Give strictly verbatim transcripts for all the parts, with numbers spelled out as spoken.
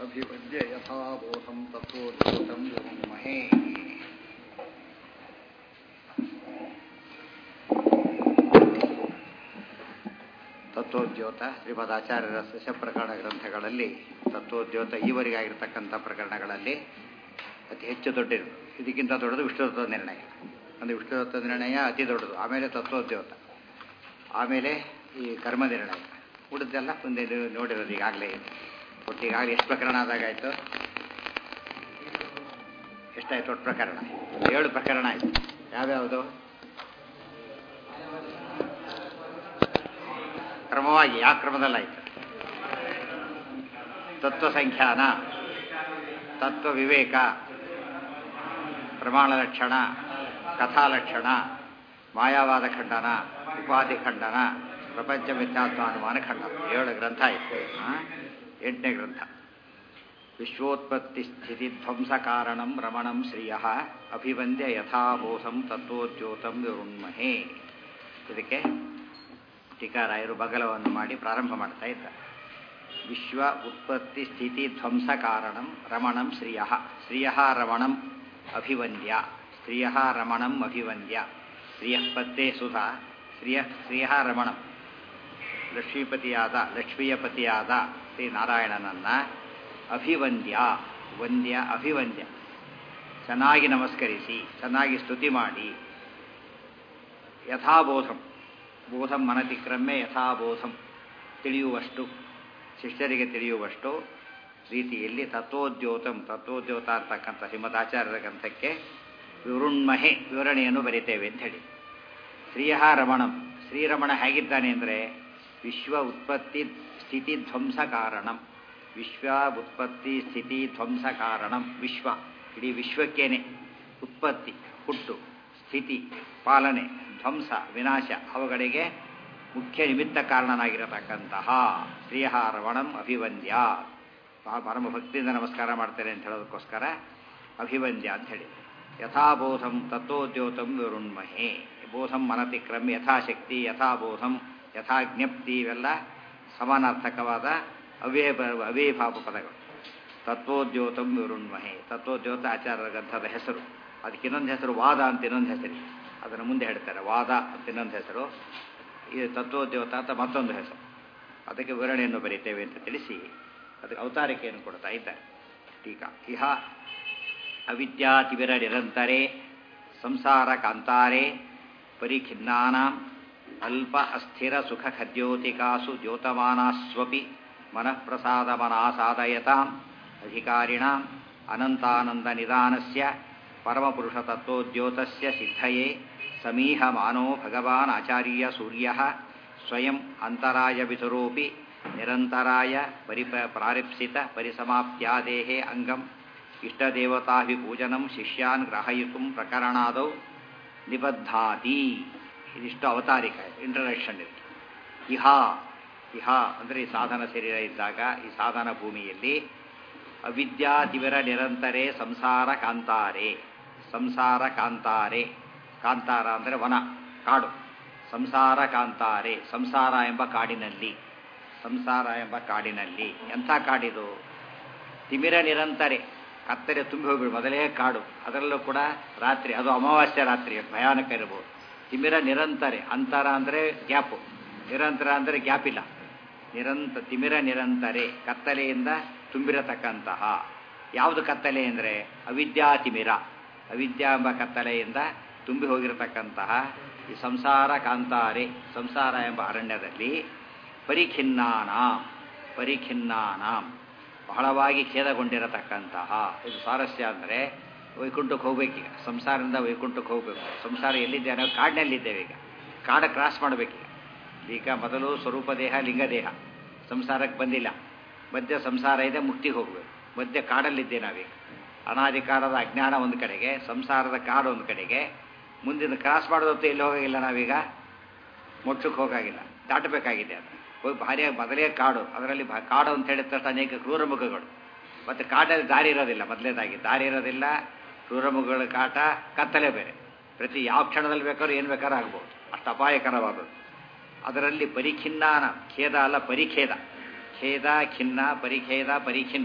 ಅಭಿವದ್ಯ ಯಥಾಬೋಧಂ ತತ್ವೋದ್ಯೋತಂ ವಿರುಣ್ಮಹೇ. ತತ್ವೋದ್ಯೋತ ಶ್ರೀಮದಾಚಾರ್ಯರ ಸಸ್ಯ ಪ್ರಕರಣ ಗ್ರಂಥಗಳಲ್ಲಿ ತತ್ವೋದ್ಯೋತ ಈವರೆಗಾಗಿರ್ತಕ್ಕಂಥ ಪ್ರಕರಣಗಳಲ್ಲಿ ಅತಿ ಹೆಚ್ಚು ದೊಡ್ಡದು. ಇದಕ್ಕಿಂತ ದೊಡ್ಡದು ವಿಷ್ಣುತತ್ವ ನಿರ್ಣಯ. ಅಂದರೆ ವಿಷ್ಣುತತ್ವ ನಿರ್ಣಯ ಅತಿ ದೊಡ್ಡದು. ಆಮೇಲೆ ತತ್ವೋದ್ಯೋತ, ಆಮೇಲೆ ಈ ಕರ್ಮ ನಿರ್ಣಯ. ಉಳಿದೆಲ್ಲ ಮುಂದೆ ನೋಡಿರೋದು ಈಗಾಗಲೇ. ಒಟ್ಟು ಈಗಾಗಲೇ ಎಷ್ಟು ಪ್ರಕರಣ ಆದಾಗಾಯಿತು? ಎಷ್ಟಾಯಿತು ಒಟ್ಟು ಪ್ರಕರಣ? ಏಳು ಪ್ರಕರಣ ಆಯಿತು. ಯಾವ್ಯಾವುದು? ಕ್ರಮವಾಗಿ ಯಾವ ಕ್ರಮದಲ್ಲಾಯಿತು? ತತ್ವ ಸಂಖ್ಯಾನ, ತತ್ವ ವಿವೇಕ, ಪ್ರಮಾಣ ಲಕ್ಷಣ, ಕಥಾಲಕ್ಷಣ, ಮಾಯಾವಾದ ಖಂಡನ, ಉಪಾಧಿ ಖಂಡನ, ಪ್ರಪಂಚ ಮಿಥ್ಯಾತ್ವಾನುಮಾನ ಖಂಡನ. ಏಳು ಗ್ರಂಥ ಆಯಿತು. ಎಂಟನೇ ಗ್ರಂಥ ವಿಶ್ವೋತ್ಪತ್ತಿ ಸ್ಥಿತಿ ಧ್ವಂಸ ಕಾರಣಂ ರಮಣಂ ಶ್ರಿಯ ಅಭಿವಂದ್ಯ ಯಥಾಬೋಧಂ ತತ್ವೋದ್ಯೋತಂ ವಿರುಣ್ಮಹೇ. ಇದಕ್ಕೆ ಟೀಕಾರಾಯರು ಬಗಲವನ್ನು ಮಾಡಿ ಪ್ರಾರಂಭ ಮಾಡ್ತಾ ಇದ್ದಾರೆ. ವಿಶ್ವ ಉತ್ಪತ್ತಿ ಸ್ಥಿತಿ ಧ್ವಂಸ ಕಾರಣಂ ರಮಣಂ ಶ್ರಿಯ ಶ್ರಿಯ ರಮಣಂ ಅಭಿವಂದ್ಯ ಶ್ರಿಯ ರಮಣಂ ಅಭಿವಂದ್ಯ ಶ್ರಿಯ ಪತ್ತೇ ಸುಧಾ ಶ್ರಿಯ ಶ್ರಿಯ ರಮಣಂ. ಲಕ್ಷ್ಮೀಪತಿಯಾದ ಲಕ್ಷ್ಮೀಯ ಪತಿಯಾದ ಶ್ರೀ ನಾರಾಯಣನನ್ನ ಅಭಿವಂದ್ಯ ವಂದ್ಯ ಅಭಿವಂದ್ಯ ಚೆನ್ನಾಗಿ ನಮಸ್ಕರಿಸಿ ಚೆನ್ನಾಗಿ ಸ್ತುತಿ ಮಾಡಿ ಯಥಾಬೋಧಂ ಬೋಧಂ ಮನತಿಕ್ರಮ್ಯ ಯಥಾಬೋಧಂ ತಿಳಿಯುವಷ್ಟು ಶಿಷ್ಯರಿಗೆ ತಿಳಿಯುವಷ್ಟು ರೀತಿಯಲ್ಲಿ ತತ್ವೋದ್ಯೋತಂ ತತ್ವೋದ್ಯೋತ ಅಂತಕ್ಕಂಥ ಶ್ರೀಮದಾಚಾರ್ಯರ ಗ್ರಂಥಕ್ಕೆ ವಿರುಣ್ಮಹೆ ವಿವರಣೆಯನ್ನು ಬರೀತೇವೆ ಅಂತ ಹೇಳಿ. ಶ್ರೀಯ ರಮಣಂ, ಶ್ರೀರಮಣ ಹೇಗಿದ್ದಾನೆ ಅಂದರೆ ವಿಶ್ವ ಉತ್ಪತ್ತಿ ಸ್ಥಿತಿ ಧ್ವಂಸ ಕಾರಣಂ. ವಿಶ್ವ ಉತ್ಪತ್ತಿ ಸ್ಥಿತಿ ಧ್ವಂಸ ಕಾರಣಂ. ವಿಶ್ವ ಇಡೀ ವಿಶ್ವಕ್ಕೇನೆ ಉತ್ಪತ್ತಿ ಹುಟ್ಟು, ಸ್ಥಿತಿ ಪಾಲನೆ, ಧ್ವಂಸ ವಿನಾಶ ಅವುಗಳಿಗೆ ಮುಖ್ಯ ನಿಮಿತ್ತ ಕಾರಣನಾಗಿರತಕ್ಕಂತಹ ಶ್ರೀಯ ರಮಣಂ ಅಭಿವಂದ್ಯ. ಪರಮ ಭಕ್ತಿಯಿಂದ ನಮಸ್ಕಾರ ಮಾಡ್ತೇನೆ ಅಂತ ಹೇಳೋದಕ್ಕೋಸ್ಕರ ಅಭಿವಂದ್ಯ ಅಂತ ಹೇಳಿ. ಯಥಾಬೋಧಂ ತತ್ವೋದ್ಯೋತಂ ವಿರುಣ್ಮಹೇ. ಬೋಧಂ ಮನತಿಕ್ರಮ್ಯ ಯಥಾಶಕ್ತಿ, ಯಥಾಬೋಧಂ, ಯಥಾಜ್ಞಪ್ತಿ ಇವೆಲ್ಲ ಸಮಾನಾರ್ಥಕವಾದ ಅವೇ ಅವೇಭಾವ ಪದಗಳು. ತತ್ವೋದ್ಯೋತಂ ವಿರುಣ್ಮಹೇ. ತತ್ವೋದ್ಯೋತ ಆಚಾರ್ಯರ ಗ್ರಂಥದ ಹೆಸರು. ಅದಕ್ಕೆ ಇನ್ನೊಂದು ಹೆಸರು ವಾದ ಅಂತ ಇನ್ನೊಂದು ಹೆಸರು. ಅದನ್ನು ಮುಂದೆ ಹೇಳ್ತಾರೆ. ವಾದ ಅಂತ ಇನ್ನೊಂದು ಹೆಸರು, ಈ ತತ್ವೋದ್ಯೋತ ಅಂತ ಮತ್ತೊಂದು ಹೆಸರು. ಅದಕ್ಕೆ ವಿವರಣೆಯನ್ನು ಬರೀತೇವೆ ಅಂತ ತಿಳಿಸಿ ಅದಕ್ಕೆ ಅವತಾರಿಕೆಯನ್ನು ಕೊಡ್ತಾ ಇದ್ದಾರೆ. ಟೀಕಾ ಇಹ ಅವಿದ್ಯಾತಿವಿರ ನಿರಂತರೇ ಸಂಸಾರ ಕಾಂತಾರೇ ಪರಿಖಿನ್ನಾನಾಂ ಅಲ್ಪ ಅಸ್ಥಿರ ಸುಖ ಖದ್ಯೋತಿಕಾಸು ದ್ಯೋತಮಾನಾಸ್ವಪಿ ಮನಃಪ್ರಸಾದಮನಾಸಾದಯತಾಂ ಅಧಿಕಾರಿಣಾಂ ಅನಂತಾನಂದ ನಿಧಾನಸ್ಯ ಪರಮಪುರುಷತತ್ವೋದ್ಯೋತಸ್ಯ ಸಿದ್ಧಯೇ ಸಮೀಹಮಾನೋ ಭಗವಾನ್ ಆಚಾರ್ಯ ಸೂರ್ಯಃ ಸ್ವಯಂ ಅಂತರಾಯ ವಿತರೋಪಿ ನಿರಂತರಾಯ ಪರಿಪ ಪ್ರಾರಿಪ್ಸಿತ ಪರಿಸಮಾಪ್ತ್ಯಾದೇಃ ಅಂಗಂ ಇಷ್ಟದೇವತಾಭಿಪೂಜನಂ ಶಿಷ್ಯಾನ್ ಗ್ರಹಯಿತುಂ ಪ್ರಕರಣಾದೌ ನಿಬದ್ಧಾತಿ. ಇದಿಷ್ಟು ಅವತಾರಿಕ ಇಂಟ್ರಡಕ್ಷನ್ ಇತ್ತು. ಇಹ ಇಹ ಅಂದರೆ ಈ ಸಾಧನ ಶರೀರ ಇದ್ದಾಗ ಈ ಸಾಧನ ಭೂಮಿಯಲ್ಲಿ ಅವಿದ್ಯಾತಿವಿರ ನಿರಂತರೇ ಸಂಸಾರ ಕಾಂತಾರೆ. ಸಂಸಾರ ಕಾಂತಾರೆ, ಕಾಂತಾರ ಅಂದರೆ ವನ, ಕಾಡು. ಸಂಸಾರ ಕಾಂತಾರೆ, ಸಂಸಾರ ಎಂಬ ಕಾಡಿನಲ್ಲಿ. ಸಂಸಾರ ಎಂಬ ಕಾಡಿನಲ್ಲಿ ಎಂಥ ಕಾಡಿದು? ತಿಮಿರ ನಿರಂತರೆ, ಕತ್ತಲೆ ತುಂಬಿ ಹೋಗ್ಬಿಡು. ಮೊದಲೇ ಕಾಡು, ಅದರಲ್ಲೂ ಕೂಡ ರಾತ್ರಿ, ಅದು ಅಮಾವಾಸ್ಯ ರಾತ್ರಿ ಭಯಾನಕ ಇರಬಹುದು. ತಿಮಿರ ನಿರಂತರೆ, ಅಂತರ ಅಂದರೆ ಗ್ಯಾಪು, ನಿರಂತರ ಅಂದರೆ ಗ್ಯಾಪ್ ಇಲ್ಲ. ನಿರಂತ ತಿಮಿರ ನಿರಂತರೆ, ಕತ್ತಲೆಯಿಂದ ತುಂಬಿರತಕ್ಕಂತಹ. ಯಾವುದು ಕತ್ತಲೆ ಅಂದರೆ ಅವಿದ್ಯಾತಿಮಿರ, ಅವಿದ್ಯಾ ಎಂಬ ಕತ್ತಲೆಯಿಂದ ತುಂಬಿ ಹೋಗಿರತಕ್ಕಂತಹ ಈ ಸಂಸಾರ ಕಾಂತಾರೆ, ಸಂಸಾರ ಎಂಬ ಅರಣ್ಯದಲ್ಲಿ ಪರಿಖಿನ್ನಾನಾಂ, ಪರಿಖಿನ್ನಾನಾಂ ಬಹಳವಾಗಿ ಖೇದಗೊಂಡಿರತಕ್ಕಂತಹ. ಇದು ಸ್ವಾರಸ್ಯ ಅಂದರೆ ವೈಕುಂಠಕ್ಕೆ ಹೋಗ್ಬೇಕೀಗ, ಸಂಸಾರದಿಂದ ವೈಕುಂಠಕ್ಕೆ ಹೋಗಬೇಕು. ಸಂಸಾರ ಎಲ್ಲಿದ್ದೇವೆ? ನಾವು ಕಾಡಿನಲ್ಲಿದ್ದೇವೆ. ಈಗ ಕಾಡ ಕ್ರಾಸ್ ಮಾಡಬೇಕೀಗ. ಈಗ ಮೊದಲು ಸ್ವರೂಪ ದೇಹ, ಲಿಂಗದೇಹ, ಸಂಸಾರಕ್ಕೆ ಬಂದಿಲ್ಲ. ಮಧ್ಯ ಸಂಸಾರ ಇದೆ, ಮುಕ್ತಿಗೆ ಹೋಗಬೇಕು. ಮಧ್ಯ ಕಾಡಲ್ಲಿದ್ದೆ ನಾವೀಗ. ಅನಾಧಿಕಾರದ ಅಜ್ಞಾನ ಒಂದು ಕಡೆಗೆ, ಸಂಸಾರದ ಕಾಡು ಒಂದು ಕಡೆಗೆ. ಮುಂದಿನ ಕ್ರಾಸ್ ಮಾಡೋದತ್ತು ಎಲ್ಲಿ ಹೋಗಾಗಿಲ್ಲ ನಾವೀಗ, ಮೋಕ್ಷಕ್ಕೆ ಹೋಗಾಗಿಲ್ಲ, ದಾಟಬೇಕಾಗಿದೆ. ಅದು ಹೋಗಿ ಭಾರಿಯಾಗಿ ಮೊದಲೇ ಕಾಡು, ಅದರಲ್ಲಿ ಕಾಡು ಅಂತ ಹೇಳಿದ ತಕ್ಷಣ ಅನೇಕ ಕ್ರೂರಮುಖಗಳು. ಮತ್ತು ಕಾಡಲ್ಲಿ ದಾರಿ ಇರೋದಿಲ್ಲ. ಮೊದಲೇದಾಗಿ ದಾರಿ ಇರೋದಿಲ್ಲ, ಕ್ರೂರಮುಖಗಳ ಕಾಟ, ಕತ್ತಲೆ ಬೇರೆ. ಪ್ರತಿ ಯಾವ ಕ್ಷಣದಲ್ಲಿ ಬೇಕಾದ್ರೂ ಏನು ಬೇಕಾದ್ರೂ ಆಗ್ಬೋದು, ಅಷ್ಟು ಅಪಾಯಕರವಾದದ್ದು. ಅದರಲ್ಲಿ ಪರಿಖಿನ್ನಾನ, ಖೇದ ಅಲ್ಲ ಪರಿಖೇದ. ಖೇದ ಖಿನ್ನ ಪರಿಖೇದ ಪರಿಖಿನ್ನ.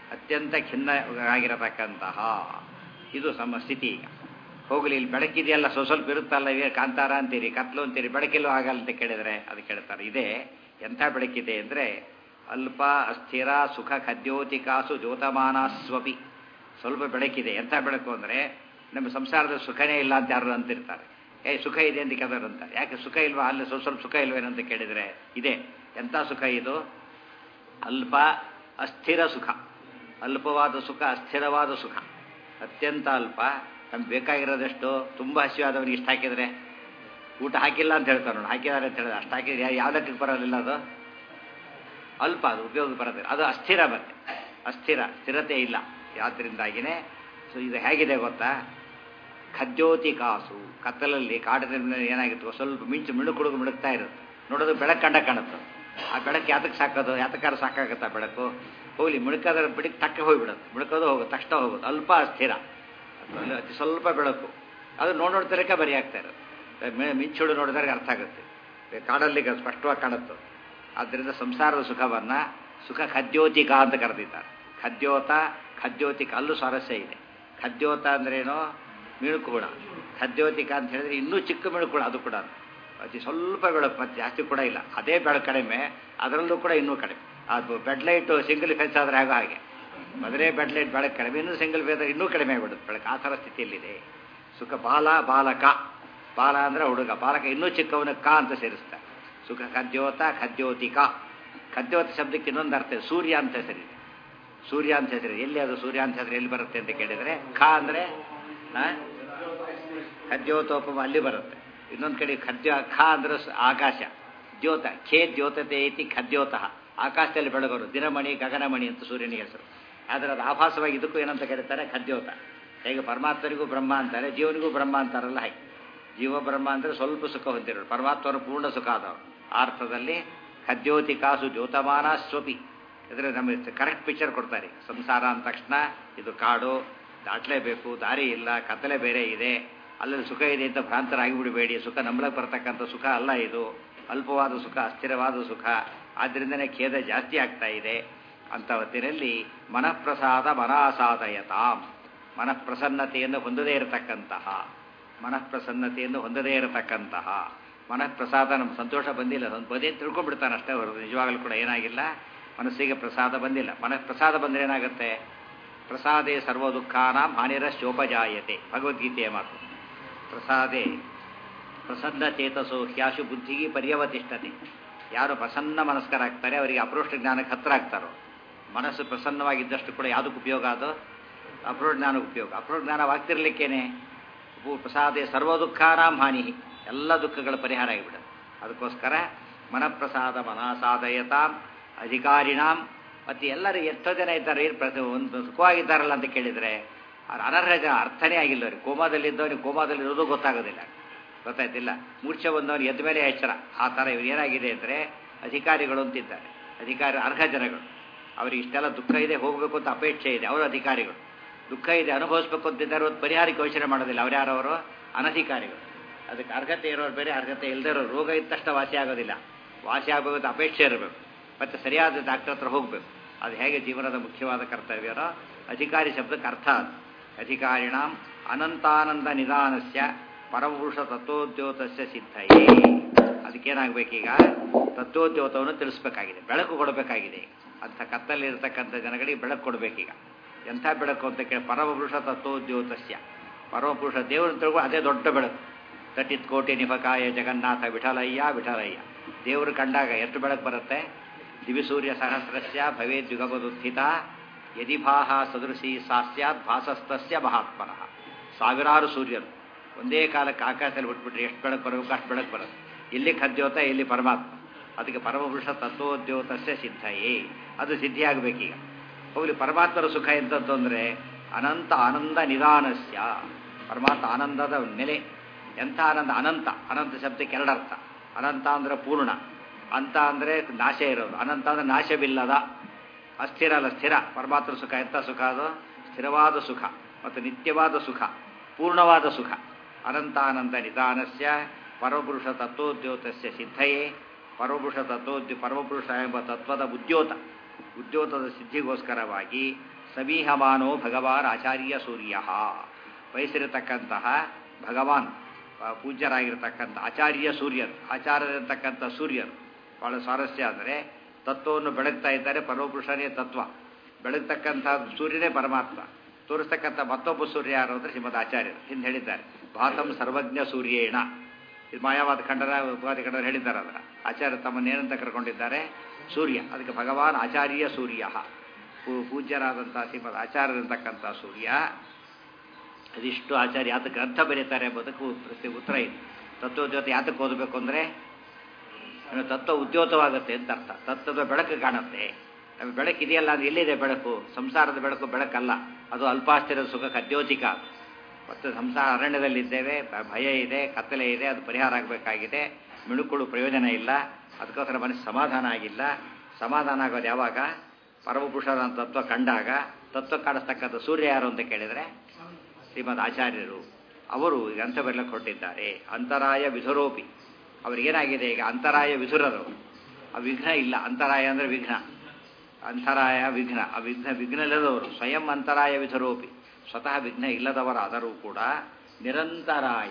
ಅತ್ಯಂತ ಖಿನ್ನ ಆಗಿರತಕ್ಕಂತಹ ಇದು ಸಮ ಸ್ಥಿತಿ. ಈಗ ಹೋಗಲಿ, ಇಲ್ಲಿ ಬೆಳಕಿದೆಯಲ್ಲ, ಸ್ವ ಸ್ವಲ್ಪ ಇರುತ್ತಲ್ಲ, ಇವೇ ಕಾಂತಾರ ಅಂತೀರಿ, ಕತ್ಲು ಅಂತೀರಿ, ಬೆಳಕಿಲ್ಲೂ ಆಗಲ್ಲ ಅಂತ ಕೇಳಿದರೆ ಅದು ಕೇಳ್ತಾರೆ. ಇದೇ ಎಂಥ ಬೆಳಕಿದೆ ಅಂದರೆ ಅಲ್ಪ ಅಸ್ಥಿರ ಸುಖ ಖದ್ಯೋತಿಕಾಸು ಜ್ಯೋತಮಾನಸ್ವಪಿ. ಸ್ವಲ್ಪ ಬೆಳಕಿದೆ. ಎಂಥ ಬೆಳಕು ಅಂದರೆ ನಮ್ಮ ಸಂಸಾರದ ಸುಖನೇ ಇಲ್ಲ ಅಂತ ಯಾರು ಅಂತಿರ್ತಾರೆ. ಏ ಸುಖ ಇದೆ ಅಂತ ಕೆಲವರು ಅಂತಾರೆ. ಯಾಕೆ ಸುಖ ಇಲ್ವಾ? ಅಲ್ಲಿ ಸ್ವಲ್ಪ ಸ್ವಲ್ಪ ಸುಖ ಇಲ್ವೇನಂತ ಕೇಳಿದರೆ ಇದೆ. ಎಂಥ ಸುಖ ಇದು? ಅಲ್ಪ ಅಸ್ಥಿರ ಸುಖ. ಅಲ್ಪವಾದ ಸುಖ, ಅಸ್ಥಿರವಾದ ಸುಖ, ಅತ್ಯಂತ ಅಲ್ಪ. ನಮ್ಗೆ ಬೇಕಾಗಿರೋದೆಷ್ಟು? ತುಂಬ ಹಸಿವಾದವನಿಗೆ ಇಷ್ಟು ಹಾಕಿದರೆ ಊಟ ಹಾಕಿಲ್ಲ ಅಂತ ಹೇಳ್ತಾರೆ ನೋಡಿ, ಹಾಕಿದ್ದಾರೆ ಅಂತ ಹೇಳಿದ್ರೆ ಅಷ್ಟು ಹಾಕಿದ್ರೆ ಯಾವುದಕ್ಕೆ ಬರೋದಿಲ್ಲ, ಅದು ಅಲ್ಪ, ಅದು ಉಪಯೋಗ ಬರೋದಿಲ್ಲ. ಅದು ಅಸ್ಥಿರ ಬರುತ್ತೆ, ಅಸ್ಥಿರ, ಸ್ಥಿರತೆ ಇಲ್ಲ. ಯಾದ್ರಿಂದಾಗಿನೇ ಸೊ ಇದು ಹೇಗಿದೆ ಗೊತ್ತಾ? ಖದ್ಯೋತಿ ಕಾಸು, ಕತ್ತಲಲ್ಲಿ ಕಾಡಿನ ಏನಾಗಿತ್ತು, ಸ್ವಲ್ಪ ಮಿಂಚು ಮಿಣುಕುಡುಗು ಮಿಣುಕ್ತಾ ಇರುತ್ತೆ, ನೋಡೋದು ಬೆಳಕು ಕಂಡ ಕಾಣುತ್ತೆ. ಆ ಬೆಳಕು ಯಾತಕ್ಕೆ ಸಾಕೋದು? ಯಾತಕ್ಕಾರ ಸಾಕಾಗುತ್ತಾ ಬೆಳಕು? ಹೋಗ್ಲಿ, ಮಿಣುಕಾದ್ರೆ ಬಿಡಿ ತಕ್ಕ ಹೋಗಿಬಿಡುತ್ತೆ, ಮಿಣುಕೋದು ಹೋಗುತ್ತೆ, ತಕ್ಷಣ ಹೋಗುತ್ತೆ. ಅಲ್ಪ ಅಸ್ಥಿರ, ಅತಿ ಸ್ವಲ್ಪ ಬೆಳಕು. ಅದು ನೋಡ್ ನೋಡ್ತಾರಕ್ಕೆ ಬರಿ ಆಗ್ತಾ ಇರೋದು. ಮಿಂಚುಡು ನೋಡಿದ್ರೆ ಅರ್ಥ ಆಗುತ್ತೆ, ಕಾಡಲ್ಲಿ ಸ್ಪಷ್ಟವಾಗಿ ಕಾಣುತ್ತೆ. ಆದ್ದರಿಂದ ಸಂಸಾರದ ಸುಖವನ್ನು ಸುಖ ಖದ್ಯೋತಿಕ ಅಂತ ಕರೆದಿದ್ದಾರೆ. ಖದ್ಯೋತ, ಖದ್ಯೋತಿಕ, ಅಲ್ಲೂ ಸ್ವಾರಸ್ಯ ಇದೆ. ಖದ್ಯೋತ ಅಂದ್ರೇನೋ ಮಿಣುಕು ಕೂಡ, ಖದ್ಯೋತಿಕ ಅಂತ ಹೇಳಿದ್ರೆ ಇನ್ನೂ ಚಿಕ್ಕ ಮಿಣುಕು ಕೂಡ, ಅದು ಕೂಡ ಅತಿ ಸ್ವಲ್ಪ ಬೆಳಕು, ಮತ್ತೆ ಜಾಸ್ತಿ ಕೂಡ ಇಲ್ಲ. ಅದೇ ಬೆಳಕು ಕಡಿಮೆ, ಅದರಲ್ಲೂ ಕೂಡ ಇನ್ನೂ ಕಡಿಮೆ. ಅದು ಬೆಡ್ ಲೈಟು ಸಿಂಗಲ್ ಫೇಸ್ ಆದರೆ ಆಗೋ ಹಾಗೆ, ಮೊದಲೇ ಬೆಡ್ ಲೈಟ್ ಬೆಳಕು ಕಡಿಮೆ, ಇನ್ನೂ ಸಿಂಗಲ್ ಫೇಸ್ ಇನ್ನೂ ಕಡಿಮೆ ಆಗಿಬಿಡುತ್ತೆ ಬೆಳಕು. ಆ ಥರ ಸ್ಥಿತಿಯಲ್ಲಿದೆ ಸುಖ. ಬಾಲ, ಬಾಲಕ, ಬಾಲ ಅಂದರೆ ಹುಡುಗ, ಬಾಲಕ ಇನ್ನೂ ಚಿಕ್ಕವನ ಕ ಅಂತ ಸೇರಿಸ್ತಾರೆ. ಸುಖ ಖದ್ಯೋತ, ಖದ್ಯೋತಿಕ. ಖದ್ಯೋತ ಶಬ್ದಕ್ಕೆ ಇನ್ನೊಂದು ಅರ್ಥ ಇದೆ, ಸೂರ್ಯ ಅಂತ ಹೆಸರಿದೆ. ಸೂರ್ಯ ಅಂತ ಹೆಸರಿದೆ. ಎಲ್ಲಿ ಅದು ಸೂರ್ಯ ಅಂತ ಹೆಸರು ಎಲ್ಲಿ ಬರುತ್ತೆ ಅಂತ ಕೇಳಿದರೆ, ಖ ಅಂದರೆ ಖದ್ಯೋತೋಪಮ ಅಲ್ಲಿ ಬರುತ್ತೆ. ಇನ್ನೊಂದು ಕಡೆ ಖದ್ಯ, ಖ ಅಂದ್ರೆ ಆಕಾಶ, ದ್ಯೋತ, ಖೇ ದ್ಯೋತತೆ ಐತಿ ಖದ್ಯೋತಃ, ಆಕಾಶದಲ್ಲಿ ಬೆಳಗೋರು, ದಿನಮಣಿ ಗಗನಮಣಿ ಅಂತ ಸೂರ್ಯನಿಗೆ ಹೆಸರು. ಆದರೆ ಅದು ಆಭಾಸವಾಗಿ ಇದಕ್ಕೂ ಏನಂತ ಕರೀತಾರೆ? ಖದ್ಯೋತ. ಹೇಗೆ ಪರಮಾತ್ಮನಿಗೂ ಬ್ರಹ್ಮ ಅಂತಾರೆ, ಜೀವನಿಗೂ ಬ್ರಹ್ಮ ಅಂತಾರಲ್ಲ ಹಾಗೆ. ಜೀವ ಬ್ರಹ್ಮ ಅಂದರೆ ಸ್ವಲ್ಪ ಸುಖ ಹೊಂದಿರೋರು, ಪರಮಾತ್ಮನ ಪೂರ್ಣ ಸುಖ ಆದವರು. ಆ ಅರ್ಥದಲ್ಲಿ ಖದ್ಯೋತಿ ಕಾಸು ಜ್ಯೋತಮಾನ ಸ್ವಪಿ. ಇದರ ನಮಗೆ ಕರೆಕ್ಟ್ ಪಿಕ್ಚರ್ ಕೊಡ್ತಾರೆ. ಸಂಸಾರ ಅಂದ ತಕ್ಷಣ ಇದು ಕಾಡು, ದಾಟಲೇಬೇಕು, ದಾರಿ ಇಲ್ಲ, ಕತ್ತಲೆ ಬೇರೆ ಇದೆ, ಅಲ್ಲಲ್ಲಿ ಸುಖ ಇದೆ ಅಂತ ಭ್ರಾಂತರಾಗಿಬಿಡಬೇಡಿ. ಸುಖ ನಮ್ಮಳಕ್ಕೆ ಬರ್ತಕ್ಕಂಥ ಸುಖ ಅಲ್ಲ ಇದು, ಅಲ್ಪವಾದ ಸುಖ, ಅಸ್ಥಿರವಾದ ಸುಖ. ಆದ್ದರಿಂದನೇ ಖೇದ ಜಾಸ್ತಿ ಆಗ್ತಾ ಇದೆ. ಅಂಥ ಹೊತ್ತಿನಲ್ಲಿ ಮನಃಪ್ರಸಾದ ಮನಾಸಾದಯತಾಂ, ಮನಃಪ್ರಸನ್ನತೆಯನ್ನು ಹೊಂದದೇ ಇರತಕ್ಕಂತಹ, ಮನಃಪ್ರಸನ್ನತೆಯನ್ನು ಹೊಂದದೇ ಇರತಕ್ಕಂತಹ ಮನಃಪ್ರಸಾದ. ನಮ್ಮ ಸಂತೋಷ ಬಂದಿಲ್ಲ, ಒಂದು ಬದೇ ತಿಳ್ಕೊಂಡ್ಬಿಡ್ತಾನೆ ಅಷ್ಟೇ ಹೊರತು ನಿಜವಾಗಲೂ ಕೂಡ ಏನಾಗಿಲ್ಲ, ಮನಸ್ಸಿಗೆ ಪ್ರಸಾದ ಬಂದಿಲ್ಲ. ಮನಃಪ್ರಸಾದ ಬಂದರೆ ಏನಾಗುತ್ತೆ? ಪ್ರಸಾದೇ ಸರ್ವ ದುಃಖಾನಾಂ ಹಾನಿರಶ್ಯೋಪಜಾಯತೆ, ಭಗವದ್ಗೀತೆಯ ಮಾತು. ಪ್ರಸಾದೇ ಪ್ರಸನ್ನ ಚೇತಸೋ ಹ್ಯಾಶು ಬುದ್ಧಿಗೆ ಪರ್ಯವತಿಷ್ಠತೆ. ಯಾರು ಪ್ರಸನ್ನ ಮನಸ್ಕರಾಗ್ತಾರೆ ಅವರಿಗೆ ಅಪ್ರೋಷ್ಟ ಜ್ಞಾನಕ್ಕೆ ಹತ್ತಿರ ಆಗ್ತಾರೋ. ಮನಸ್ಸು ಪ್ರಸನ್ನವಾಗಿದ್ದಷ್ಟು ಕೂಡ ಯಾವುದಕ್ಕೆ ಉಪಯೋಗ? ಅದು ಅಪ್ರೋಟ ಜ್ಞಾನಕ್ಕೆ ಉಪಯೋಗ. ಅಪ್ರೋಟ ಜ್ಞಾನವಾಗ್ತಿರ್ಲಿಕ್ಕೇನೆ ಪ್ರಸಾದೇ ಸರ್ವ ದುಃಖಾನಾಂ ಹಾನಿ, ಎಲ್ಲ ದುಃಖಗಳ ಪರಿಹಾರ ಆಗಿಬಿಡುತ್ತೆ. ಅದಕ್ಕೋಸ್ಕರ ಮನಃಪ್ರಸಾದ ಮನಸಾದಯತಾಂ ಅಧಿಕಾರಿಣಾಂ. ಮತ್ತು ಎಲ್ಲರೂ ಎಷ್ಟೋ ಜನ ಇದ್ದಾರೆ, ಪ್ರತಿ ಒಂದು ಸುಖವಾಗಿದ್ದಾರಲ್ಲ ಅಂತ ಕೇಳಿದರೆ ಅವ್ರು ಅನರ್ಹ ಜನ, ಅರ್ಥನೇ ಆಗಿಲ್ಲ ಅವ್ರಿಗೆ. ಕೋಮಾದಲ್ಲಿದ್ದವನಿಗೆ ಕೋಮಾದಲ್ಲಿರೋದು ಗೊತ್ತಾಗೋದಿಲ್ಲ, ಗೊತ್ತಾಯ್ತಿಲ್ಲ. ಮೂರ್ಛೆ ಬಂದವನು ಎದ್ದ ಮೇಲೆ ಎಚ್ಚರ. ಆ ಥರ ಇವ್ರು ಏನಾಗಿದೆ ಅಂದರೆ ಅಧಿಕಾರಿಗಳು ಅಂತಿದ್ದಾರೆ. ಅಧಿಕಾರಿ ಅರ್ಹ ಜನಗಳು, ಅವ್ರಿಗೆ ಇಷ್ಟೆಲ್ಲ ದುಃಖ ಇದೆ, ಹೋಗಬೇಕು ಅಂತ ಅಪೇಕ್ಷೆ ಇದೆ, ಅವರು ಅಧಿಕಾರಿಗಳು. ದುಃಖ ಇದೆ, ಅನುಭವಿಸ್ಬೇಕು ಅಂತಿದ್ದಾರೆ, ಒಂದು ಪರಿಹಾರಕ್ಕೆ ಯೋಚನೆ ಮಾಡೋದಿಲ್ಲ, ಅವ್ರು ಯಾರವರು? ಅನಧಿಕಾರಿಗಳು. ಅದಕ್ಕೆ ಅರ್ಹತೆ ಇರೋರು ಬೇರೆ, ಅರ್ಹತೆ ಇಲ್ಲದೆ ಇರೋರು. ರೋಗ ಇದ್ದ ತಕ್ಷಣ ವಾಸಿ ಆಗೋದಿಲ್ಲ, ವಾಸಿ ಆಗಬೇಕು ಅಂತ ಅಪೇಕ್ಷೆ ಇರಬೇಕು, ಮತ್ತು ಸರಿಯಾದ ಡಾಕ್ಟರ್ ಹತ್ರ ಹೋಗಬೇಕು. ಅದು ಹೇಗೆ ಜೀವನದ ಮುಖ್ಯವಾದ ಕರ್ತವ್ಯನೋ ಅಧಿಕಾರಿ ಶಬ್ದಕ್ಕೆ ಅರ್ಥ ಅದು. ಅಧಿಕಾರಿಣಾಂ ಅನಂತಾನಂದ ನಿಧಾನಸ್ಯ ಪರಮಪುರುಷ ತತ್ವೋದ್ಯೋತಸ್ಯ ಸಿದ್ಧಯೇ. ಅದಕ್ಕೇನಾಗಬೇಕೀಗ? ತತ್ವೋದ್ಯೋತವನ್ನು ತಿಳಿಸ್ಬೇಕಾಗಿದೆ, ಬೆಳಕು ಕೊಡಬೇಕಾಗಿದೆ. ಅಂಥ ಕತ್ತಲ್ಲಿರ್ತಕ್ಕಂಥ ಜನಗಳಿಗೆ ಬೆಳಕು ಕೊಡಬೇಕೀಗ. ಎಂಥ ಬೆಳಕು ಅಂತ ಕೇಳಿ, ಪರಮಪುರುಷ ತತ್ವೋದ್ಯೋತಸ್ಯ, ಪರಮಪುರುಷ ದೇವರನ್ನು ತಿಳ್ಕೊ, ಅದೇ ದೊಡ್ಡ ಬೆಳಕು. ತಟಿತ್ ಕೋಟಿ ನಿಫಕಾಯ ಜಗನ್ನಾಥ ವಿಠಲಯ್ಯ ವಿಠಲಯ್ಯ. ದೇವರು ಕಂಡಾಗ ಎಷ್ಟು ಬೆಳಕು ಬರುತ್ತೆ? ದಿವಿಸೂರ್ಯ ಸಹಸ್ರಸ್ಯ ಭವೇದ್ ಯುಗಪದುತ್ಥಿತ ಯದಿ ಭಾಹ ಸದೃಶಿ ಸಾಸ್ಯಾತ್ ಭಾಸಸ್ತಸ್ಯ ಮಹಾತ್ಮನಃ. ಸಾವಿರಾರು ಸೂರ್ಯರು ಒಂದೇ ಕಾಲಕ್ಕೆ ಆಕಾಶದಲ್ಲಿ ಬಿಟ್ಬಿಟ್ರೆ ಎಷ್ಟು ಬೆಳಕು ಬರಬೇಕು ಅಷ್ಟು ಬೆಳಕು ಬರುತ್ತೆ. ಇಲ್ಲಿ ಖದ್ಯೋತ, ಇಲ್ಲಿ ಪರಮಾತ್ಮ. ಅದಕ್ಕೆ ಪರಮಪುರುಷ ತತ್ವೋದ್ಯೋತಸ್ಯ ಸಿದ್ಧಯೇ, ಅದು ಸಿದ್ಧಿಯಾಗಬೇಕೀಗ. ಹೋಗಲಿ, ಪರಮಾತ್ಮರ ಸುಖ ಎಂಥದ್ದು ಅಂದರೆ ಅನಂತ ಆನಂದ ನಿಧಾನಸ್ಯ. ಪರಮಾತ್ಮ ಆನಂದದ ನೆಲೆ. ಎಂಥ ಆನಂದ? ಅನಂತ. ಅನಂತ ಶಬ್ದಕ್ಕೆ ಎರಡರ್ಥ. ಅನಂತ ಅಂದರೆ ಪೂರ್ಣ, ಅಂತ ಅಂದರೆ ನಾಶ ಇರೋದು, ಅನಂತ ಅಂದರೆ ನಾಶವಿಲ್ಲದ. ಅಸ್ಥಿರ ಅಲ್ಲ, ಸ್ಥಿರ. ಪರಮಾತ್ಮ ಸುಖ ಎಂಥ ಸುಖ? ಅದು ಸ್ಥಿರವಾದ ಸುಖ ಮತ್ತು ನಿತ್ಯವಾದ ಸುಖ, ಪೂರ್ಣವಾದ ಸುಖ. ಅನಂತಾನಂದ ನಿಧಾನಸ್ಯ ಪರಮಪುರುಷ ತತ್ವೋದ್ಯೋತಸ್ಯ ಸಿದ್ಧಯೇ. ಪರಮಪುರುಷ ತತ್ವೋದ್ಯ ಪರಮಪುರುಷ ಎಂಬ ತತ್ವದ ಉದ್ಯೋತ, ಉದ್ಯೋತದ ಸಿದ್ಧಿಗೋಸ್ಕರವಾಗಿ ಸಮೀಹಮಾನೋ ಭಗವಾನ್ ಆಚಾರ್ಯ ಸೂರ್ಯ ವಹಿಸಿರತಕ್ಕಂತಹ ಭಗವಾನ್ ಪೂಜ್ಯರಾಗಿರ್ತಕ್ಕಂಥ ಆಚಾರ್ಯ ಸೂರ್ಯರು ಆಚಾರ್ಯರಿರ್ತಕ್ಕಂಥ ಸೂರ್ಯರು ಭಾಳ ಸ್ವಾರಸ್ಯ ಅಂದರೆ ತತ್ವವನ್ನು ಬೆಳಗ್ತಾ ಇದ್ದಾರೆ ಪರಮಪುರುಷನೇ ತತ್ವ ಬೆಳಗ್ತಕ್ಕಂಥ ಸೂರ್ಯನೇ ಪರಮಾತ್ಮ ತೋರಿಸ್ತಕ್ಕಂಥ ಮತ್ತೊಬ್ಬ ಸೂರ್ಯ ಯಾರು ಅಂದರೆ ಶ್ರೀಮದ್ ಆಚಾರ್ಯರು ಹಿಂದೆ ಹೇಳಿದ್ದಾರೆ ಭಾತಂ ಸರ್ವಜ್ಞ ಸೂರ್ಯೇಣ ಇದು ಮಾಯಾವಾದ ಖಂಡರ ಉಪಾದಿ ಖಂಡರು ಹೇಳಿದ್ದಾರೆ ಅದರ ಆಚಾರ್ಯ ತಮ್ಮನ್ನೇನಂತ ಕರ್ಕೊಂಡಿದ್ದಾರೆ ಸೂರ್ಯ ಅದಕ್ಕೆ ಭಗವಾನ್ ಆಚಾರ್ಯ ಸೂರ್ಯ ಪೂಜ್ಯರಾದಂಥ ಶ್ರೀಮದ್ ಆಚಾರ್ಯರಿರ್ತಕ್ಕಂಥ ಸೂರ್ಯ ಅದಿಷ್ಟು ಆಚಾರ್ಯ ಯಾತಕ್ಕೆ ಅರ್ಥ ಬರೀತಾರೆ ಎಂಬುದಕ್ಕೂ ಪ್ರಶ್ನೆ ಉತ್ತರ ಇದೆ ತತ್ವೋದ್ಯೋತ ಯಾತಕ್ಕೆ ಓದಬೇಕು ಅಂದರೆ ತತ್ವ ಉದ್ಯೋತವಾಗುತ್ತೆ ಅಂತ ಅರ್ಥ ತತ್ವದ ಬೆಳಕು ಕಾಣುತ್ತೆ ನಮಗೆ ಬೆಳಕು ಇದೆಯಲ್ಲ ಅದು ಎಲ್ಲಿದೆ ಬೆಳಕು ಸಂಸಾರದ ಬೆಳಕು ಬೆಳಕಲ್ಲ ಅದು ಅಲ್ಪಾಸ್ಥಿರದ ಸುಖಕ್ಕೆ ಅದ್ಯೋತಿಕ ಮತ್ತು ಸಂಸಾರ ಅರಣ್ಯದಲ್ಲಿದ್ದೇವೆ ಭಯ ಇದೆ ಕತ್ತಲೆ ಇದೆ ಅದು ಪರಿಹಾರ ಆಗಬೇಕಾಗಿದೆ ಮಿಣುಕುಳು ಪ್ರಯೋಜನ ಇಲ್ಲ ಅದಕ್ಕೋಸ್ಕರ ಮನಸ್ಸು ಸಮಾಧಾನ ಆಗಿಲ್ಲ ಸಮಾಧಾನ ಆಗೋದು ಯಾವಾಗ ಪರಮಪುರುಷರ ತತ್ವ ಕಂಡಾಗ ತತ್ವ ಕಾಣಿಸ್ತಕ್ಕಂಥ ಸೂರ್ಯ ಯಾರು ಅಂತ ಕೇಳಿದರೆ ಶ್ರೀಮದ್ ಆಚಾರ್ಯರು ಅವರು ಗ್ರಂಥ ಬರಲಿಕ್ಕೆ ಹೊರಟಿದ್ದಾರೆ ಅಂತರಾಯ ವಿಧುರೋಪಿ ಅವ್ರಿಗೇನಾಗಿದೆ ಈಗ ಅಂತರಾಯ ವಿಧುರರು ಆ ವಿಘ್ನ ಇಲ್ಲ ಅಂತರಾಯ ಅಂದರೆ ವಿಘ್ನ ಅಂತರಾಯ ವಿಘ್ನ ಆ ವಿಘ್ನ ವಿಘ್ನ ಇಲ್ಲದವರು ಸ್ವಯಂ ಅಂತರಾಯ ವಿಧುರೋಪಿ ಸ್ವತಃ ವಿಘ್ನ ಇಲ್ಲದವರಾದರೂ ಕೂಡ ನಿರಂತರಾಯ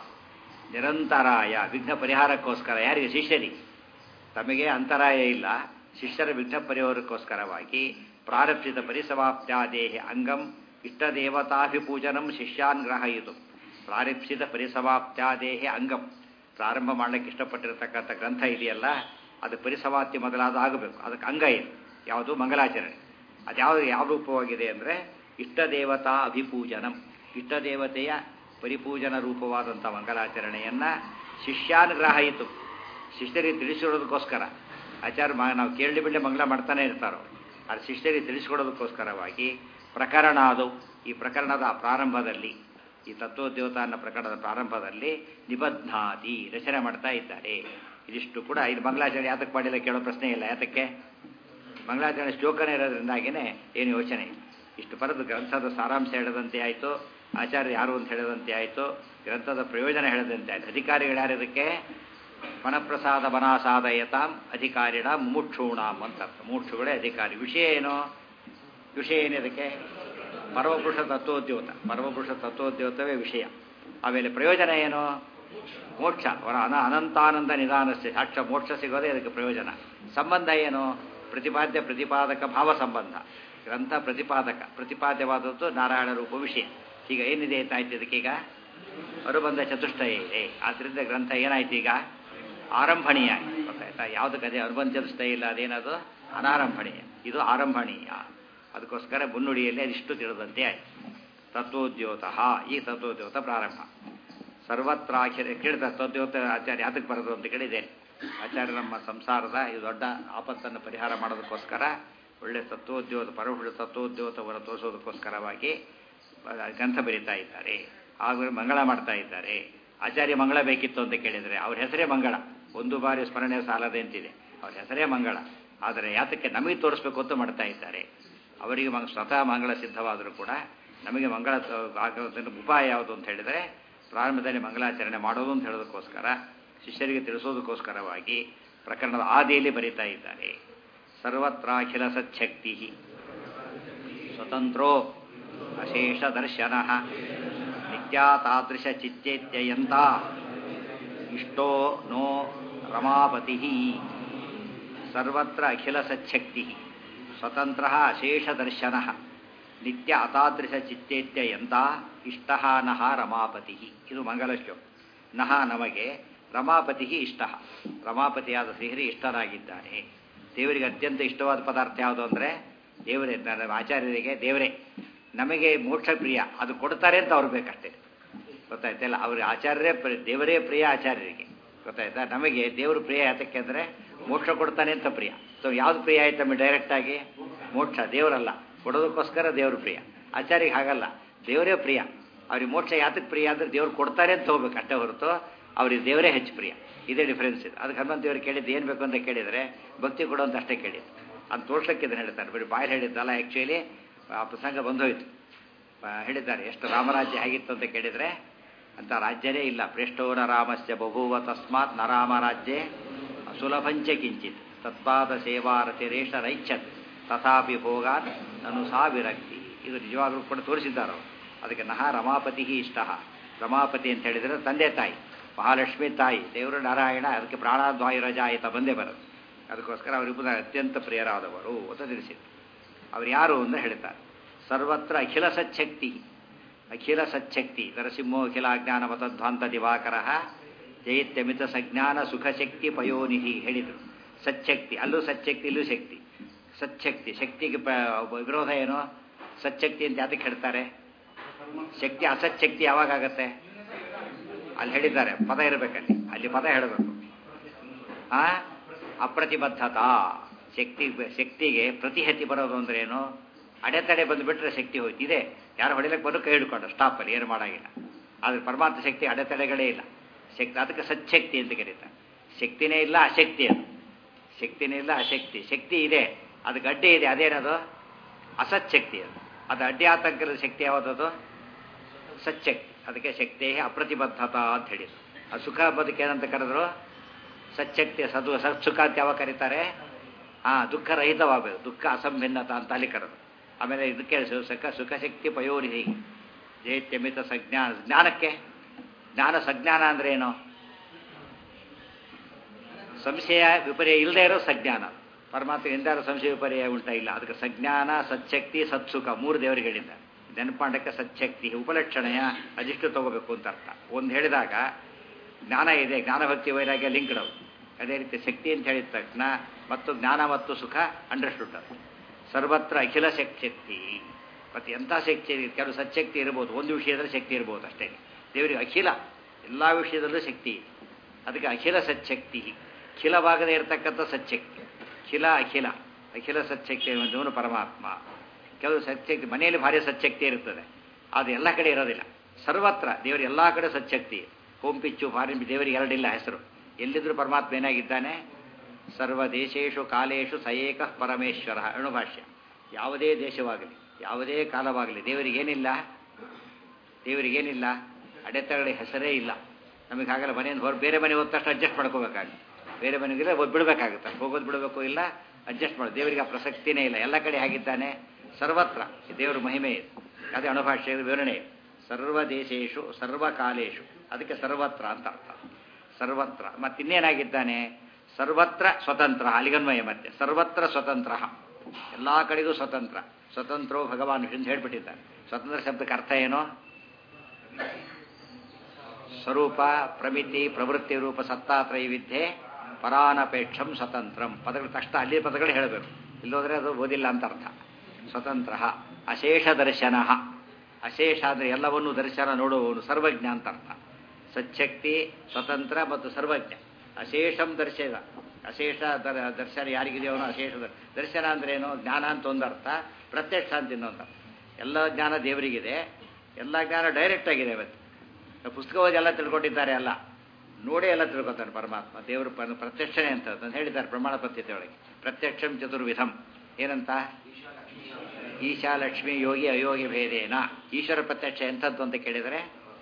ನಿರಂತರಾಯ ವಿಘ್ನ ಪರಿಹಾರಕ್ಕೋಸ್ಕರ ಯಾರಿಗೆ ಶಿಷ್ಯರಿಗೆ ತಮಗೆ ಅಂತರಾಯ ಇಲ್ಲ ಶಿಷ್ಯರ ವಿಘ್ನ ಪರಿಹಾರಕ್ಕೋಸ್ಕರವಾಗಿ ಪ್ರಾರಬ್ಧಿತ ಪರಿಸಮಾಪ್ತ್ಯಾದೇಹಿ ಅಂಗಂ ಇಷ್ಟದೇವತಾಭಿಪೂಜನಂ ಶಿಷ್ಯಾನ್ ಗ್ರಹಯಿತು ಪ್ರಾರಬ್ಧಿತ ಪರಿಸಮಾಪ್ತ್ಯಾದೇಹಿ ಅಂಗಂ ಪ್ರಾರಂಭ ಮಾಡಲಿಕ್ಕೆ ಇಷ್ಟಪಟ್ಟಿರತಕ್ಕಂಥ ಗ್ರಂಥ ಇದೆಯಲ್ಲ ಅದು ಪರಿಸಮಾಪ್ತಿ ಮೊದಲಾದ ಆಗಬೇಕು ಅದಕ್ಕೆ ಅಂಗ ಏನು ಯಾವುದು ಮಂಗಲಾಚರಣೆ ಅದು ಯಾವುದು ಯಾವ ರೂಪವಾಗಿದೆ ಅಂದರೆ ಇಷ್ಟದೇವತಾ ಅಭಿಪೂಜನಂ ಇಷ್ಟದೇವತೆಯ ಪರಿಪೂಜನ ರೂಪವಾದಂಥ ಮಂಗಲಾಚರಣೆಯನ್ನು ಶಿಷ್ಯಾನ್ ಗ್ರಹಯಿತು ಶಿಷ್ಯರಿಗೆ ತಿಳಿಸಿಕೊಡೋದಕ್ಕೋಸ್ಕರ ಆಚಾರ್ಯ ಮ ನಾವು ಕೇಳಿ ಬಿಡಲೆ ಮಂಗಳ ಮಾಡ್ತಾನೆ ಇರ್ತಾರೋ ಅದು ಶಿಷ್ಯರಿಗೆ ತಿಳಿಸಿಕೊಡೋದಕ್ಕೋಸ್ಕರವಾಗಿ ಪ್ರಕರಣ ಅದು ಈ ಪ್ರಕರಣದ ಪ್ರಾರಂಭದಲ್ಲಿ ಈ ತತ್ವೋದ್ಯೋತ ಅನ್ನೋ ಪ್ರಕರಣದ ಪ್ರಾರಂಭದಲ್ಲಿ ನಿಬಧ್ನಾತಿ ರಚನೆ ಮಾಡ್ತಾ ಇದ್ದಾರೆ ಇದಿಷ್ಟು ಕೂಡ ಇದು ಮಂಗಳಾಚರಣೆ ಯಾತಕ್ಕೆ ಮಾಡಿಲ್ಲ ಕೇಳೋ ಪ್ರಶ್ನೆ ಇಲ್ಲ ಯಾತಕ್ಕೆ ಮಂಗಳಾಚರಣೆ ಶ್ಲೋಕನೇ ಇರೋದ್ರಿಂದಾಗಿಯೇ ಏನು ಯೋಚನೆ ಇಷ್ಟು ಬರೆದು ಗ್ರಂಥದ ಸಾರಾಂಶ ಹೇಳದಂತೆ ಆಯಿತು ಆಚಾರ್ಯ ಯಾರು ಅಂತ ಹೇಳದಂತೆ ಆಯಿತು ಗ್ರಂಥದ ಪ್ರಯೋಜನ ಹೇಳದಂತೆ ಆಯಿತು ಅಧಿಕಾರಿಗಳು ಯಾರು ಇದಕ್ಕೆ ಮನಪ್ರಸಾದ ಮನಾಸಾದಯತಾಂ ಅಧಿಕಾರಿಣ ಮುಮುಕ್ಷೂಣಾಂ ಅಂತ ಮುಮುಕ್ಷುಗಳೇ ಅಧಿಕಾರಿ ವಿಷಯ ಏನು ವಿಷಯ ಏನಿದಕ್ಕೆ ಪರಮಪುರುಷ ತತ್ವೋದ್ಯೋತ ಪರಮಪುರುಷ ತತ್ವೋದ್ಯೋತವೇ ವಿಷಯ ಆಮೇಲೆ ಪ್ರಯೋಜನ ಏನು ಮೋಕ್ಷ ಅವರ ಅನ ಅನಂತಾನಂದ ನಿಧಾನಸ್ಯ ಸಾಕ್ಷ ಮೋಕ್ಷ ಸಿಗೋದೇ ಅದಕ್ಕೆ ಪ್ರಯೋಜನ ಸಂಬಂಧ ಏನು ಪ್ರತಿಪಾದ್ಯ ಪ್ರತಿಪಾದಕ ಭಾವ ಸಂಬಂಧ ಗ್ರಂಥ ಪ್ರತಿಪಾದಕ ಪ್ರತಿಪಾದ್ಯವಾದದ್ದು ನಾರಾಯಣ ರೂಪ ವಿಷಯ ಈಗ ಏನಿದೆ ಆಯ್ತು ಇದಕ್ಕೀಗ ಅನುಬಂಧ ಚತುಷ್ಟಯ ಇದೆ ಆದ್ದರಿಂದ ಗ್ರಂಥ ಏನಾಯ್ತು ಈಗ ಆರಂಭಣೀಯ ಗೊತ್ತಾಯ್ತಾ ಯಾವುದಕ್ಕೆ ಅದೇ ಅನುಬಂಧ ಚತುಷ್ಟಯ ಇಲ್ಲ ಅದೇನದು ಅನಾರಂಭಣೀಯ ಇದು ಆರಂಭಣೀಯ ಅದಕ್ಕೋಸ್ಕರ ಮುನ್ನುಡಿಯಲ್ಲಿ ಅದಿಷ್ಟು ತಿಳಿದಂತೆ ಆಯಿತು ತತ್ವೋದ್ಯೋತಃ ಈ ತತ್ವೋದ್ಯೋತ ಪ್ರಾರಂಭ ಸರ್ವತ್ರಾಖ್ಯ ಕೇಳಿದ ತತ್ವೋದ್ಯೋತ ಆಚಾರ್ಯ ಯಾತಕ್ಕೆ ಬರೋದು ಅಂತ ಕೇಳಿದ್ದೇನೆ ಆಚಾರ್ಯ ನಮ್ಮ ಸಂಸಾರದ ಈ ದೊಡ್ಡ ಆಪತ್ತನ್ನು ಪರಿಹಾರ ಮಾಡೋದಕ್ಕೋಸ್ಕರ ಒಳ್ಳೆ ತತ್ವೋದ್ಯೋತ ಪರಹುಳ ತತ್ವೋದ್ಯೋತವನ್ನು ತೋರಿಸೋದಕ್ಕೋಸ್ಕರವಾಗಿ ಗ್ರಂಥ ಬರೀತಾ ಇದ್ದಾರೆ ಹಾಗೂ ಮಂಗಳ ಮಾಡ್ತಾ ಇದ್ದಾರೆ ಆಚಾರ್ಯ ಮಂಗಳ ಬೇಕಿತ್ತು ಅಂತ ಕೇಳಿದರೆ ಅವ್ರ ಹೆಸರೇ ಮಂಗಳ ಒಂದು ಬಾರಿ ಸ್ಮರಣೆ ಸಾಲದೆ ಅಂತಿದೆ ಅವ್ರ ಹೆಸರೇ ಮಂಗಳ ಆದರೆ ಯಾತಕ್ಕೆ ನಮಗೆ ತೋರಿಸ್ಬೇಕು ಅಂತ ಮಾಡ್ತಾ ಇದ್ದಾರೆ ಅವರಿಗೆ ಮಂಗ ಸ್ವತಃ ಮಂಗಳ ಸಿದ್ಧವಾದರೂ ಕೂಡ ನಮಗೆ ಮಂಗಳ ಆಗೋದನ್ನು ಉಪಾಯ ಯಾವುದು ಅಂತ ಹೇಳಿದರೆ ಪ್ರಾರಂಭದಲ್ಲಿ ಮಂಗಳಾಚರಣೆ ಮಾಡೋದು ಅಂತ ಹೇಳೋದಕ್ಕೋಸ್ಕರ ಶಿಷ್ಯರಿಗೆ ತಿಳಿಸೋದಕ್ಕೋಸ್ಕರವಾಗಿ ಪ್ರಕರಣದ ಆದಿಯಲ್ಲಿ ಬರೀತಾ ಇದ್ದಾರೆ ಸರ್ವತ್ರಾಖಿಲ ಸಚ್ಛಕ್ತಿ ಸ್ವತಂತ್ರೋ ಅಶೇಷ ದರ್ಶನ ನಿತ್ಯಾ ತಾದೃಶ ಚಿತ್ತೇತ್ಯಯಂತ ಇಷ್ಟೋ ನೋ ರಮಾಪತಿ ಸರ್ವತ್ರ ಅಖಿಲ ಸಚ್ಛಕ್ತಿ ಸ್ವತಂತ್ರ ಅಶೇಷ ದರ್ಶನ ನಿತ್ಯ ಅತಾದೃಶ ಚಿತ್ತೇತ್ಯಯಂತ ಇಷ್ಟ ನಹ ರಮಾಪತಿ ಇದು ಮಂಗಲ ಶ್ಲೋಕ ನಹ ನಮಗೆ ರಮಾಪತಿ ಇಷ್ಟ ರಮಾಪತಿಯಾದ ಶ್ರೀಹರಿ ಇಷ್ಟನಾಗಿದ್ದಾನೆ ದೇವರಿಗೆ ಅತ್ಯಂತ ಇಷ್ಟವಾದ ಪದಾರ್ಥ ಯಾವುದು ಅಂದರೆ ದೇವರೇ ಆಚಾರ್ಯರಿಗೆ ದೇವರೇ ನಮಗೆ ಮೋಕ್ಷ ಪ್ರಿಯ ಅದು ಕೊಡ್ತಾರೆ ಅಂತ ಅವ್ರು ಬೇಕಷ್ಟೇ ಗೊತ್ತಾಯ್ತಲ್ಲ ಅವ್ರಿಗೆ ಆಚಾರ್ಯರೇ ಪ್ರಿಯ ದೇವರೇ ಪ್ರಿಯ ಆಚಾರ್ಯರಿಗೆ ಗೊತ್ತಾಯ್ತಾ ನಮಗೆ ದೇವರು ಪ್ರಿಯ ಯಾತಕ್ಕೆ ಅಂದರೆ ಮೋಕ್ಷ ಕೊಡ್ತಾನೆ ಅಂತ ಪ್ರಿಯ ಸೊ ಯಾವ್ದು ಪ್ರಿಯ ಆಯ್ತು ನಮಗೆ ಡೈರೆಕ್ಟಾಗಿ ಮೋಕ್ಷ ದೇವರಲ್ಲ ಕೊಡೋದಕ್ಕೋಸ್ಕರ ದೇವರು ಪ್ರಿಯ ಆಚಾರ್ಯಗೆ ಹಾಗಲ್ಲ ದೇವರೇ ಪ್ರಿಯ ಅವ್ರಿಗೆ ಮೋಕ್ಷ ಯಾತಕ್ಕೆ ಪ್ರಿಯ ಅಂದರೆ ದೇವ್ರು ಕೊಡ್ತಾರೆ ಅಂತ ಹೋಗ್ಬೇಕು ಅಷ್ಟೇ ಹೊರತು ಅವ್ರಿಗೆ ದೇವರೇ ಹೆಚ್ಚು ಪ್ರಿಯ ಇದೇ ಡಿಫ್ರೆನ್ಸ್ ಇದೆ ಅದಕ್ಕೆ ಹನುಮಂತ ದೇವರು ಕೇಳಿದ್ದು ಏನು ಬೇಕು ಅಂತ ಕೇಳಿದರೆ ಭಕ್ತಿ ಕೊಡು ಅಂತ ಅಷ್ಟೇ ಕೇಳಿದ್ದು ಅದು ತೋರ್ಸಕ್ಕೆ ಇದನ್ನು ಹೇಳ್ತಾರೆ ಬರೀ ಬಾಯಲ್ಲಿ ಹೇಳಿದ್ದಲ್ಲ ಆ್ಯಕ್ಚುಲಿ ಆ ಪ್ರಸಂಗ ಬಂದೋಯ್ತು ಹೇಳಿದ್ದಾರೆ ಎಷ್ಟು ರಾಮರಾಜ್ಯ ಹೇಗಿತ್ತು ಅಂತ ಕೇಳಿದರೆ ಅಂತ ರಾಜ್ಯನೇ ಇಲ್ಲ ಪ್ರೇಷ್ಠೋನ ರಾಮಸ್ಯ ಬಭೂವ ತಸ್ಮಾತ್ ನ ರಾಮರಾಜ್ಯೆ ಸುಲಭಂಚ ಕಿಂಚಿತ್ ತತ್ಪಾದ ಸೇವಾರತಿರೇಶ ರೈಚ್ಛತ್ ತಥಾಪಿ ಭೋಗಾತ್ ನನು ಸಾ ವಿರಕ್ತಿ ಇದು ನಿಜವಾಗ್ಲೂ ಕೂಡ ತೋರಿಸಿದ್ದಾರೆ ಅವರು. ಅದಕ್ಕೆ ನಹ ರಮಾಪತಿ ಇಷ್ಟ. ರಮಾಪತಿ ಅಂತ ಹೇಳಿದರೆ ತಂದೆ ತಾಯಿ, ಮಹಾಲಕ್ಷ್ಮಿ ತಾಯಿ, ದೇವರು ನಾರಾಯಣ, ಅದಕ್ಕೆ ಪ್ರಾಣಾದ್ವಾಯುರಜ ಆಯಿತ ಬಂದೇ ಬರೋದು. ಅದಕ್ಕೋಸ್ಕರ ಅವರಿಬ್ಬರು ಅತ್ಯಂತ ಪ್ರಿಯರಾದವರು ಅಂತ ತಿಳಿಸಿದ್ರು. ಅವರು ಯಾರು ಅಂತ ಹೇಳ್ತಾರೆ. ಸರ್ವತ್ರ ಅಖಿಲ ಸಚ್ಛಕ್ತಿ, ಅಖಿಲ ಸಚ್ಛಕ್ತಿ ನರಸಿಂಹೋ ಅಖಿಲ ಅಜ್ಞಾನ ಮತಧ್ವಾಂತ ದಿವಾಕರ ಜೈತ್ಯಮಿತ ಸಜ್ಞಾನ ಸುಖಶಕ್ತಿ ಪಯೋನಿಹಿ ಹೇಳಿದರು. ಸಚ್ಛಕ್ತಿ, ಅಲ್ಲೂ ಸಚ್ಛಕ್ತಿ, ಇಲ್ಲೂ ಶಕ್ತಿ. ಸಚ್ಛಕ್ತಿ, ಶಕ್ತಿಗೆ ವಿರೋಧ ಏನು? ಸಚ್ಛಕ್ತಿ ಅಂತ ಯಾತಕ್ಕೆ ಹೇಳ್ತಾರೆ? ಶಕ್ತಿ ಅಸಚ್ಛಕ್ತಿ ಯಾವಾಗ ಆಗತ್ತೆ? ಅಲ್ಲಿ ಹೇಳಿದ್ದಾರೆ, ಪದ ಇರಬೇಕಲ್ಲಿ, ಅಲ್ಲಿ ಪದ ಹೇಳಬೇಕು. ಆ ಅಪ್ರತಿಬದ್ಧತಾ, ಶಕ್ತಿ ಶಕ್ತಿಗೆ ಪ್ರತಿಹತಿ ಬರೋದು ಅಂದ್ರೆ ಏನು? ಅಡೆತಡೆ ಬಂದುಬಿಟ್ರೆ ಶಕ್ತಿ ಹೋಯ್ತು. ಇದೆ ಯಾರು ಹೊಡಿಲಕ್ಕೆ ಬಂದು ಕೈ ಹಿಡ್ಕೊಂಡು ಸ್ಟಾಪಲ್ಲಿ ಏನು ಮಾಡೋಂಗಿಲ್ಲ. ಆದರೆ ಪರಮಾತ್ಮ ಶಕ್ತಿ ಅಡೆತಡೆಗಳೇ ಇಲ್ಲ. ಶಕ್ತಿ ಅದಕ್ಕೆ ಸಚ್ಛಕ್ತಿ ಅಂತ ಕರೀತಾರೆ. ಶಕ್ತಿನೇ ಇಲ್ಲ, ಅಶಕ್ತಿ ಅದು. ಶಕ್ತಿನೇ ಇಲ್ಲ, ಅಶಕ್ತಿ. ಶಕ್ತಿ ಇದೆ, ಅದಕ್ಕೆ ಅಡ್ಡಿ ಇದೆ, ಅದೇನದು? ಅಸಚ್ಛಕ್ತಿ ಅದು. ಅದು ಅಡ್ಡಿ ಆತಂಕದ ಶಕ್ತಿ ಯಾವುದದು? ಸಚ್ಛಕ್ತಿ. ಅದಕ್ಕೆ ಶಕ್ತಿ ಅಪ್ರತಿಬದ್ಧತಾ ಅಂತ ಹೇಳಿದ್ರು. ಆ ಸುಖ ಬದುಕೇನಂತ ಕರೆದ್ರು? ಸಚ್ಛಕ್ತಿ. ಸದು ಸತ್ಸುಖ ಅಂತ ಯಾವಾಗ ಕರೀತಾರೆ? ಹಾಂ, ದುಃಖ ರಹಿತವಾಗಬೇಕು, ದುಃಖ ಅಸಂಭಿನ್ನತ ಅಂತ ಅಲ್ಲಿ ಕರೆದು. ಆಮೇಲೆ ಇದಕ್ಕೆ ಸುಖ ಸುಖಶಕ್ತಿ ಪಯೋನಿಧಿ ಜೈತ್ಯಮಿತ ಸಜ್ಞಾನ. ಜ್ಞಾನಕ್ಕೆ ಜ್ಞಾನ ಸಜ್ಞಾನ ಅಂದ್ರೆ ಏನು? ಸಂಶಯ ವಿಪರ್ಯ ಇಲ್ಲದೆ ಇರೋ ಸಜ್ಞಾನ. ಪರಮಾತ್ಮ ಎಂದಾರು ಸಂಶಯ ವಿಪರ್ಯ ಉಂಟ ಇಲ್ಲ. ಅದಕ್ಕೆ ಸಜ್ಞಾನ, ಸಚ್ಛಕ್ತಿ, ಸತ್ಸುಖ ಮೂರು ದೇವರಿಗೆ ಹೇಳಿದ್ದ. ನೆನಪಾಂಡಕ್ಕೆ ಸಚ್ಛಕ್ತಿ ಉಪಲಕ್ಷಣೆಯ ಅದಿಷ್ಟು ತಗೋಬೇಕು ಅಂತ ಅರ್ಥ. ಒಂದು ಹೇಳಿದಾಗ ಜ್ಞಾನ ಇದೆ, ಜ್ಞಾನಭಕ್ತಿ ವೈರಾಗ್ಯ ಲಿಂಕ್ಡ್ ಅವು. ಅದೇ ರೀತಿ ಶಕ್ತಿ ಅಂತ ಹೇಳಿದ ತಕ್ಷಣ ಮತ್ತು ಜ್ಞಾನ ಮತ್ತು ಸುಖ ಅಂಡರ್ಸ್ಟುಡ್ ಅದು. ಸರ್ವತ್ರ ಅಖಿಲ ಶಕ್ತಿ. ಮತ್ತು ಎಂಥ ಶಕ್ತಿ? ಕೆಲವು ಸಚ್ಛಕ್ತಿ ಇರ್ಬೋದು, ಒಂದು ವಿಷಯದಲ್ಲಿ ಶಕ್ತಿ ಇರ್ಬೋದು ಅಷ್ಟೇ. ದೇವರಿಗೆ ಅಖಿಲ, ಎಲ್ಲ ವಿಷಯದಲ್ಲೂ ಶಕ್ತಿ ಇದೆ. ಅದಕ್ಕೆ ಅಖಿಲ ಸಚ್ಛಕ್ತಿ. ಖಿಲವಾಗದೇ ಇರತಕ್ಕಂಥ ಸಚ್ಛಕ್ತಿ. ಖಿಲ ಅಖಿಲ, ಅಖಿಲ ಸಚ್ಛಕ್ತಿ ಅನ್ನೋದವನು ಪರಮಾತ್ಮ. ಕೆಲವು ಸಚ್ಛಕ್ತಿ ಮನೆಯಲ್ಲಿ ಭಾರಿ ಸಚ್ಛಕ್ತಿ ಇರುತ್ತದೆ, ಅದು ಎಲ್ಲ ಕಡೆ ಇರೋದಿಲ್ಲ. ಸರ್ವತ್ರ ದೇವರು ಎಲ್ಲ ಕಡೆ ಸಚ್ಛಕ್ತಿ. ಹೋಂಪಿಚ್ಚು ಪಾರಿಂಪಿ ದೇವರಿಗೆ ಎರಡಿಲ್ಲ ಹೆಸರು. ಎಲ್ಲಿದ್ದರೂ ಪರಮಾತ್ಮ ಏನಾಗಿದ್ದಾನೆ? ಸರ್ವ ದೇಶೇಶು ಕಾಲೇಶು ಸಯೇಕ ಪರಮೇಶ್ವರ ಅಣುಭಾಷ್ಯ. ಯಾವುದೇ ದೇಶವಾಗಲಿ, ಯಾವುದೇ ಕಾಲವಾಗಲಿ ದೇವರಿಗೇನಿಲ್ಲ, ದೇವರಿಗೇನಿಲ್ಲ ಅಡೆತಡೆ ಹೆಸರೇ ಇಲ್ಲ. ನಮಗೆ ಹಾಗೆಲ್ಲ ಮನೆಯಿಂದ ಹೊರ ಬೇರೆ ಮನೆ ಹೋದ ತಕ್ಷಣ ಅಡ್ಜಸ್ಟ್ ಮಾಡ್ಕೋಬೇಕಾಗಿ, ಬೇರೆ ಮನೆಗಿಲ್ಲ ಬಿಡಬೇಕಾಗುತ್ತೆ, ಹೋಗೋದು ಬಿಡಬೇಕು ಇಲ್ಲ, ಅಡ್ಜಸ್ಟ್ ಮಾಡೋದು. ದೇವರಿಗೆ ಆ ಪ್ರಸಕ್ತಿನೇ ಇಲ್ಲ, ಎಲ್ಲ ಕಡೆ ಆಗಿದ್ದಾನೆ. ಸರ್ವತ್ರ ದೇವರ ಮಹಿಮೆ ಇದೆ. ಅದೇ ಅಣುಭಾಷ್ಯದ ವಿವರಣೆ. ಸರ್ವ ದೇಶೇಶು ಸರ್ವಕಾಲೇಶು, ಅದಕ್ಕೆ ಸರ್ವತ್ರ ಅಂತ ಅರ್ಥ. ಸರ್ವತ್ರ ಮತ್ತಿನ್ನೇನಾಗಿದ್ದಾನೆ? ಸರ್ವತ್ರ ಸ್ವತಂತ್ರ, ಅಲಿಗನ್ವಯ ಮತ್ತೆ ಸರ್ವತ್ರ ಸ್ವತಂತ್ರ, ಎಲ್ಲ ಕಡೆಗೂ ಸ್ವತಂತ್ರ. ಸ್ವತಂತ್ರೋ ಭಗವಾನ್ ಎಂದು ಹೇಳ್ಬಿಟ್ಟಿದ್ದಾರೆ. ಸ್ವತಂತ್ರ ಶಬ್ದಕ್ಕೆ ಅರ್ಥ ಏನು? ಸ್ವರೂಪ, ಪ್ರಮಿತಿ, ಪ್ರವೃತ್ತಿ ರೂಪ ಸತ್ತಾತ್ರೈವಿದ್ಯೆ ಪರಾನಪೇಕ್ಷಂ ಸ್ವತಂತ್ರಂ. ಪದಗಳು ತಕ್ಷಣ ಅಲ್ಲಿ ಪದಗಳು ಹೇಳಬೇಕು, ಇಲ್ಲೋದ್ರೆ ಅದು ಓದಿಲ್ಲ ಅಂತ ಅರ್ಥ. ಸ್ವತಂತ್ರ ಅಶೇಷ ದರ್ಶನ. ಅಶೇಷ ಅಂದರೆ ಎಲ್ಲವನ್ನೂ ದರ್ಶನ ನೋಡುವವನು, ಸರ್ವಜ್ಞ ಅಂತ ಅರ್ಥ. ಸಚ್ಛಕ್ತಿ, ಸ್ವತಂತ್ರ ಮತ್ತು ಸರ್ವಜ್ಞ. ಅಶೇಷಂ ದರ್ಶನ, ಅಶೇಷ ದರ್ ದರ್ಶನ ಯಾರಿಗಿದೆಯೋ ಅವನು ಅಶೇಷ ದರ್ಶನ ಅಂದ್ರೆ ಏನು? ಜ್ಞಾನ ಅಂತ ಒಂದು ಅರ್ಥ, ಪ್ರತ್ಯಕ್ಷ ಅಂತ ಇನ್ನೊಂದು ಅರ್ಥ. ಎಲ್ಲ ಜ್ಞಾನ ದೇವರಿಗಿದೆ, ಎಲ್ಲ ಜ್ಞಾನ ಡೈರೆಕ್ಟ್ ಆಗಿದೆ. ಇವತ್ತು ಪುಸ್ತಕ ಓದಿ ಎಲ್ಲ ತಿಳ್ಕೊಂಡಿದ್ದಾರೆ, ಅಲ್ಲ ನೋಡೇ ಎಲ್ಲ ತಿಳ್ಕೊತಾನೆ ಪರಮಾತ್ಮ. ದೇವರು ಪ್ರತ್ಯಕ್ಷನೇ ಅಂತ ಅಂತ ಹೇಳಿದ್ದಾರೆ ಪ್ರಮಾಣ ಪದ್ಧತಿ ಒಳಗೆ. ಪ್ರತ್ಯಕ್ಷಂ ಚತುರ್ವಿಧಂ ಏನಂತ? ಈಶಾ ಲಕ್ಷ್ಮಿ ಯೋಗಿ ಅಯೋಗಿ ಭೇದೇನ. ಈಶ್ವರ ಪ್ರತ್ಯಕ್ಷ ಎಂಥದ್ದು ಅಂತ ಕೇಳಿದರೆ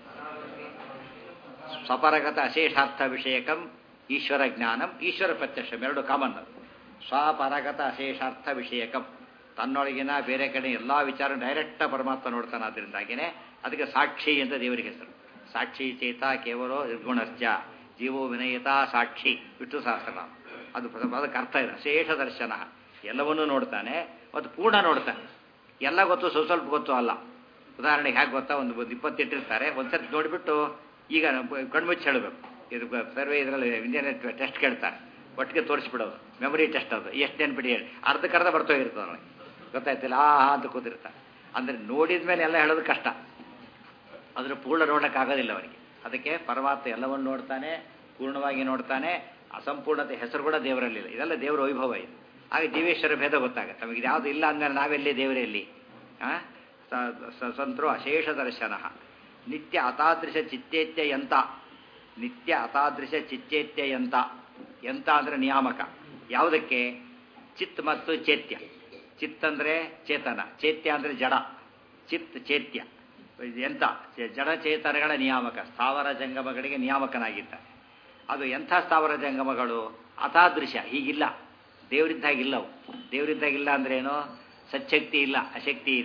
ಸ್ವಪರಗತ ಅಶೇಷಾರ್ಥ ವಿಷಯಕಂ ಈಶ್ವರ ಜ್ಞಾನಂ, ಈಶ್ವರ ಪ್ರತ್ಯಕ್ಷಂ ಎರಡು ಕಾಮನ್. ಸ್ವಪರಗತ ಅಶೇಷಾರ್ಥ ವಿಷಯಕಂ, ತನ್ನೊಳಗಿನ ಬೇರೆ ಕಡೆ ಎಲ್ಲ ವಿಚಾರ ಡೈರೆಕ್ಟ ಪರಮಾತ್ಮ ನೋಡ್ತಾನೆ. ಅದರಿಂದಾಗಿನೇ ಅದಕ್ಕೆ ಸಾಕ್ಷಿ ಅಂತ ದೇವರಿಗೆ ಹೆಸರು. ಸಾಕ್ಷಿ ಚೇತ ಕೇವಲೋ ನಿರ್ಗುಣಶ್ಚ ಜೀವೋ ವಿನಯತ ಸಾಕ್ಷಿ ವಿಷ್ಣು ಸಹಸ್ರನಾಮ. ಅದು ಅದಕ್ಕೆ ಅರ್ಥ ಇದೆ. ಅಶೇಷ ದರ್ಶನ, ಎಲ್ಲವನ್ನೂ ನೋಡ್ತಾನೆ ಮತ್ತು ಪೂರ್ಣ ನೋಡ್ತಾನೆ. ಎಲ್ಲ ಗೊತ್ತು, ಸ್ವಲ್ಪ ಸ್ವಲ್ಪ ಗೊತ್ತು ಅಲ್ಲ. ಉದಾಹರಣೆಗೆ ಹೇಗೆ ಗೊತ್ತಾ, ಒಂದು ಒಂದು ಇಪ್ಪತ್ತಿಟ್ಟಿರ್ತಾರೆ, ಒಂದ್ಸತಿ ನೋಡಿಬಿಟ್ಟು ಈಗ ಕಣ್ಮುಚ್ಚಿ ಹೇಳಬೇಕು. ಇದು ಸರ್ವೆ ಇದರಲ್ಲಿ ಇಂಡಿಯನ್ ಟೆಸ್ಟ್ ಕೇಳ್ತಾರೆ, ಒಟ್ಟಿಗೆ ತೋರಿಸ್ಬಿಡೋದು, ಮೆಮೊರಿ ಟೆಸ್ಟ್ ಅದು. ಎಷ್ಟು ನೆನ್ಪಿಡಿ ಹೇಳಿ, ಅರ್ಧಕ್ಕರ್ಧ ಬರ್ತೋಗಿರ್ತದೆ ನನಗೆ, ಗೊತ್ತಾಯ್ತಿಲ್ಲ ಆ ಅಂತ ಕೂತಿರ್ತಾರೆ. ಅಂದರೆ ನೋಡಿದ ಮೇಲೆ ಎಲ್ಲ ಹೇಳೋದು ಕಷ್ಟ, ಅದ್ರ ಪೂರ್ಣ ನೋಡೋಕ್ಕಾಗೋದಿಲ್ಲ ಅವನಿಗೆ. ಅದಕ್ಕೆ ಪರಮಾತ್ಮ ಎಲ್ಲವನ್ನು ನೋಡ್ತಾನೆ, ಪೂರ್ಣವಾಗಿ ನೋಡ್ತಾನೆ. ಅಸಂಪೂರ್ಣತೆ ಹೆಸರು ಕೂಡ ದೇವರಲ್ಲಿಲ್ಲ. ಇದೆಲ್ಲ ದೇವರ ವೈಭವ ಇದು. ಹಾಗೆ ಜೀವೇಶ್ವರ ಭೇದ ಗೊತ್ತಾಗುತ್ತೆ ನಮಗೆ. ಇದು ಯಾವುದು ಇಲ್ಲ ಅಂದಮೇಲೆ ನಾವೆಲ್ಲಿ ದೇವರಲ್ಲಿ? ಸ್ವತಂತ್ರೋ ಅಶೇಷ ದರ್ಶನ. ನಿತ್ಯ ಅತಾದೃಶ ಚಿತ್ತೇತ್ಯ ಯಂತ. ನಿತ್ಯ ಅತಾದೃಶ ಚಿತ್ತೇತ್ಯ ಯಂತ. ಯಂತ ಅಂದರೆ ನಿಯಾಮಕ. ಯಾವುದಕ್ಕೆ? ಚಿತ್ ಮತ್ತು ಚೇತ್ಯ. ಚಿತ್ ಅಂದರೆ ಚೇತನ, ಚೇತ್ಯ ಅಂದರೆ ಜಡ. ಚಿತ್ ಚೇತ್ಯ ಎಂತ ಜಡಚೇತನಗಳ ನಿಯಾಮಕ, ಸ್ಥಾವರ ಜಂಗಮಗಳಿಗೆ ನಿಯಾಮಕನಾಗಿದ್ದ. ಅದು ಎಂಥ ಸ್ಥಾವರ ಜಂಗಮಗಳು? ಅತಾದೃಶ, ಹೀಗಿಲ್ಲ, ದೇವರಿದ್ದಾಗಿಲ್ಲವು. ದೇವರಿದ್ದಾಗಿಲ್ಲ ಅಂದ್ರೇನು? ಸಚ್ಛಕ್ತಿ ಇಲ್ಲ, ಅಶಕ್ತಿ ಇದೆ.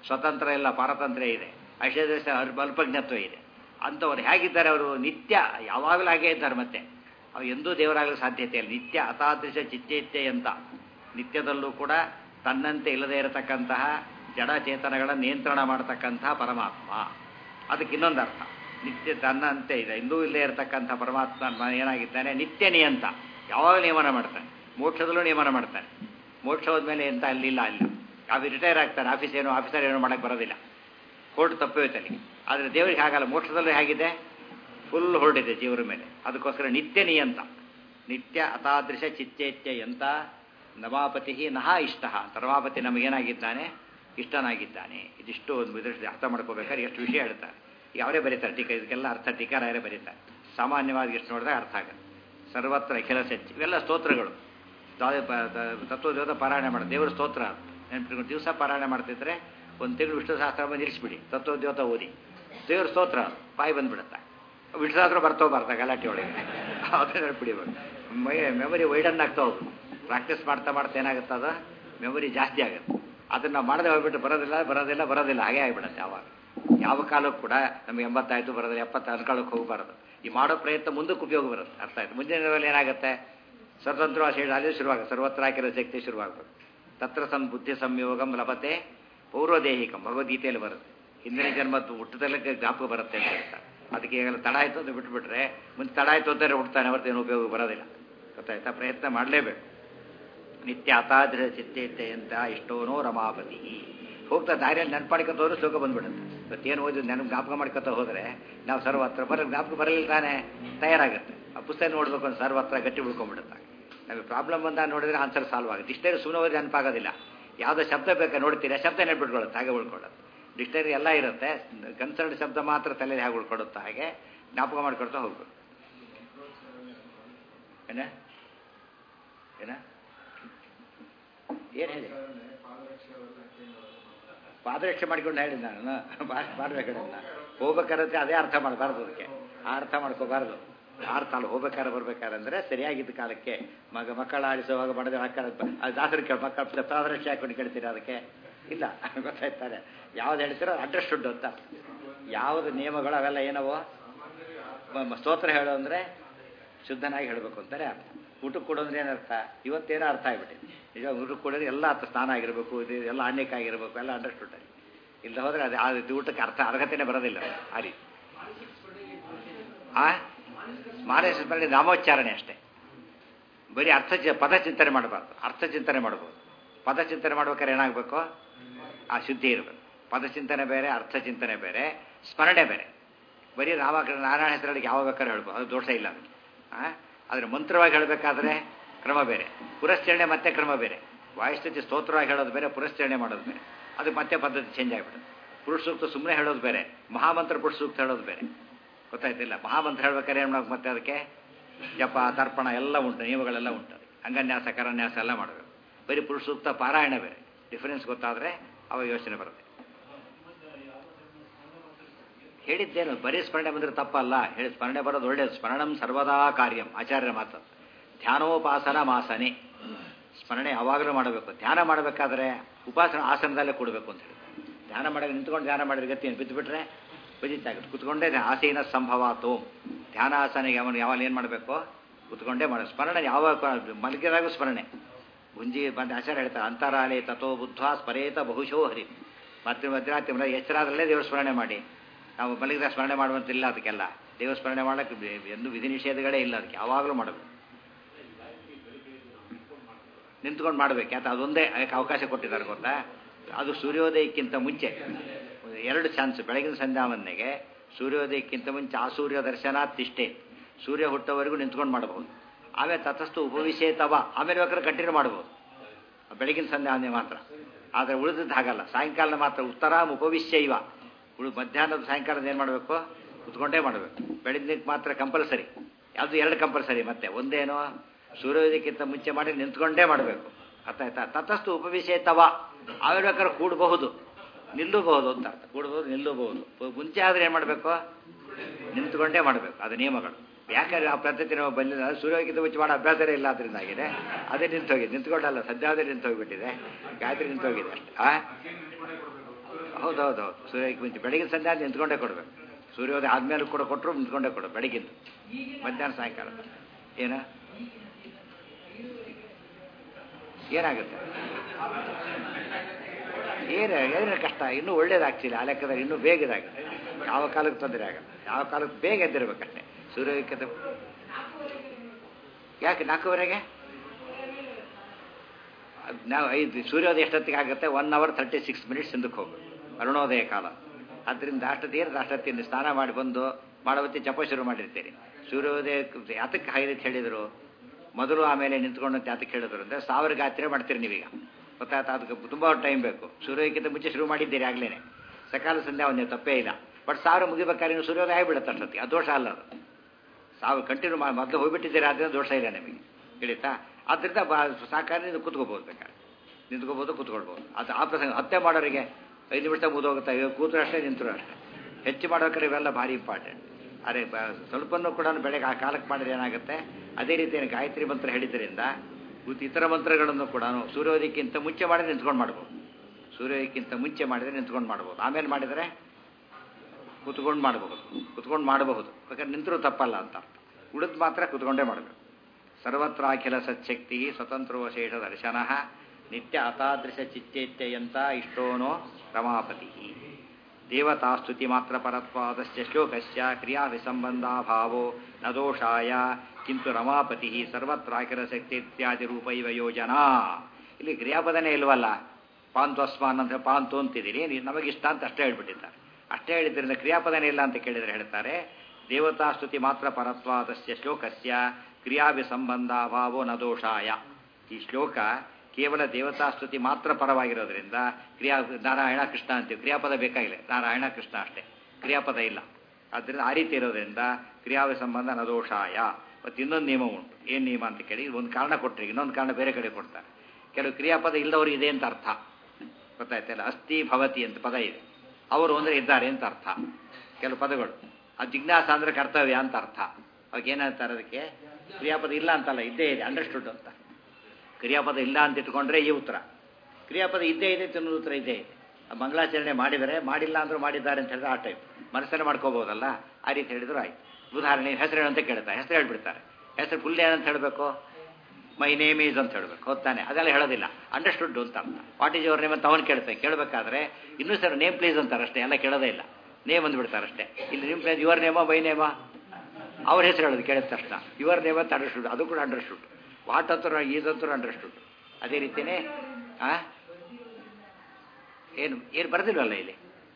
ಸ್ವತಂತ್ರ ಇಲ್ಲ, ಪಾರತಂತ್ರ ಇದೆ, ಐಶ್ವರ್ಯ ಅಲ್ಪಜ್ಞತ್ವ ಇದೆ. ಅಂಥವ್ರು ಹೇಗಿದ್ದಾರೆ ಅವರು? ನಿತ್ಯ ಯಾವಾಗಲೂ ಹಾಗೇ ಇದ್ದಾರೆ. ಮತ್ತೆ ಅವ್ರು ಎಂದೂ ದೇವರಾಗಲು ಸಾಧ್ಯತೆ ಇಲ್ಲ. ನಿತ್ಯ ಅತಾದೃಶ ಚಿತ್ತೇತ್ಯ ಅಂತ ನಿತ್ಯದಲ್ಲೂ ಕೂಡ ತನ್ನಂತೆ ಇಲ್ಲದೇ ಇರತಕ್ಕಂತಹ ಜಡಚೇತನಗಳ ನಿಯಂತ್ರಣ ಮಾಡತಕ್ಕಂತಹ ಪರಮಾತ್ಮ. ಅದಕ್ಕೆ ಇನ್ನೊಂದು ಅರ್ಥ, ನಿತ್ಯ ತನ್ನಂತೆ ಇದೆ ಎಂದೂ ಇಲ್ಲದೇ ಇರತಕ್ಕಂಥ ಪರಮಾತ್ಮ ಏನಾಗಿದ್ದಾನೆ? ನಿತ್ಯ ನಿಯಂತ, ಯಾವಾಗಲೂ ನಿಯಮನ ಮಾಡ್ತಾನೆ, ಮೋಕ್ಷದಲ್ಲೂ ನಿಯಮನ ಮಾಡ್ತಾನೆ. ಮೋಕ್ಷ ಹೋದ್ಮೇಲೆ ಎಂತ ಅಲ್ಲಿಲ್ಲ ಅಲ್ಲ, ಅವು ರಿಟೈರ್ ಆಗ್ತಾರೆ, ಆಫೀಸ್ ಏನೋ ಆಫೀಸರ್ ಏನೋ ಮಾಡೋಕ್ಕೆ ಬರೋದಿಲ್ಲ, ಕೋರ್ಟ್ ತಪ್ಪೋಯ್ತಲ್ಲಿ. ಆದರೆ ದೇವರಿಗೆ ಹಾಗಲ್ಲ, ಮೋಕ್ಷದಲ್ಲೂ ಹೇಗಿದೆ? ಫುಲ್ ಹೊರಡಿದೆ ಜೀವರ ಮೇಲೆ. ಅದಕ್ಕೋಸ್ಕರ ನಿತ್ಯ ನಿಯಂತ, ನಿತ್ಯ ಅತಾದೃಶ ಚಿತ್ತೇತ್ಯ ಎಂತ ನವಾಪತಿ ನಹ ಇಷ್ಟ. ರಮಾಪತಿ ನಮಗೇನಾಗಿದ್ದಾನೆ? ಇಷ್ಟನಾಗಿದ್ದಾನೆ. ಇದಿಷ್ಟು ಒಂದು ಇದರಲ್ಲಿ ಅರ್ಥ ಮಾಡ್ಕೋಬೇಕಾದ್ರೆ ಎಷ್ಟು ವಿಷಯ ಹೇಳ್ತಾರೆ. ಈಗ ಅವರೇ ಬರೀತಾರೆ ಟೀಕ, ಇದಕ್ಕೆಲ್ಲ ಅರ್ಥ ಟೀಕಾರಾಯರೇ ಬರೀತಾರೆ. ಸಾಮಾನ್ಯವಾಗಿ ಎಷ್ಟು ನೋಡಿದಾಗ ಅರ್ಥ ಆಗುತ್ತೆ. ಸರ್ವತ್ರ ಅಖಿಲ ಸಚ್ಚಿ, ಇವೆಲ್ಲ ಸ್ತೋತ್ರಗಳು. ತತ್ವದೇವತ ಪಾರಾಯಣ ಮಾಡೋದು ದೇವರ ಸ್ತೋತ್ರ. ನೆನಪಿಟ್ಕೊಂಡು ದಿವಸ ಪಾರಾಯಣ ಮಾಡ್ತಿದ್ರೆ ಒಂದು ತಿಂಗಳು ವಿಷ್ಣು ಸಹಸ್ರ ನಿಲ್ಲಿಸ್ಬಿಡಿ, ತತ್ವದೇವತ ಓದಿ, ದೇವ್ರ ಸ್ತೋತ್ರ ಬಾಯಿ ಬಂದ್ಬಿಡುತ್ತೆ. ವಿಷ್ಣು ಸಹಸ್ರ ಬರ್ತೋ ಬರ್ತಾ ಗಲಾಟೆ ಒಳಗೆ ಅದೇ ನೆನಪಿಡಿಬೇಕು. ಮೈ ಮೆಮೊರಿ ವೈಡನ್ ಆಗ್ತಾ ಹೋಗ್ತು. ಪ್ರಾಕ್ಟೀಸ್ ಮಾಡ್ತಾ ಮಾಡ್ತಾ ಏನಾಗುತ್ತೆ, ಅದು ಮೆಮೊರಿ ಜಾಸ್ತಿ ಆಗುತ್ತೆ. ಅದನ್ನು ನಾವು ಮಾಡದೆ ಹೋಗ್ಬಿಟ್ಟು ಬರೋದಿಲ್ಲ ಬರೋದಿಲ್ಲ ಬರೋದಿಲ್ಲ ಹಾಗೆ ಆಗಿಬಿಡುತ್ತೆ. ಯಾವಾಗ ಯಾವ ಕಾಲಕ್ಕೂ ಕೂಡ ನಮಗೆ ಎಂಬತ್ತಾಯಿತು ಬರೋದಿಲ್ಲ, ಎಪ್ಪತ್ತು ಅನ್ಕೊಳ್ಳೋಕೆ ಹೋಗಬಾರ್ದು. ಈ ಮಾಡೋ ಪ್ರಯತ್ನ ಮುಂದಕ್ಕೆ ಉಪಯೋಗ ಬರುತ್ತೆ. ಅರ್ಥ ಆಯ್ತು? ಮುಂದಿನ ದಿನದಲ್ಲಿ ಏನಾಗುತ್ತೆ? ಸ್ವತಂತ್ರ ಅಲ್ಲಿ ಶುರುವಾಗುತ್ತೆ, ಸರ್ವತ್ರ ಹಾಕಿರೋ ಶಕ್ತಿ ಶುರುವಾಗಬೇಕು. ತತ್ರ ಸಂ ಬುದ್ಧಿ ಸಂಯೋಗಂ ಲಭತೆ ಪೌರ್ವದೇಹಿಕಂ, ಭಗವದ್ಗೀತೆಯಲ್ಲಿ ಬರುತ್ತೆ. ಹಿಂದಿನ ಜನ್ಮದ್ದು ಹುಟ್ಟದಲ್ಲಕ್ಕೆ ಜ್ಞಾಪಕ ಬರುತ್ತೆ ಅಂತ ಹೇಳ್ತಾರೆ. ಅದಕ್ಕೆ ಈಗಲ್ಲ ತಡ ಆಯಿತು ಅಂತ ಬಿಟ್ಬಿಟ್ರೆ ಮುಂದೆ ತಡ ಆಯಿತು ಅಂತಾರೆ ಹುಡ್ತಾನೆ, ಹೊರತು ಏನು ಉಪಯೋಗ ಬರೋದಿಲ್ಲ. ಗೊತ್ತಾಯ್ತಾ? ಪ್ರಯತ್ನ ಮಾಡಲೇಬೇಕು. ನಿತ್ಯ ಅತಾದ್ರ ಚಿತ್ತೇತೆ ಅಂತ ಇಷ್ಟೋನೋ ರಮಾಪತಿ. ಹೋಗ್ತಾ ದಾರಿಯಲ್ಲಿ ನೆನಪಾಡ್ಕೊತ ಹೋದ್ರೆ ಸುಖ ಬಂದ್ಬಿಡುತ್ತೆ. ಇವತ್ತೇನು ಓದಿ ನೆನಪು ಜ್ಞಾಪಕ ಮಾಡ್ಕೊತ ಹೋದರೆ ನಾವು ಸರ್ವತ್ರ ಬರ ಜ್ಞಾಪಕ ಬರಲಿಲ್ಲ ತಾನೇ ತಯಾರಾಗುತ್ತೆ. ಆ ಪುಸ್ತಕ ನೋಡ್ಬೇಕು ಅಂತ ಸರ್ವತ್ರ ಗಟ್ಟಿ ಉಳ್ಕೊಂಡ್ಬಿಡುತ್ತೆ. ನಮಗೆ ಪ್ರಾಬ್ಲಮ್ ಬಂದಾಗ ನೋಡಿದ್ರೆ ಆನ್ಸರ್ ಸಾಲ್ವ್ ಆಗುತ್ತೆ. ಡಿಕ್ಷನರಿ ಸುಮ್ಮನೆ ಓದಿ ನೆನಪಾಗೋದಿಲ್ಲ. ಯಾವುದೋ ಶಬ್ದ ಬೇಕಾ ನೋಡ್ತೀರಾ, ಶಬ್ದ ನೆನ್ಪಿಟ್ಕೊಳ್ಳುತ್ತೆ, ಹಾಗೆ ಉಳ್ಕೊಳ್ಳುತ್ತೆ. ಡಿಕ್ಷನರಿ ಎಲ್ಲ ಇರುತ್ತೆ, ಕನ್ಸರ್ಡ್ ಶಬ್ದ ಮಾತ್ರ ತಲೆಯಲ್ಲಿ ಹಾಗೆ ಉಳ್ಕೊಡುತ್ತೆ. ಹಾಗೆ ಜ್ಞಾಪಕ ಮಾಡ್ಕೊಳ್ತಾ ಹೋಗ್ಬೇಕು. ಏನ ಏನ ಏನು ಹೇಳಿ? ಪಾದರಕ್ಷೆ ಮಾಡ್ಕೊಂಡು ಹೇಳಿ ನಾನು ಮಾಡ್ಬೇಕಾದ್ರೆ ಹೋಗ್ಬೇಕಾದ್ರೆ ಅದೇ ಅರ್ಥ ಮಾಡಬಾರ್ದು. ಅದಕ್ಕೆ ಆ ಅರ್ಥ ಮಾಡ್ಕೋಬಾರ್ದು. ಆರು ಕಾಲ ಹೋಗ್ಬೇಕಾದ್ರೆ ಬರ್ಬೇಕಾದ್ರೆ ಸರಿಯಾಗಿದ್ದ ಕಾಲಕ್ಕೆ ಮಗ ಮಕ್ಕಳ ಆಡಿಸುವಾಗ ಮಾಡಿದ್ರೆ ಹಾಕಾರ ಅದು ದಾಸರು ಕೇಳ ಮಕ್ಕಳ ಪಾದರಕ್ಷೆ ಹಾಕೊಂಡು ಕೇಳ್ತೀರಾ? ಅದಕ್ಕೆ ಇಲ್ಲ, ಗೊತ್ತಾಯ್ತಾರೆ. ಯಾವ್ದು ಹೇಳ್ತೀರೋ ಅಂಡರ್ಸ್ಟುಡ್ ಅಂತ. ಯಾವುದು ನಿಯಮಗಳು ಅವೆಲ್ಲ ಏನವೋ ಸ್ತೋತ್ರ ಹೇಳೋ ಅಂದರೆ ಶುದ್ಧನಾಗಿ ಹೇಳಬೇಕು ಅಂತಾರೆ. ಊಟಕ್ಕೆ ಕೊಡೋದ್ರೆ ಏನರ್ಥ? ಇವತ್ತೇನೋ ಅರ್ಥ ಆಗಿಬಿಟ್ಟಿದೆ. ನಿಜ ಊಟಕ್ಕೆ ಕೊಡೋದು ಎಲ್ಲ ಅರ್ಥ ಸ್ನಾನ ಆಗಿರಬೇಕು, ಇದು ಎಲ್ಲ ಅನೇಕ ಆಗಿರಬೇಕು, ಎಲ್ಲ ಅಂಡರ್ಸ್ಟುಡ್ ಆಗಿ. ಇಲ್ಲ ಹೋದರೆ ಅದು ಆ ಊಟಕ್ಕೆ ಅರ್ಥ ಅರ್ಹತೆನೇ ಬರೋದಿಲ್ಲ ಆ ರೀತಿ. ಆ ಮಾನಸ ಸ್ಮರಣೆ ನಾಮೋಚ್ಚಾರಣೆ ಅಷ್ಟೇ. ಬರೀ ಅರ್ಥ ಪದ ಚಿಂತನೆ ಮಾಡಬಾರ್ದು, ಅರ್ಥ ಚಿಂತನೆ ಮಾಡ್ಬೋದು. ಪದ ಚಿಂತನೆ ಮಾಡ್ಬೇಕಾದ್ರೆ ಏನಾಗಬೇಕು? ಆ ಶುದ್ಧಿ ಇರಬೇಕು. ಪದ ಚಿಂತನೆ ಬೇರೆ, ಅರ್ಥ ಚಿಂತನೆ ಬೇರೆ, ಸ್ಮರಣೆ ಬೇರೆ. ಬರೀ ನಾಮ ನಾರಾಯಣ ಹೆಸರಲ್ಲಿ ಯಾವ ಬೇಕಾದ್ರೆ ಹೇಳ್ಬೋದು, ಅದು ದೋಷ ಇಲ್ಲ ಅದಕ್ಕೆ. ಆದರೆ ಮಂತ್ರವಾಗಿ ಹೇಳಬೇಕಾದ್ರೆ ಕ್ರಮ ಬೇರೆ, ಪುರಸ್ಚರಣೆ ಮತ್ತೆ ಕ್ರಮ ಬೇರೆ. ವಾಯುಸ್ಥಿತಿ ಸ್ತೋತ್ರವಾಗಿ ಹೇಳೋದು ಬೇರೆ, ಪುರಸ್ಚರಣೆ ಮಾಡೋದು ಬೇರೆ. ಅದು ಮತ್ತೆ ಪದ್ಧತಿ ಚೇಂಜ್ ಆಗಿಬಿಡುತ್ತೆ. ಪುರುಷ ಸೂಕ್ತ ಸುಮ್ಮನೆ ಹೇಳೋದು ಬೇರೆ, ಮಹಾಮಂತ್ರ ಪುರುಷ ಸೂಕ್ತ ಹೇಳೋದು ಬೇರೆ. ಗೊತ್ತಾಯ್ತಿಲ್ಲ? ಮಹಾಮಂತ್ರ ಹೇಳ್ಬೇಕಾದ್ರೆ ಏನು ಮಾಡೋದು? ಮತ್ತೆ ಅದಕ್ಕೆ ಜಪ ತರ್ಪಣ ಎಲ್ಲ ಉಂಟು, ನಿಯಮಗಳೆಲ್ಲ ಉಂಟು. ಅಂಗನ್ಯಾಸ ಕರನ್ಯಾಸ ಎಲ್ಲ ಮಾಡಬೇಕು. ಬರೀ ಪುರುಷ ಸೂಕ್ತ ಪಾರಾಯಣ ಬೇರೆ. ಡಿಫರೆನ್ಸ್ ಗೊತ್ತಾದರೆ ಅವಾಗ ಯೋಚನೆ ಬರುತ್ತೆ. ಹೇಳಿದ್ದೇನು? ಬರೀ ಸ್ಮರಣೆ ಬಂದರೆ ತಪ್ಪಲ್ಲ. ಹೇಳಿ ಸ್ಮರಣೆ ಬರೋದು ಒಳ್ಳೆಯದು. ಸ್ಮರಣಂ ಸರ್ವದಾ ಕಾರ್ಯಂ, ಆಚಾರ್ಯರ ಮಾತು. ಧ್ಯಾನೋಪಾಸನ ಮಾಸನೆ, ಸ್ಮರಣೆ ಯಾವಾಗಲೂ ಮಾಡಬೇಕು. ಧ್ಯಾನ ಮಾಡಬೇಕಾದ್ರೆ ಉಪಾಸನ ಆಸನದಲ್ಲೇ ಕೊಡಬೇಕು ಅಂತ ಹೇಳಿ. ಧ್ಯಾನ ಮಾಡಕ್ಕೆ ನಿಂತ್ಕೊಂಡು ಧ್ಯಾನ ಮಾಡಿದ್ರೆ ಗತಿ ಏನು ಬಿದ್ದುಬಿಟ್ರೆ ಬಿದ್ದಿತ್ತಾಗುತ್ತೆ. ಕುತ್ಕೊಂಡೇ ಆಸೀನ ಸಂಭವಾತು. ಧ್ಯಾನ ಆಸನಿಗೆ ಅವನು ಯಾವಾಗ ಏನು ಮಾಡಬೇಕು? ಕುತ್ಕೊಂಡೇ ಮಾಡಬೇಕು. ಸ್ಮರಣೆ ಯಾವಾಗ ಮಲಗಿದಾಗೂ ಸ್ಮರಣೆ. ಗುಂಜಿ ಬಂದು ಆಚಾರ್ಯ ಹೇಳ್ತಾರೆ, ಅಂತರಾಲೇ ತಥೋ ಬುದ್ಧ ಸ್ಮರೇತ ಬಹುಶೋ ಹರಿ. ಮತ್ತೆ ಮಧ್ಯರಾತ್ರಿ ಎಚ್ಚರಾದ್ರಲ್ಲೇ ದೇವ್ರ ಸ್ಮರಣೆ ಮಾಡಿ. ನಾವು ಮಲಗಿದ ಸ್ಮರಣೆ ಮಾಡುವಂತಿಲ್ಲ. ಅದಕ್ಕೆಲ್ಲ ದೇವ್ರ ಸ್ಮರಣೆ ಮಾಡೋಕ್ಕೆ ಎಂದು ವಿಧಿ ನಿಷೇಧಗಳೇ ಇಲ್ಲ. ಅದಕ್ಕೆ ಯಾವಾಗಲೂ ಮಾಡಬೇಕು, ನಿಂತ್ಕೊಂಡು ಮಾಡಬೇಕು. ಯಾಕೆ ಅದೊಂದೇ ಅದಕ್ಕೆ ಅವಕಾಶ ಕೊಟ್ಟಿದ್ದಾರೆ ಗೊತ್ತಾ? ಅದು ಸೂರ್ಯೋದಯಕ್ಕಿಂತ ಮುಂಚೆ ಎರಡು ಚಾನ್ಸ್. ಬೆಳಗಿನ ಸಂಧ್ಯಾವಂದನೆಗೆ ಸೂರ್ಯೋದಯಕ್ಕಿಂತ ಮುಂಚೆ ಆ ಸೂರ್ಯ ದರ್ಶನಾತಿಷ್ಟೇ, ಸೂರ್ಯ ಹುಟ್ಟೋವರೆಗೂ ನಿಂತ್ಕೊಂಡು ಮಾಡಬಹುದು. ಆಮೇಲೆ ತತಸ್ತು ಉಪವಿಷೇತವ, ಆಮೇಲೆ ಬೇಕಾದ್ರೆ ಕಂಟಿನ್ಯೂ ಮಾಡ್ಬೋದು ಬೆಳಗಿನ ಸಂಧ್ಯಾವಂದನೆ ಮಾತ್ರ. ಆದರೆ ಉಳಿದದ್ದು ಹಾಗಲ್ಲ. ಸಾಯಂಕಾಲ ಮಾತ್ರ ಉತ್ತರಾಂ ಉಪವಿಶ್ಯೈವ. ಉಳು ಮಧ್ಯಾಹ್ನದ ಸಾಯಂಕಾಲದ ಏನು ಮಾಡಬೇಕು? ಕುತ್ಕೊಂಡೇ ಮಾಡಬೇಕು. ಬೆಳಗ್ಗಿನಕ್ಕೆ ಮಾತ್ರ ಕಂಪಲ್ಸರಿ. ಯಾವುದು ಎರಡು ಕಂಪಲ್ಸರಿ. ಮತ್ತೆ ಒಂದೇನೋ ಸೂರ್ಯೋದಯಕ್ಕಿಂತ ಮುಂಚೆ ಮಾಡಿ ನಿಂತ್ಕೊಂಡೇ ಮಾಡಬೇಕು. ಅರ್ಥ ಆಯ್ತಾ? ತತಸ್ತು ಉಪವಿಷೇತವ, ಆಮೇಲೆ ಬೇಕಾದ್ರೆ ಕೂಡಬಹುದು, ನಿಲ್ಲಬಹುದು ಅಂತ ಅರ್ಥ. ಕೂಡಬಹುದು, ನಿಲ್ಲಬಹುದು. ಮುಂಚೆ ಆದರೆ ಏನು ಮಾಡಬೇಕು? ನಿಂತ್ಕೊಂಡೇ ಮಾಡಬೇಕು. ಅದು ನಿಯಮಗಳು. ಯಾಕಂದರೆ ಆ ಪದ್ಧತಿ ನಾವು ಬಂದಿಲ್ಲ. ಸೂರ್ಯೋದಯಕ್ಕಿಂತ ಮುಂಚೆ ಮಾಡೋ ಅಭ್ಯಾಸನೇ ಇಲ್ಲ. ಅದರಿಂದ ಆಗಿದೆ. ಅದೇ ನಿಂತೋಗಿದೆ. ನಿಂತ್ಕೊಂಡಲ್ಲ, ಸದ್ಯಾವದೇ ನಿಂತು ಹೋಗಿಬಿಟ್ಟಿದೆ. ಗಾಯತ್ರಿ ನಿಂತು ಹೋಗಿದೆ ಅಷ್ಟೇ. ಆ ಹೌದು ಹೌದು ಹೌದು ಸೂರ್ಯೋದಯಕ್ಕೆ ಮುಂಚೆ ಬೆಳಗಿನ ಸಂಧ್ಯಾ ಅಂತ ನಿಂತ್ಕೊಂಡೇ ಕೊಡಬೇಕು. ಸೂರ್ಯೋದಯ ಆದಮೇಲೂ ಕೂಡ ಕೊಟ್ಟರು ನಿಂತ್ಕೊಂಡೇ ಕೊಡು ಬೆಳಗಿಂದು ಮಧ್ಯಾಹ್ನ ಸಾಯಂಕಾಲ. ಏನ ಏನಾಗುತ್ತೆ ಏನು ಏನೇನು ಕಷ್ಟ ಇನ್ನೂ ಒಳ್ಳೇದಾಗ್ತಿಲ್ಲ ಆ ಲೆಕ್ಕದಲ್ಲಿ ಇನ್ನೂ ಬೇಗ ಇದಾಗುತ್ತೆ. ಯಾವ ಕಾಲಕ್ಕೆ ತೊಂದರೆ ಆಗಲ್ಲ, ಯಾವ ಕಾಲಕ್ಕೆ ಬೇಗ ಎದ್ದಿರ್ಬೇಕಷ್ಟೇ. ಸೂರ್ಯೋದಯಕ್ಕೆ ಯಾಕೆ ನಾಲ್ಕೂವರೆಗೆ ನಾವು ಐದು ಸೂರ್ಯೋದಯ ಎಷ್ಟೊತ್ತಿಗೆ ಆಗುತ್ತೆ? One hour thirty six minutes ಹಿಂದಕ್ಕೆ ಹೋಗು ಅರುಣೋದಯ ಕಾಲ. ಅದರಿಂದ ಅಷ್ಟೊತ್ತಿ ಏನು ಅಷ್ಟೊತ್ತಿಂದ ಸ್ನಾನ ಮಾಡಿ ಬಂದು ಮಾಡವತ್ತಿ ಜಪ ಶುರು ಮಾಡಿರ್ತೀರಿ. ಸೂರ್ಯೋದಯ ಯಾತಕ್ಕೆ ಹೈರಿತ್ ಹೇಳಿದರು ಮೊದಲು, ಆಮೇಲೆ ನಿಂತ್ಕೊಂಡಂತೆ ಯಾತಕ್ಕೆ ಹೇಳಿದ್ರು ಅಂದರೆ ಸಾವಿರ ಗಾತ್ರೆ ಮಾಡ್ತೀರಿ ನೀವೀಗ ಗೊತ್ತಾಯ್ತು. ಅದಕ್ಕೆ ತುಂಬ ಟೈಮ್ ಬೇಕು. ಸೂರ್ಯೋದಯಕ್ಕಿಂತ ಮುಂಚೆ ಶುರು ಮಾಡಿದ್ದೀರಿ ಆಗಲೇ ಸಕಾಲ ಸಂಧ್ಯಾ ಒಂದೇ ತಪ್ಪೇ ಇಲ್ಲ. ಬಟ್ ಸಾವಿರ ಮುಗಿಬೇಕಾದ್ರೆ ನೀವು ಸೂರ್ಯೋದಯ ಆಗಿಬಿಡುತ್ತೆ ಅಷ್ಟೊತ್ತಿಗೆ. ಅದು ದೋಷ ಅಲ್ಲ. ಅದು ಸಾವಿರ ಕಂಟಿನ್ಯೂ ಮಾಡಿ ಮೊದಲು ಹೋಗ್ಬಿಟ್ಟಿದ್ದೀರಿ ಆದ್ದರಿಂದ ದೋಷ ಇಲ್ಲ ನಿಮಗೆ ತಿಳಿತಾ. ಆದ್ದರಿಂದ ಬಾ ಸಾಕಾದ್ರೆ ನೀವು ಕೂತ್ಕೋಬೋದು, ಬೇಕಾದ್ರೆ ನಿಂತ್ಕೋಬೋದು ಕೂತ್ಕೊಳ್ಬೋದು. ಅದು ಆ ಪ್ರಸಂಗ ಹತ್ಯೆ ಮಾಡೋರಿಗೆ ಐದು ನಿಮಿಷ ಮುಗಿದೋಗುತ್ತೆ, ಕೂತರು ಅಷ್ಟೇ ನಿಂತರು ಅಷ್ಟೇ. ಹೆಚ್ಚು ಮಾಡೋಕ್ರೆ ಇವೆಲ್ಲ ಭಾರಿ ಇಂಪಾರ್ಟೆಂಟ್. ಅರೆ ಸ್ವಲ್ಪನೂ ಕೂಡ ಬೆಳಗ್ಗೆ ಆ ಕಾಲಕ್ಕೆ ಮಾಡಿದ್ರೆ ಏನಾಗುತ್ತೆ, ಅದೇ ರೀತಿ ಗಾಯತ್ರಿ ಮಂತ್ರ ಹೇಳಿದ್ರಿಂದ ಇತರ ಮಂತ್ರಗಳನ್ನು ಕೂಡ ಸೂರ್ಯೋದಯಕ್ಕಿಂತ ಮುಂಚೆ ಮಾಡಿದ್ರೆ ನಿಂತ್ಕೊಂಡು ಮಾಡ್ಬೋದು. ಸೂರ್ಯೋದಯಕ್ಕಿಂತ ಮುಂಚೆ ಮಾಡಿದರೆ ನಿಂತ್ಕೊಂಡು ಮಾಡ್ಬೋದು. ಆಮೇಲೆ ಮಾಡಿದರೆ ಕೂತ್ಕೊಂಡು ಮಾಡಬಹುದು, ಕೂತ್ಕೊಂಡು ಮಾಡಬಹುದು. ಬೇಕಾದ್ರೆ ನಿಂತರೂ ತಪ್ಪಲ್ಲ ಅಂತ ಅರ್ಥ. ಉಳಿದು ಮಾತ್ರ ಕೂತ್ಕೊಂಡೇ ಮಾಡಬೇಕು. ಸರ್ವತ್ರ ಅಖಿಲ ಸಚ್ಛಕ್ತಿ ಸ್ವತಂತ್ರೋಶೇಷ ದರ್ಶನ ನಿತ್ಯ ಅತಾದೃಶ ಚಿತ್ತೇತ್ಯಯಂತ ಇಷ್ಟೋನೋ ರಮಾಪತಿ. ದೇವತಾಸ್ತುತಿ ಮಾತ್ರ ಪರತ್ವಾದಸ್ಯ ಶ್ಲೋಕಸ್ಯ ಕ್ರಿಯಾ ವಿಸಂಬಂಧಾಭಾವೋ ನ ದೋಷಾಯ ಕಿಂತು ರಮಾಪತಿ ಸರ್ವತ್ರಾಖಿಲ ಶಕ್ತಿ ಇತ್ಯಾದಿ ರೂಪೈವ ಯೋಜನಾ. ಇಲ್ಲಿ ಕ್ರಿಯಾಪದನೇ ಇಲ್ವಲ್ಲ. ಪಾಂತ್ವಸ್ಮಾನ್ ಅಂತ ಪಾಂತು ಅಂತಿದ್ದೀರಿ, ನಮಗಿಷ್ಟ ಅಂತ ಅಷ್ಟೇ ಹೇಳ್ಬಿಟ್ಟಿದ್ದಾರೆ. ಅಷ್ಟೇ ಹೇಳಿದ್ರಿಂದ ಕ್ರಿಯಾಪದನೇ ಇಲ್ಲ ಅಂತ ಕೇಳಿದರೆ ಹೇಳ್ತಾರೆ ದೇವತಾಸ್ತುತಿ ಮಾತ್ರ ಪರತ್ವಾದಸ್ಯ ಶ್ಲೋಕಸ್ಯ ಕ್ರಿಯಾ ವಿಸಂಬಂಧಾಭಾವೋ ನ ದೋಷಾಯ. ಈ ಶ್ಲೋಕ ಕೇವಲ ದೇವತಾಸ್ತುತಿ ಮಾತ್ರ ಪರವಾಗಿರೋದ್ರಿಂದ ಕ್ರಿಯಾ ನಾರಾಯಣ ಕೃಷ್ಣ ಅಂತೀವಿ, ಕ್ರಿಯಾಪದ ಬೇಕಾಗಿಲ್ಲ. ನಾರಾಯಣ ಕೃಷ್ಣ ಅಷ್ಟೇ, ಕ್ರಿಯಾಪದ ಇಲ್ಲ. ಆದ್ದರಿಂದ ಆ ರೀತಿ ಇರೋದ್ರಿಂದ ಕ್ರಿಯಾವಿ ಸಂಬಂಧ ನದೋಷಾಯ. ಮತ್ತು ಇನ್ನೊಂದು ನಿಯಮ ಉಂಟು. ಏನು ನಿಯಮ ಅಂತ ಕೇಳಿ ಒಂದು ಕಾರಣ ಕೊಟ್ಟರೆ ಇನ್ನೊಂದು ಕಾರಣ ಬೇರೆ ಕಡೆ ಕೊಡ್ತಾರೆ. ಕೆಲವು ಕ್ರಿಯಾಪದ ಇಲ್ಲವರು ಇದೆ ಅಂತ ಅರ್ಥ ಗೊತ್ತಾಯ್ತಲ್ಲ. ಅಸ್ಥಿ ಭವತಿ ಅಂತ ಪದ ಇದೆ, ಅವರು ಅಂದರೆ ಇದ್ದಾರೆ ಅಂತ ಅರ್ಥ. ಕೆಲವು ಪದಗಳು ಆ ಜಿಜ್ಞಾಸ ಅಂದರೆ ಕರ್ತವ್ಯ ಅಂತ ಅರ್ಥ. ಅವಾಗ ಏನಂತಾರೆ ಅದಕ್ಕೆ ಕ್ರಿಯಾಪದ ಇಲ್ಲ ಅಂತಲ್ಲ, ಇದ್ದೇ ಇದೆ ಅಂಡರ್ಸ್ಟುಡ್ ಅಂತ. ಕ್ರಿಯಾಪದ ಇಲ್ಲ ಅಂತ ಇಟ್ಕೊಂಡ್ರೆ ಈ ಉತ್ತರ, ಕ್ರಿಯಾಪದ ಇದ್ದೇ ಇದೆ ತಿನ್ನೋದು ಉತ್ತರ ಇದ್ದೇ ಇದೆ. ಮಂಗಳಾಚರಣೆ ಮಾಡಿದರೆ ಮಾಡಿಲ್ಲ ಅಂದರೂ ಮಾಡಿದ್ದಾರೆ ಅಂತ ಹೇಳಿದ್ರೆ ಆ ಟೈಪ್ ಮನಸ್ಸನ್ನು ಮಾಡ್ಕೋಬೋದಲ್ಲ. ಆ ರೀತಿ ಹೇಳಿದ್ರು ಆಯ್ತು. ಉದಾಹರಣೆ ಹೆಸರು ಏನಂತ ಕೇಳ್ತಾರೆ, ಹೆಸರು ಹೇಳ್ಬಿಡ್ತಾರೆ. ಹೆಸರು ಫುಲ್ ಏನಂತ ಹೇಳಬೇಕು, ಮೈ ನೇಮ್ ಈಸ್ ಅಂತ ಹೇಳಬೇಕು, ಹೊತ್ತಾನೆ ಅದೆಲ್ಲ ಹೇಳೋದಿಲ್ಲ. ಅಂಡರ್ಸ್ಟುಡ್ ಅಂತ ಅರ್ಥ. ವಾಟ್ ಈಸ್ ಯುವರ್ ನೇಮ್ ಅಂತ ಅವನು ಕೇಳ್ತಾರೆ. ಕೇಳಬೇಕಾದ್ರೆ ಇನ್ನೂ ಸರ್ ನೇಮ್ ಪ್ಲೀಸ್ ಅಂತಾರೆ ಅಷ್ಟೇ, ಎಲ್ಲ ಕೇಳೋದೇ ಇಲ್ಲ. ನೇಮ್ ಅಂದ್ಬಿಡ್ತಾರೆ ಅಷ್ಟೇ. ಇಲ್ಲಿ name please your name my name ಅವ್ರ ಹೆಸರು ಹೇಳೋದು ಕೇಳಿದ ತಕ್ಷಣ ಯುವರ್ ನೇಮ್ ಅಂತ ಅಂಡರ್ಸ್ಟುಡ್, ಅದು ಕೂಡ ಅಂಡರ್ಸ್ಟುಡ್. ವಾಟ್ ಅಂತರೂ ಈಸ್ ಅಂತರೂ ಅಂಡರ್ಸ್ಟುಡ್. ಅದೇ ರೀತಿಯೇ ಆ ಏನು ಏನು ಬರೆದಿಲ್ವಲ್ಲ ಇಲ್ಲಿ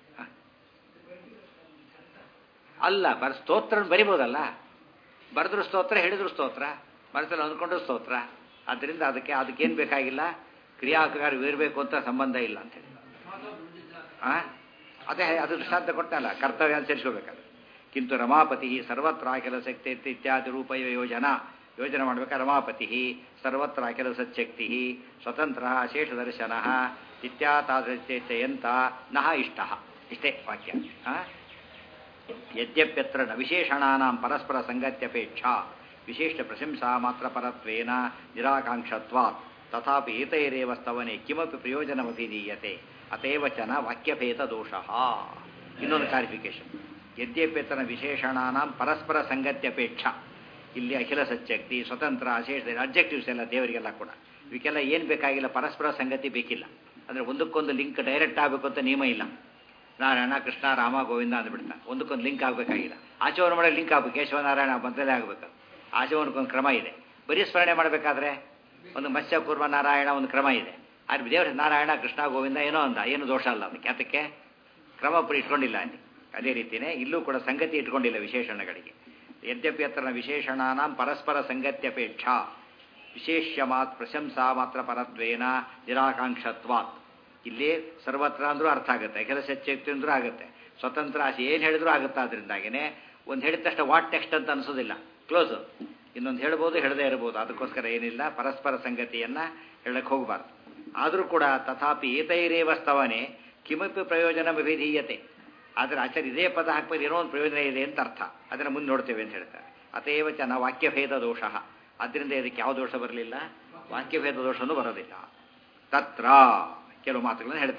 ಅಲ್ಲ ಬರ ಸ್ತೋತ್ರ ಬರಿಬೋದಲ್ಲ. ಬರೆದ್ರು ಸ್ತೋತ್ರ, ಹೇಳಿದ್ರು ಸ್ತೋತ್ರ, ಮನಸ್ಸಲ್ಲಿ ಅಂದ್ಕೊಂಡ್ರು ಸ್ತೋತ್ರ. ಆದ್ದರಿಂದ ಅದಕ್ಕೆ ಅದಕ್ಕೇನು ಬೇಕಾಗಿಲ್ಲ, ಕ್ರಿಯಾಕಾರ ಇರಬೇಕು ಅಂತ ಸಂಬಂಧ ಇಲ್ಲ ಅಂತ ಹೇಳಿ. ಆ ಅದೇ ಅದು ದೃಷ್ಟಾಂತ ಕೊಟ್ಟಲ್ಲ, ಕರ್ತವ್ಯ ಅಂತ ಸೇರಿಸ್ಕೋಬೇಕಾದ್ರೆ. ಕಿಂತು ರಮಾಪತಿ ಸರ್ವತ್ರ ಅಖಿಲ ಶಕ್ತಿ ಇತ್ಯಾದಿ ರೂಪ ಯೋಜನಾ. ಯೋಜನೆ ಮಾಡಬೇಕಾದ್ರೆ ರಮಾಪತಿ ಸರ್ವತ್ರ ಅಖಿಲ ಸಚ್ಛಕ್ತಿ ಸ್ವತಂತ್ರ ಶೇಷ ದರ್ಶನ ಇತ್ಯಾತಾದೃತ್ಯಂತ ನಹ ಇಷ್ಟ. ಇಷ್ಟೇ ವಾಕ್ಯ. ಯದ್ಯಪ್ಯತ್ರ ನ ವಿಶೇಷಣಾನಾಂ ಪರಸ್ಪರ ಸಂಗತ್ಯಪೇಕ್ಷಾ ವಿಶೇಷ ಪ್ರಶಂಸಾ ಮಾತ್ರ ಪರತ್ವೇನ ನಿರಾಕಾಂಕ್ಷತ್ವಾತ್ ತಥಾಪಿ ಏತೈರೇವ ಸ್ತವನೆ ಕಿಮಪಿ ಪ್ರಯೋಜನಮಭಿಧೀಯತೆ ಅತೇವ ಚ ನ ವಾಕ್ಯಭೇದ ದೋಷಃ. ಇನ್ನೊಂದು ಕ್ಲಾರಿಫಿಕೇಶನ್. ಯದ್ಯಪ್ಯತ್ರ ವಿಶೇಷಣಾನಾಂ ಪರಸ್ಪರ ಸಂಗತ್ಯಪೇಕ್ಷಾ, ಇಲ್ಲಿ ಅಖಿಲ ಸಚ್ಛಕ್ತಿ ಸ್ವತಂತ್ರ ಅಶೇಷ ಅಬ್ಜೆಕ್ಟಿವ್ಸ್ ಎಲ್ಲ ದೇವರಿಗೆಲ್ಲ ಕೂಡ ಇವಕ್ಕೆಲ್ಲ ಏನು ಬೇಕಾಗಿಲ್ಲ, ಪರಸ್ಪರ ಸಂಗತಿ ಬೇಕಿಲ್ಲ. ಅಂದರೆ ಒಂದಕ್ಕೊಂದು ಲಿಂಕ್ ಡೈರೆಕ್ಟ್ ಆಗಬೇಕು ಅಂತ ನಿಯಮ ಇಲ್ಲ. ನಾರಾಯಣ ಕೃಷ್ಣ ರಾಮ ಗೋವಿಂದ ಅಂದ್ಬಿಡ್ತಾನೆ, ಒಂದಕ್ಕೊಂದು ಲಿಂಕ್ ಆಗಬೇಕಾಗಿಲ್ಲ. ಆಚರಣೆ ಮಾಡೋ ಲಿಂಕ್ ಆಗಬೇಕು, ಕೇಶವನಾರಾಯಣ ಬಂದಲೇ ಆಗಬೇಕು. ಆಚರಣೆಗೊಂದು ಕ್ರಮ ಇದೆ. ಬರೀ ಸ್ಮರಣೆ ಮಾಡಬೇಕಾದ್ರೆ ಒಂದು ಮತ್ಸ್ಯ ಕೂರ್ಮ ನಾರಾಯಣ ಒಂದು ಕ್ರಮ ಇದೆ. ಆದರೆ ದೇವರ ನಾರಾಯಣ ಕೃಷ್ಣ ಗೋವಿಂದ ಏನೋ ಅಂದ, ಏನು ದೋಷ ಅಲ್ಲ ಅದಕ್ಕೆ. ಅದಕ್ಕೆ ಕ್ರಮ ಇಟ್ಕೊಂಡಿಲ್ಲ ಅಲ್ಲಿ. ಅದೇ ರೀತಿಯೇ ಇಲ್ಲೂ ಕೂಡ ಸಂಗತಿ ಇಟ್ಕೊಂಡಿಲ್ಲ ವಿಶೇಷಣಗಳಿಗೆ. ಯದ್ಯಪಿ ಅತ್ರ ವಿಶೇಷಣಾನಾಂ ಪರಸ್ಪರ ಸಂಗತ್ಯಪೇಕ್ಷಾ ವಿಶೇಷ್ಯ ಮಾತ್ ಪ್ರಶಂಸಾ ಮಾತ್ರ ಪರತ್ವೇನ ನಿರಾಕಾಂಕ್ಷತ್ವಾತ್. ಇಲ್ಲಿ ಸರ್ವತ್ರ ಅಂದ್ರೂ ಅರ್ಥ ಆಗುತ್ತೆ, ಅಖಿಲ ಸಚ್ಛಕ್ತಿ ಅಂದ್ರೂ ಆಗುತ್ತೆ, ಸ್ವತಂತ್ರ ಆಸೆ ಏನು ಹೇಳಿದ್ರೂ ಆಗುತ್ತೆ. ಅದರಿಂದಾಗಿನೇ ಒಂದು ಹೇಳಿದ ತಕ್ಷಣ ವಾಟ್ ಟೆಕ್ಸ್ಟ್ ಅಂತ ಅನಿಸೋದಿಲ್ಲ, ಕ್ಲೋಸ್. ಇನ್ನೊಂದು ಹೇಳ್ಬೋದು, ಹೇಳದೇ ಇರ್ಬೋದು. ಅದಕ್ಕೋಸ್ಕರ ಏನಿಲ್ಲ, ಪರಸ್ಪರ ಸಂಗತಿಯನ್ನು ಹೇಳಕ್ಕೆ ಹೋಗಬಾರ್ದು. ಆದರೂ ಕೂಡ ತಥಾಪಿ ಏತೈರೇವ ಸ್ತವನೆ ಕಿಮಪಿ ಪ್ರಯೋಜನ ವಿಧೀಯತೆ. ಆದರೆ ಆಚಾರ್ಯ ಇದೇ ಪದ ಹಾಕ್ಬೋದು, ಏನೋ ಒಂದು ಪ್ರಯೋಜನ ಇದೆ ಅಂತ ಅರ್ಥ. ಅದನ್ನು ಮುಂದೆ ನೋಡ್ತೇವೆ ಅಂತ ಹೇಳ್ತಾರೆ. ಅತೇವ ಚ ನ ವಾಕ್ಯಭೇದ ದೋಷ. ಆದ್ದರಿಂದ ಇದಕ್ಕೆ ಯಾವ ದೋಷ ಬರಲಿಲ್ಲ, ವಾಕ್ಯಭೇದ ದೋಷನೂ ಬರೋದಿಲ್ಲ. ತತ್ರ ಕೆಲವು ಮಾತುಗಳನ್ನು ಹೇಳ್ತಾರೆ.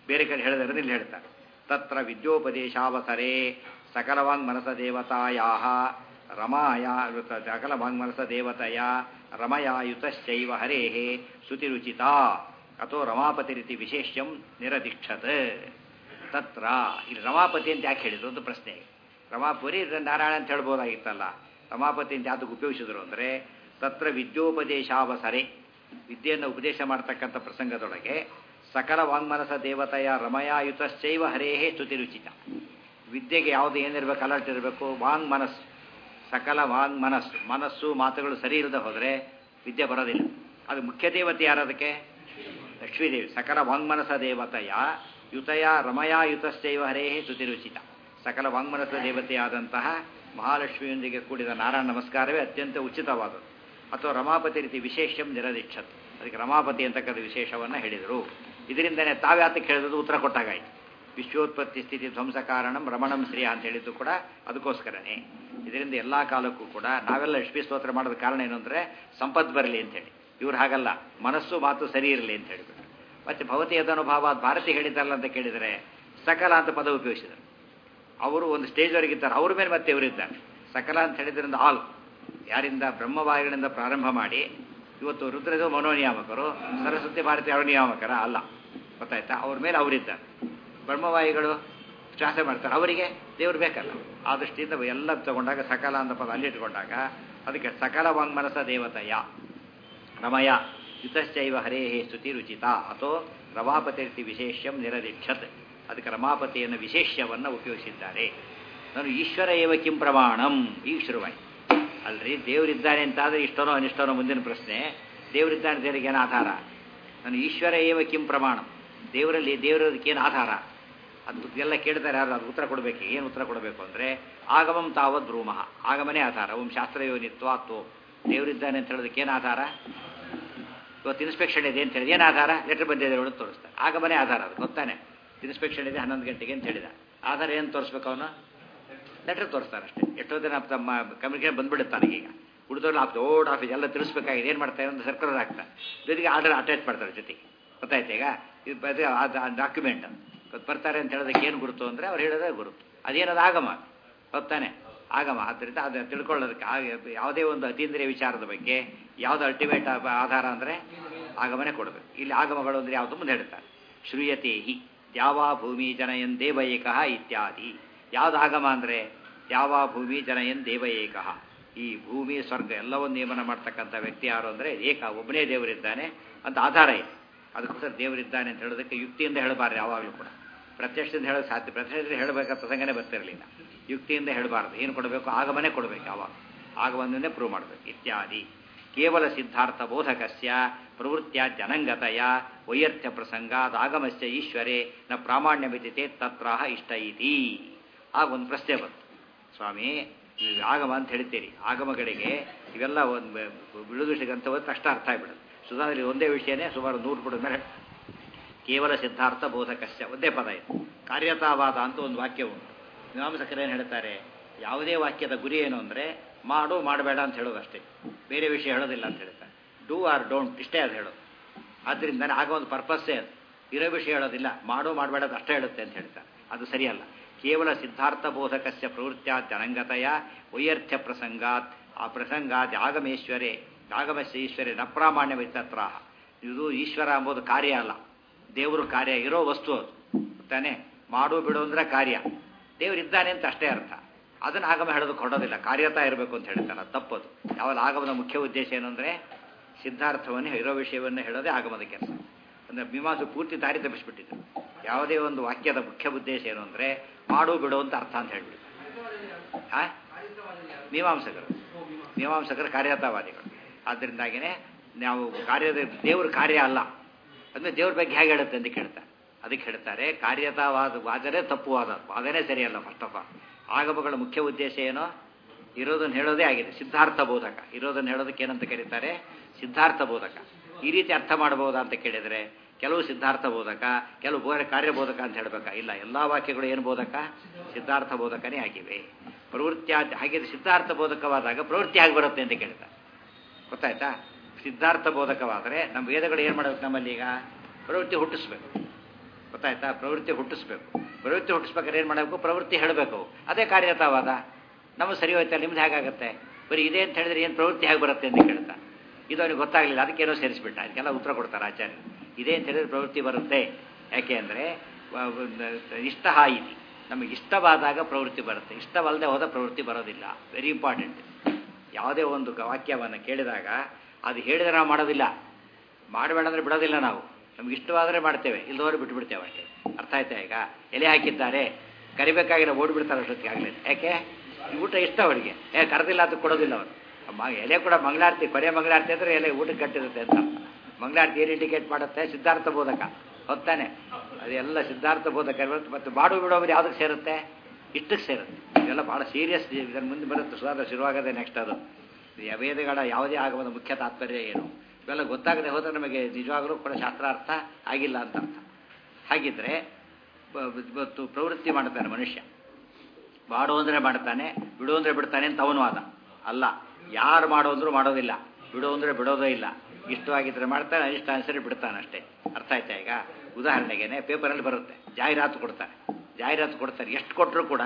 ಬೇರೆ ಕಡೆ ಹೇಳಿದ್ರೆ ಇಲ್ಲಿ ಹೇಳ್ತಾರೆ. ತತ್ರ ವಿದ್ಯೋಪದೇಶಾವಸರೇ ಸಕಲವಾಂಗ್ ಮನಸ ದೇವತಾಯಾ ರಮಾಯ ಸಕಲ ವಾಂಗ್ಮನಸ ದೇವತೆಯ ರಮಯಾಯುತಶ್ಚೈವ ಹರೇಃ ಸ್ತುತಿರುಚಿತ ಅಥೋ ರಮಾಪತಿರಿತಿ ವಿಶೇಷ್ಯಂ ನಿರದೀಕ್ಷತ್. ತತ್ರ ಇಲ್ಲಿ ರಮಾಪತಿ ಅಂತ ಯಾಕೆ ಹೇಳಿದ್ರು ಒಂದು ಪ್ರಶ್ನೆ. ರಮಾಪುರಿ ನಾರಾಯಣ ಅಂತ ಹೇಳ್ಬೋದಾಗಿತ್ತಲ್ಲ, ರಮಾಪತಿ ಅಂತ ಯಾತಕ್ಕೆ ಉಪಯೋಗಿಸಿದ್ರು ಅಂದರೆ ತತ್ರ ವಿದ್ಯೋಪದೇಶಾವಸರೆ, ವಿದ್ಯೆಯನ್ನು ಉಪದೇಶ ಮಾಡ್ತಕ್ಕಂಥ ಪ್ರಸಂಗದೊಳಗೆ ಸಕಲ ವಾಂಗ್ಮನಸ ದೇವತೆಯ ರಮಯಾಯುತಶ್ಚೈವ ಹರೇಃ ಸ್ತುತಿರುಚಿತ. ವಿದ್ಯೆಗೆ ಯಾವುದು ಏನಿರಬೇಕು, ಅಲರ್ಟ್ ಇರಬೇಕು, ವಾಂಗ್ ಮನಸ್ಸು, ಸಕಲ ವಾಂಗ್ ಮನಸ್ಸು, ಮನಸ್ಸು ಮಾತುಗಳು ಸರಿ ಇಲ್ಲದೆ ಹೋದರೆ ವಿದ್ಯೆ ಬರೋದಿಲ್ಲ. ಅದು ಮುಖ್ಯ ದೇವತೆ ಯಾರದಕ್ಕೆ? ಲಕ್ಷ್ಮೀದೇವಿ. ಸಕಲ ವಾಂಗ್ಮನಸ ದೇವತೆಯ ಯುತಯ ರಮಯಾಯುತಶ್ಚೈವ ಹರೇಃ ಸ್ತುತಿರುಚಿತ. ಸಕಲ ವಾಂಗ್ಮನಸ ದೇವತೆಯಾದಂತಹ ಮಹಾಲಕ್ಷ್ಮಿಯೊಂದಿಗೆ ಕೂಡಿದ ನಾರಾಯಣ ನಮಸ್ಕಾರವೇ ಅತ್ಯಂತ ಉಚಿತವಾದದ್ದು. ಅಥವಾ ರಮಾಪತಿ ರೀತಿ ವಿಶೇಷಂ ನಿರದೀಕ್ಷತ್, ಅದಕ್ಕೆ ರಮಾಪತಿ ಅಂತಕ್ಕಂಥ ವಿಶೇಷವನ್ನು ಹೇಳಿದರು. ಇದರಿಂದನೇ ತಾವ್ಯಾತಕ್ಕೆ ಹೇಳಿದ್ರು ಉತ್ತರ ಕೊಟ್ಟಾಗಾಯಿತು. ವಿಶ್ವೋತ್ಪತ್ತಿ ಸ್ಥಿತಿ ಧ್ವಂಸ ಕಾರಣಂ ರಮಣಂ ಶ್ರೀಯ ಅಂತ ಹೇಳಿದ್ದು ಕೂಡ ಅದಕ್ಕೋಸ್ಕರನೇ. ಇದರಿಂದ ಎಲ್ಲ ಕಾಲಕ್ಕೂ ಕೂಡ ನಾವೆಲ್ಲ ಲಕ್ಷ್ಮೀ ಸ್ತೋತ್ರ ಮಾಡೋದ ಕಾರಣ ಏನು ಅಂದರೆ ಸಂಪತ್ತು ಬರಲಿ ಅಂತೇಳಿ. ಇವ್ರು ಹಾಗಲ್ಲ, ಮನಸ್ಸು ಮಾತು ಸರಿ ಇರಲಿ ಅಂತ ಹೇಳಿಬಿಟ್ಟು. ಮತ್ತು ಭವತಿ ಯದನುಭಾವ ಭಾರತಿ ಹೇಳಿದ್ದಲ್ಲ ಅಂತ ಕೇಳಿದರೆ ಸಕಲ ಅಂತ ಪದ ಉಪಯೋಗಿಸಿದರು. ಅವರು ಒಂದು ಸ್ಟೇಜ್ವರೆಗಿದ್ದಾರೆ, ಅವ್ರ ಮೇಲೆ ಮತ್ತೆ ಇವರಿದ್ದಾರೆ. ಸಕಲ ಅಂತ ಹೇಳಿದ್ರಿಂದ ಆಲ್, ಯಾರಿಂದ ಬ್ರಹ್ಮವಾಯುಗಳಿಂದ ಪ್ರಾರಂಭ ಮಾಡಿ ಇವತ್ತು ರುದ್ರದೇವ ಮನೋನಿಯಾಮಕರು, ಸರಸ್ವತಿ ಭಾರತಿ ಅವರ ನಿಯಾಮಕರ ಅಲ್ಲ, ಗೊತ್ತಾಯ್ತಾ? ಅವ್ರ ಮೇಲೆ ಅವರಿದ್ದಾರೆ. ಬ್ರಹ್ಮವಾಯುಗಳು ಶ್ವಾಸ ಮಾಡ್ತಾರೆ, ಅವರಿಗೆ ದೇವರು ಬೇಕಲ್ಲ. ಆ ದೃಷ್ಟಿಯಿಂದ ಎಲ್ಲ ತಗೊಂಡಾಗ ಸಕಲ ಅಂತ ಪದ ಅಲ್ಲಿಟ್ಕೊಂಡಾಗ ಅದಕ್ಕೆ ಸಕಲ ವಾಂಗ್ಮನಸ ದೇವತೆಯ ರಮಯ ಯುತಶ್ಚೈವ ಹರೇಃ ಸ್ತುತಿ ರುಚಿತ ಅಥೋ ರಮಾಪತಿರ್ತಿ ವಿಶೇಷ್ಯಂ ನಿರದೀಕ್ಷತ್. ಅದಕ್ಕೆ ರಮಾಪತಿಯನ್ನು ವಿಶೇಷ್ಯವನ್ನು ಉಪಯೋಗಿಸಿದ್ದಾರೆ. ನಾನು ಈಶ್ವರ ಏವ ಕಿಂ ಪ್ರಮಾಣಂ, ಈಗ ಶುರುವಾಯಿ ಅಲ್ರಿ. ದೇವರಿದ್ದಾನೆ ಅಂತಾದರೆ ಇಷ್ಟನೋ ಅನಿಷ್ಟನೋ ಮುಂದಿನ ಪ್ರಶ್ನೆ. ದೇವರಿದ್ದಾನೆ ದೇವರಿಗೆ ಏನು ಆಧಾರ? ನಾನು ಈಶ್ವರ ಏವ ಕಿಂ ಪ್ರಮಾಣಂ, ದೇವರಲ್ಲಿ ದೇವರದಕ್ಕೇನು ಆಧಾರ? ಅದು ಎಲ್ಲ ಕೇಳ್ತಾರೆ ಯಾರು, ಅದು ಉತ್ತರ ಕೊಡಬೇಕು. ಏನು ಉತ್ತರ ಕೊಡಬೇಕು ಅಂದರೆ ಆಗಮಂ ತಾವದ್ ಬ್ರೂಮಃ, ಆಗಮನೇ ಆಧಾರ. ಓಂ ಶಾಸ್ತ್ರಯೋನಿತ್ವ ತೋ, ದೇವರಿದ್ದಾನೆ ಅಂತ ಹೇಳೋದಕ್ಕೆ ಏನು ಆಧಾರ? ಇವತ್ತು ಇನ್ಸ್ಪೆಕ್ಷನ್ ಇದೆ ಅಂತ ಹೇಳಿದ ಏನು ಆಧಾರ? ಲೆಟರ್ ಬಂದಿದೆ ಹೇಳೋದು ತೋರಿಸ್ತಾರೆ. ಆಗಮನೇ ಆಧಾರ, ಅದು ಗೊತ್ತಾನೆ. ಇನ್ಸ್ಪೆಕ್ಷನ್ ಇದೆ ಹನ್ನೊಂದು ಗಂಟೆಗೆ ಅಂತ ಹೇಳಿದ, ಆಧಾರ ಏನು ತೋರಿಸ್ಬೇಕು? ಅವನು ಲೆಟರ್ ತೋರಿಸ್ತಾರೆ ಅಷ್ಟೇ. ಎಷ್ಟೋ ದಿನ ತಮ್ಮ ಕಮ್ಯುನಿಕೇಟ್ ಬಂದ್ಬಿಡುತ್ತಾನೆ. ಈಗ ಉಳಿದವ್ರು ಆ ದೊಡ್ಡ ಆಫೀಸ್ ಎಲ್ಲ ತಿಳಿಸ್ಬೇಕಾಗಿದೆ, ಏನು ಮಾಡ್ತಾರೆ? ಒಂದು ಸರ್ಕುಲರ್ ಆಗ್ತಾರೆ, ಜೊತೆಗೆ ಆರ್ಡರ್ ಅಟ್ಯಾಚ್ ಮಾಡ್ತಾರೆ ಜೊತೆಗೆ, ಗೊತ್ತಾಯ್ತು? ಈಗ ಇದು ಡಾಕ್ಯುಮೆಂಟ್ ಬರ್ತಾರೆ ಅಂತ ಹೇಳೋದಕ್ಕೆ ಏನು ಗುರುತು ಅಂದರೆ ಅವ್ರು ಹೇಳೋದೇ ಗುರುತು. ಅದೇನದು ಆಗಮ, ಗೊತ್ತಾನೆ? ಆಗಮ. ಆದ್ದರಿಂದ ಅದು ತಿಳ್ಕೊಳ್ಳೋದಕ್ಕೆ ಯಾವುದೇ ಒಂದು ಅತೀಂದ್ರಿಯ ವಿಚಾರದ ಬಗ್ಗೆ ಯಾವುದು ಅಲ್ಟಿಮೇಟ್ ಆಧಾರ ಅಂದರೆ ಆಗಮನೇ ಕೊಡಬೇಕು. ಇಲ್ಲಿ ಆಗಮಗಳು ಅಂದರೆ ಯಾವುದು ಮುಂದೆ ಹೇಳ್ತಾರೆ. ಶ್ರೂಯತೆ ಹಿ ಯಾವ ಭೂಮಿ ಜನಯನ್ ದೇವ ಏಕಃ ಇತ್ಯಾದಿ. ಯಾವುದು ಆಗಮ ಅಂದರೆ ಯಾವ ಭೂಮಿ ಜನಯನ್ ದೇವ ಏಕಃ, ಈ ಭೂಮಿ ಸ್ವರ್ಗ ಎಲ್ಲವನ್ನು ನೇಮನ ಮಾಡ್ತಕ್ಕಂಥ ವ್ಯಕ್ತಿ ಯಾರು ಅಂದರೆ ಏಕ, ಒಬ್ಬನೇ ದೇವರಿದ್ದಾನೆ ಅಂತ ಆಧಾರ ಇದೆ. ಅದಕ್ಕೋಸ್ಕರ ದೇವರಿದ್ದಾನೆ ಅಂತ ಹೇಳೋದಕ್ಕೆ ಯುಕ್ತಿಯಿಂದ ಹೇಳಬಾರ್ದು ಯಾವಾಗಲೂ ಕೂಡ. ಪ್ರತ್ಯಕ್ಷದಿಂದ ಹೇಳೋದು ಸಾಧ್ಯ, ಪ್ರತ್ಯಕ್ಷದಿಂದ ಹೇಳಬೇಕಾದ ಪ್ರಸಂಗನೇ ಬರ್ತಿರಲಿಲ್ಲ. ಯುಕ್ತಿಯಿಂದ ಹೇಳಬಾರ್ದು. ಏನು ಕೊಡಬೇಕು? ಆಗಮನೇ ಕೊಡಬೇಕು. ಯಾವಾಗ ಆಗಮನ್ನೇ ಪ್ರೂವ್ ಮಾಡಬೇಕು. ಇತ್ಯಾದಿ. ಕೇವಲ ಸಿದ್ಧಾರ್ಥ ಬೋಧಕಸ್ಯ ಪ್ರವೃತ್ತಿಯ ಜನಂಗತೆಯ ವೈಯರ್ಥ್ಯ ಪ್ರಸಂಗಾದ ಆಗಮಸ್ಯ ಈಶ್ವರೇ ನ ಪ್ರಾಮಾಣ್ಯಮಿತಿತೆ ತತ್ರಾಹ ಇಷ್ಟ ಇತಿ. ಆಗ ಒಂದು ಪ್ರಶ್ನೆ ಬಂತು, ಸ್ವಾಮಿ ಆಗಮ ಅಂತ ಹೇಳ್ತೀರಿ, ಆಗಮಗಳಿಗೆ ಇವೆಲ್ಲ ಒಂದು ಬಿಡುದೃಷ್ಟಿಗೆ ಅಂತ ಹೋದ್ರೆ ಕಷ್ಟ ಅರ್ಥ ಆಗಿಬಿಡುತ್ತೆ. ಸುಧಾರಿ ಒಂದೇ ವಿಷಯನೇ ಸುಮಾರು ನೂರು ಬಿಡದ ಮೇಲೆ ಕೇವಲ ಸಿದ್ಧಾರ್ಥ ಬೋಧಕಸ್ಯ ಒಂದೇ ಪದ ಇದೆ. ಕಾರ್ಯತಾವಾದ ಅಂತ ಒಂದು ವಾಕ್ಯ ಉಂಟು. ಮೀಮಾಂಸಕರು ಏನು ಹೇಳ್ತಾರೆ? ಯಾವುದೇ ವಾಕ್ಯದ ಗುರಿ ಏನು ಅಂದರೆ ಮಾಡು ಮಾಡಬೇಡ ಅಂತ ಹೇಳೋದು ಅಷ್ಟೇ, ಬೇರೆ ವಿಷಯ ಹೇಳೋದಿಲ್ಲ ಅಂತ ಹೇಳ್ತಾರೆ. ಡೂ ಆರ್ ಡೋಂಟ್ ಇಷ್ಟೇ ಅದು ಹೇಳೋದು. ಆದ್ದರಿಂದ ಆಗ ಒಂದು ಪರ್ಪಸ್ಸೇ ಅದು, ಇರೋ ವಿಷಯ ಹೇಳೋದಿಲ್ಲ, ಮಾಡು ಮಾಡಬೇಡದು ಅಷ್ಟೇ ಹೇಳುತ್ತೆ ಅಂತ ಹೇಳ್ತಾರೆ. ಅದು ಸರಿಯಲ್ಲ. ಕೇವಲ ಸಿದ್ಧಾರ್ಥ ಬೋಧಕಸ್ಯ ಪ್ರವೃತ್ತಿಯಾತ್ ಅನಂಗತೆಯ ವೈಯರ್ಥ್ಯ ಪ್ರಸಂಗಾತ್, ಆ ಪ್ರಸಂಗಾತ್ ಆಗಮೇಶ್ವರೇ ಆಗಮಸ್ಯ ಈಶ್ವರೇ ನ ಪ್ರಾಮಾಣ್ಯವಿತ್ತತ್ರ. ಇದು ಈಶ್ವರ ಎಂಬುದು ಕಾರ್ಯ ಅಲ್ಲ, ದೇವರು ಕಾರ್ಯ ಇರೋ ವಸ್ತು ಅದು ತಾನೇ. ಮಾಡು ಬಿಡು ಅಂದರೆ ಕಾರ್ಯ, ದೇವರಿದ್ದಾನೆ ಅಂತ ಅಷ್ಟೇ ಅರ್ಥ. ಅದನ್ನು ಆಗಮ ಹೇಳೋದಕ್ಕೆ ಹೊಡೋದಿಲ್ಲ, ಕಾರ್ಯತಾ ಇರಬೇಕು ಅಂತ ಹೇಳ್ತಾರೆ. ತಪ್ಪದು. ಯಾವಾಗ ಆಗಮದ ಮುಖ್ಯ ಉದ್ದೇಶ ಏನು ಅಂದರೆ ಸಿದ್ಧಾರ್ಥವನ್ನು ಇರೋ ವಿಷಯವನ್ನು ಹೇಳೋದೇ ಆಗಮದ ಕೆಲಸ. ಅಂದರೆ ಮೀಮಾಂಸೆ ಪೂರ್ತಿ ದಾರಿ ತಪ್ಪಿಸ್ಬಿಟ್ಟಿದ್ರು. ಯಾವುದೇ ಒಂದು ವಾಕ್ಯದ ಮುಖ್ಯ ಉದ್ದೇಶ ಏನು ಅಂದರೆ ಮಾಡು ಬಿಡು ಅಂತ ಅರ್ಥ ಅಂತ ಹೇಳ್ಬಿಟ್ಟು. ಆ ಮೀಮಾಂಸಕರು ಮೀಮಾಂಸಕರು ಕಾರ್ಯತಾವಾದಿಗಳು. ಆದ್ದರಿಂದಾಗಿಯೇ ನಾವು ಕಾರ್ಯದ ದೇವ್ರ ಕಾರ್ಯ ಅಲ್ಲ ಅಂದರೆ ದೇವ್ರ ಬಗ್ಗೆ ಹೇಗೆ ಹೇಳುತ್ತೆ ಅಂತ ಕೇಳ್ತಾರೆ. ಅದಕ್ಕೆ ಹೇಳ್ತಾರೆ ಕಾರ್ಯತಾವಾದ ವಾದನೇ ತಪ್ಪುವಾದ, ವಾದನೇ ಸರಿಯಲ್ಲ. ಫಸ್ಟ್ ಆಫ್ ಆಲ್ ಆಗಮಗಳ ಮುಖ್ಯ ಉದ್ದೇಶ ಏನೋ ಇರೋದನ್ನು ಹೇಳೋದೇ ಆಗಿದೆ. ಸಿದ್ಧಾರ್ಥ ಬೋಧಕ ಇರೋದನ್ನು ಹೇಳೋದಕ್ಕೆ ಏನಂತ ಕರೀತಾರೆ? ಸಿದ್ಧಾರ್ಥ ಬೋಧಕ. ಈ ರೀತಿ ಅರ್ಥ ಮಾಡಬಹುದಾ ಅಂತ ಕೇಳಿದರೆ ಕೆಲವು ಸಿದ್ಧಾರ್ಥ ಬೋಧಕ, ಕೆಲವು ಬೋಧ ಕಾರ್ಯಬೋಧಕ ಅಂತ ಹೇಳಬೇಕಾ? ಇಲ್ಲ, ಎಲ್ಲ ವಾಕ್ಯಗಳು ಏನು ಬೋಧಕ? ಸಿದ್ಧಾರ್ಥ ಬೋಧಕನೇ ಆಗಿವೆ. ಪ್ರವೃತ್ತಿ ಹಾಗೆ ಸಿದ್ಧಾರ್ಥ ಬೋಧಕವಾದಾಗ ಪ್ರವೃತ್ತಿ ಆಗಿ ಬರುತ್ತೆ ಅಂತ ಕೇಳ್ತಾರೆ. ಗೊತ್ತಾಯ್ತಾ? ಸಿದ್ಧಾರ್ಥ ಬೋಧಕವಾದರೆ ನಮ್ಮ ವೇದಗಳು ಏನು ಮಾಡಬೇಕು? ನಮ್ಮಲ್ಲಿ ಈಗ ಪ್ರವೃತ್ತಿ ಹುಟ್ಟಿಸ್ಬೇಕು. ಗೊತ್ತಾಯ್ತಾ? ಪ್ರವೃತ್ತಿ ಹುಟ್ಟಿಸ್ಬೇಕು. ಪ್ರವೃತ್ತಿ ಹುಟ್ಟಿಸ್ಬೇಕಾದ್ರೆ ಏನು ಮಾಡಬೇಕು? ಪ್ರವೃತ್ತಿ ಹೇಳಬೇಕು. ಅದೇ ಕಾರ್ಯತಾವಾದ. ನಮಗೆ ಸರಿ ಹೋಯ್ತಾ? ನಿಮ್ದು ಹೇಗಾಗುತ್ತೆ? ಬರೀ ಇದೆ ಅಂತ ಹೇಳಿದ್ರೆ ಏನು ಪ್ರವೃತ್ತಿ ಹೇಗೆ ಬರುತ್ತೆ ಅಂತ ಕೇಳ್ತಾ. ಇದು ಅವನಿಗೆ ಗೊತ್ತಾಗಲಿಲ್ಲ, ಅದಕ್ಕೇನೋ ಸೇರಿಸ್ಬಿಟ್ಟ. ಅದಕ್ಕೆಲ್ಲ ಉತ್ತರ ಕೊಡ್ತಾರೆ ಆಚಾರ್ಯ. ಇದೇ ಅಂತ ಹೇಳಿದ್ರೆ ಪ್ರವೃತ್ತಿ ಬರುತ್ತೆ. ಯಾಕೆ ಅಂದರೆ ಇಷ್ಟ ಇತಿ, ನಮಗೆ ಇಷ್ಟವಾದಾಗ ಪ್ರವೃತ್ತಿ ಬರುತ್ತೆ, ಇಷ್ಟವಲ್ಲದೆ ಹೋದ ಪ್ರವೃತ್ತಿ ಬರೋದಿಲ್ಲ. Very important. ಯಾವುದೇ ಒಂದು ವಾಕ್ಯವನ್ನು ಕೇಳಿದಾಗ ಅದು ಹೇಳಿದರೆ ನಾವು ಮಾಡೋದಿಲ್ಲ, ಮಾಡಬೇಡ ಅಂದರೆ ಬಿಡೋದಿಲ್ಲ. ನಾವು ನಮ್ಗೆ ಇಷ್ಟವಾದರೆ ಮಾಡ್ತೇವೆ, ಇಲ್ಲದವರು ಬಿಟ್ಟು ಬಿಡ್ತೇವೆ ಅಷ್ಟೇ. ಅರ್ಥ ಆಯ್ತಾ? ಈಗ ಎಲೆ ಹಾಕಿದ್ದಾರೆ, ಕರಿಬೇಕಾಗಿಲ್ಲ, ಓಡಿಬಿಡ್ತಾರೆ ಅಷ್ಟೊತ್ತಿಗೆ ಆಗಲಿ. ಯಾಕೆ? ಊಟ ಇಷ್ಟ ಅವರಿಗೆ, ಏ ಕರೆದಿಲ್ಲ ಅಂತ ಕೊಡೋದಿಲ್ಲ ಅವರು. ಎಲೆ ಕೂಡ ಮಂಗಳಾರತಿ, ಕೊನೆ ಮಂಗಳಾರತಿ ಅಂದರೆ ಎಲೆ ಊಟಕ್ಕೆ ಕಟ್ಟಿರುತ್ತೆ ಅಂತ. ಮಂಗಳಾರತಿ ಏನು ಇಂಡಿಕೇಟ್ ಮಾಡುತ್ತೆ? ಸಿದ್ಧಾರ್ಥ ಬೋಧಕ ಹೊತ್ತಾನೆ. ಅದೆಲ್ಲ ಸಿದ್ಧಾರ್ಥ ಬೋಧಕ ಇರುತ್ತೆ. ಮತ್ತು ಬಾಡು ಬಿಡೋರು ಯಾವುದಕ್ಕೆ ಸೇರುತ್ತೆ? ಇಷ್ಟಕ್ಕೆ ಸೇರುತ್ತೆ. ಇದೆಲ್ಲ ಭಾಳ ಸೀರಿಯಸ್. ಇದನ್ನು ಮುಂದೆ ಬರುತ್ತೆ ಸುಧಾರ ಶುರುವಾಗದೆ ನೆಕ್ಸ್ಟ್. ಅದು ವೇದಗಳ ಯಾವುದೇ ಆಗದ ಮುಖ್ಯ ತಾತ್ಪರ್ಯ ಏನು, ಇವೆಲ್ಲ ಗೊತ್ತಾಗದೆ ಹೋದರೆ ನಮಗೆ ನಿಜವಾಗಲೂ ಕೂಡ ಶಾಸ್ತ್ರಾರ್ಥ ಆಗಿಲ್ಲ ಅಂತ ಅರ್ಥ. ಹಾಗಿದ್ರೆ ಇವತ್ತು ಪ್ರವೃತ್ತಿ ಮಾಡ್ತಾನೆ ಮನುಷ್ಯ. ಮಾಡು ಅಂದರೆ ಮಾಡ್ತಾನೆ, ಬಿಡು ಅಂದರೆ ಬಿಡ್ತಾನೆ ಅಂತ ಅವನು ವಾದ ಅಲ್ಲ. ಯಾರು ಮಾಡೋ ಅಂದರೂ ಮಾಡೋದಿಲ್ಲ, ಬಿಡು ಅಂದರೆ ಬಿಡೋದೇ ಇಲ್ಲ. ಇಷ್ಟವಾಗಿದ್ದರೆ ಮಾಡ್ತಾನೆ, ಅನಿಷ್ಟ ಅನಿಸರಿ ಬಿಡ್ತಾನೆ ಅಷ್ಟೇ. ಅರ್ಥ ಆಯ್ತಾ? ಈಗ ಉದಾಹರಣೆಗೆ ಪೇಪರಲ್ಲಿ ಬರುತ್ತೆ, ಜಾಹೀರಾತು ಕೊಡ್ತಾರೆ. ಜಾಹೀರಾತು ಕೊಡ್ತಾರೆ, ಎಷ್ಟು ಕೊಟ್ಟರು ಕೂಡ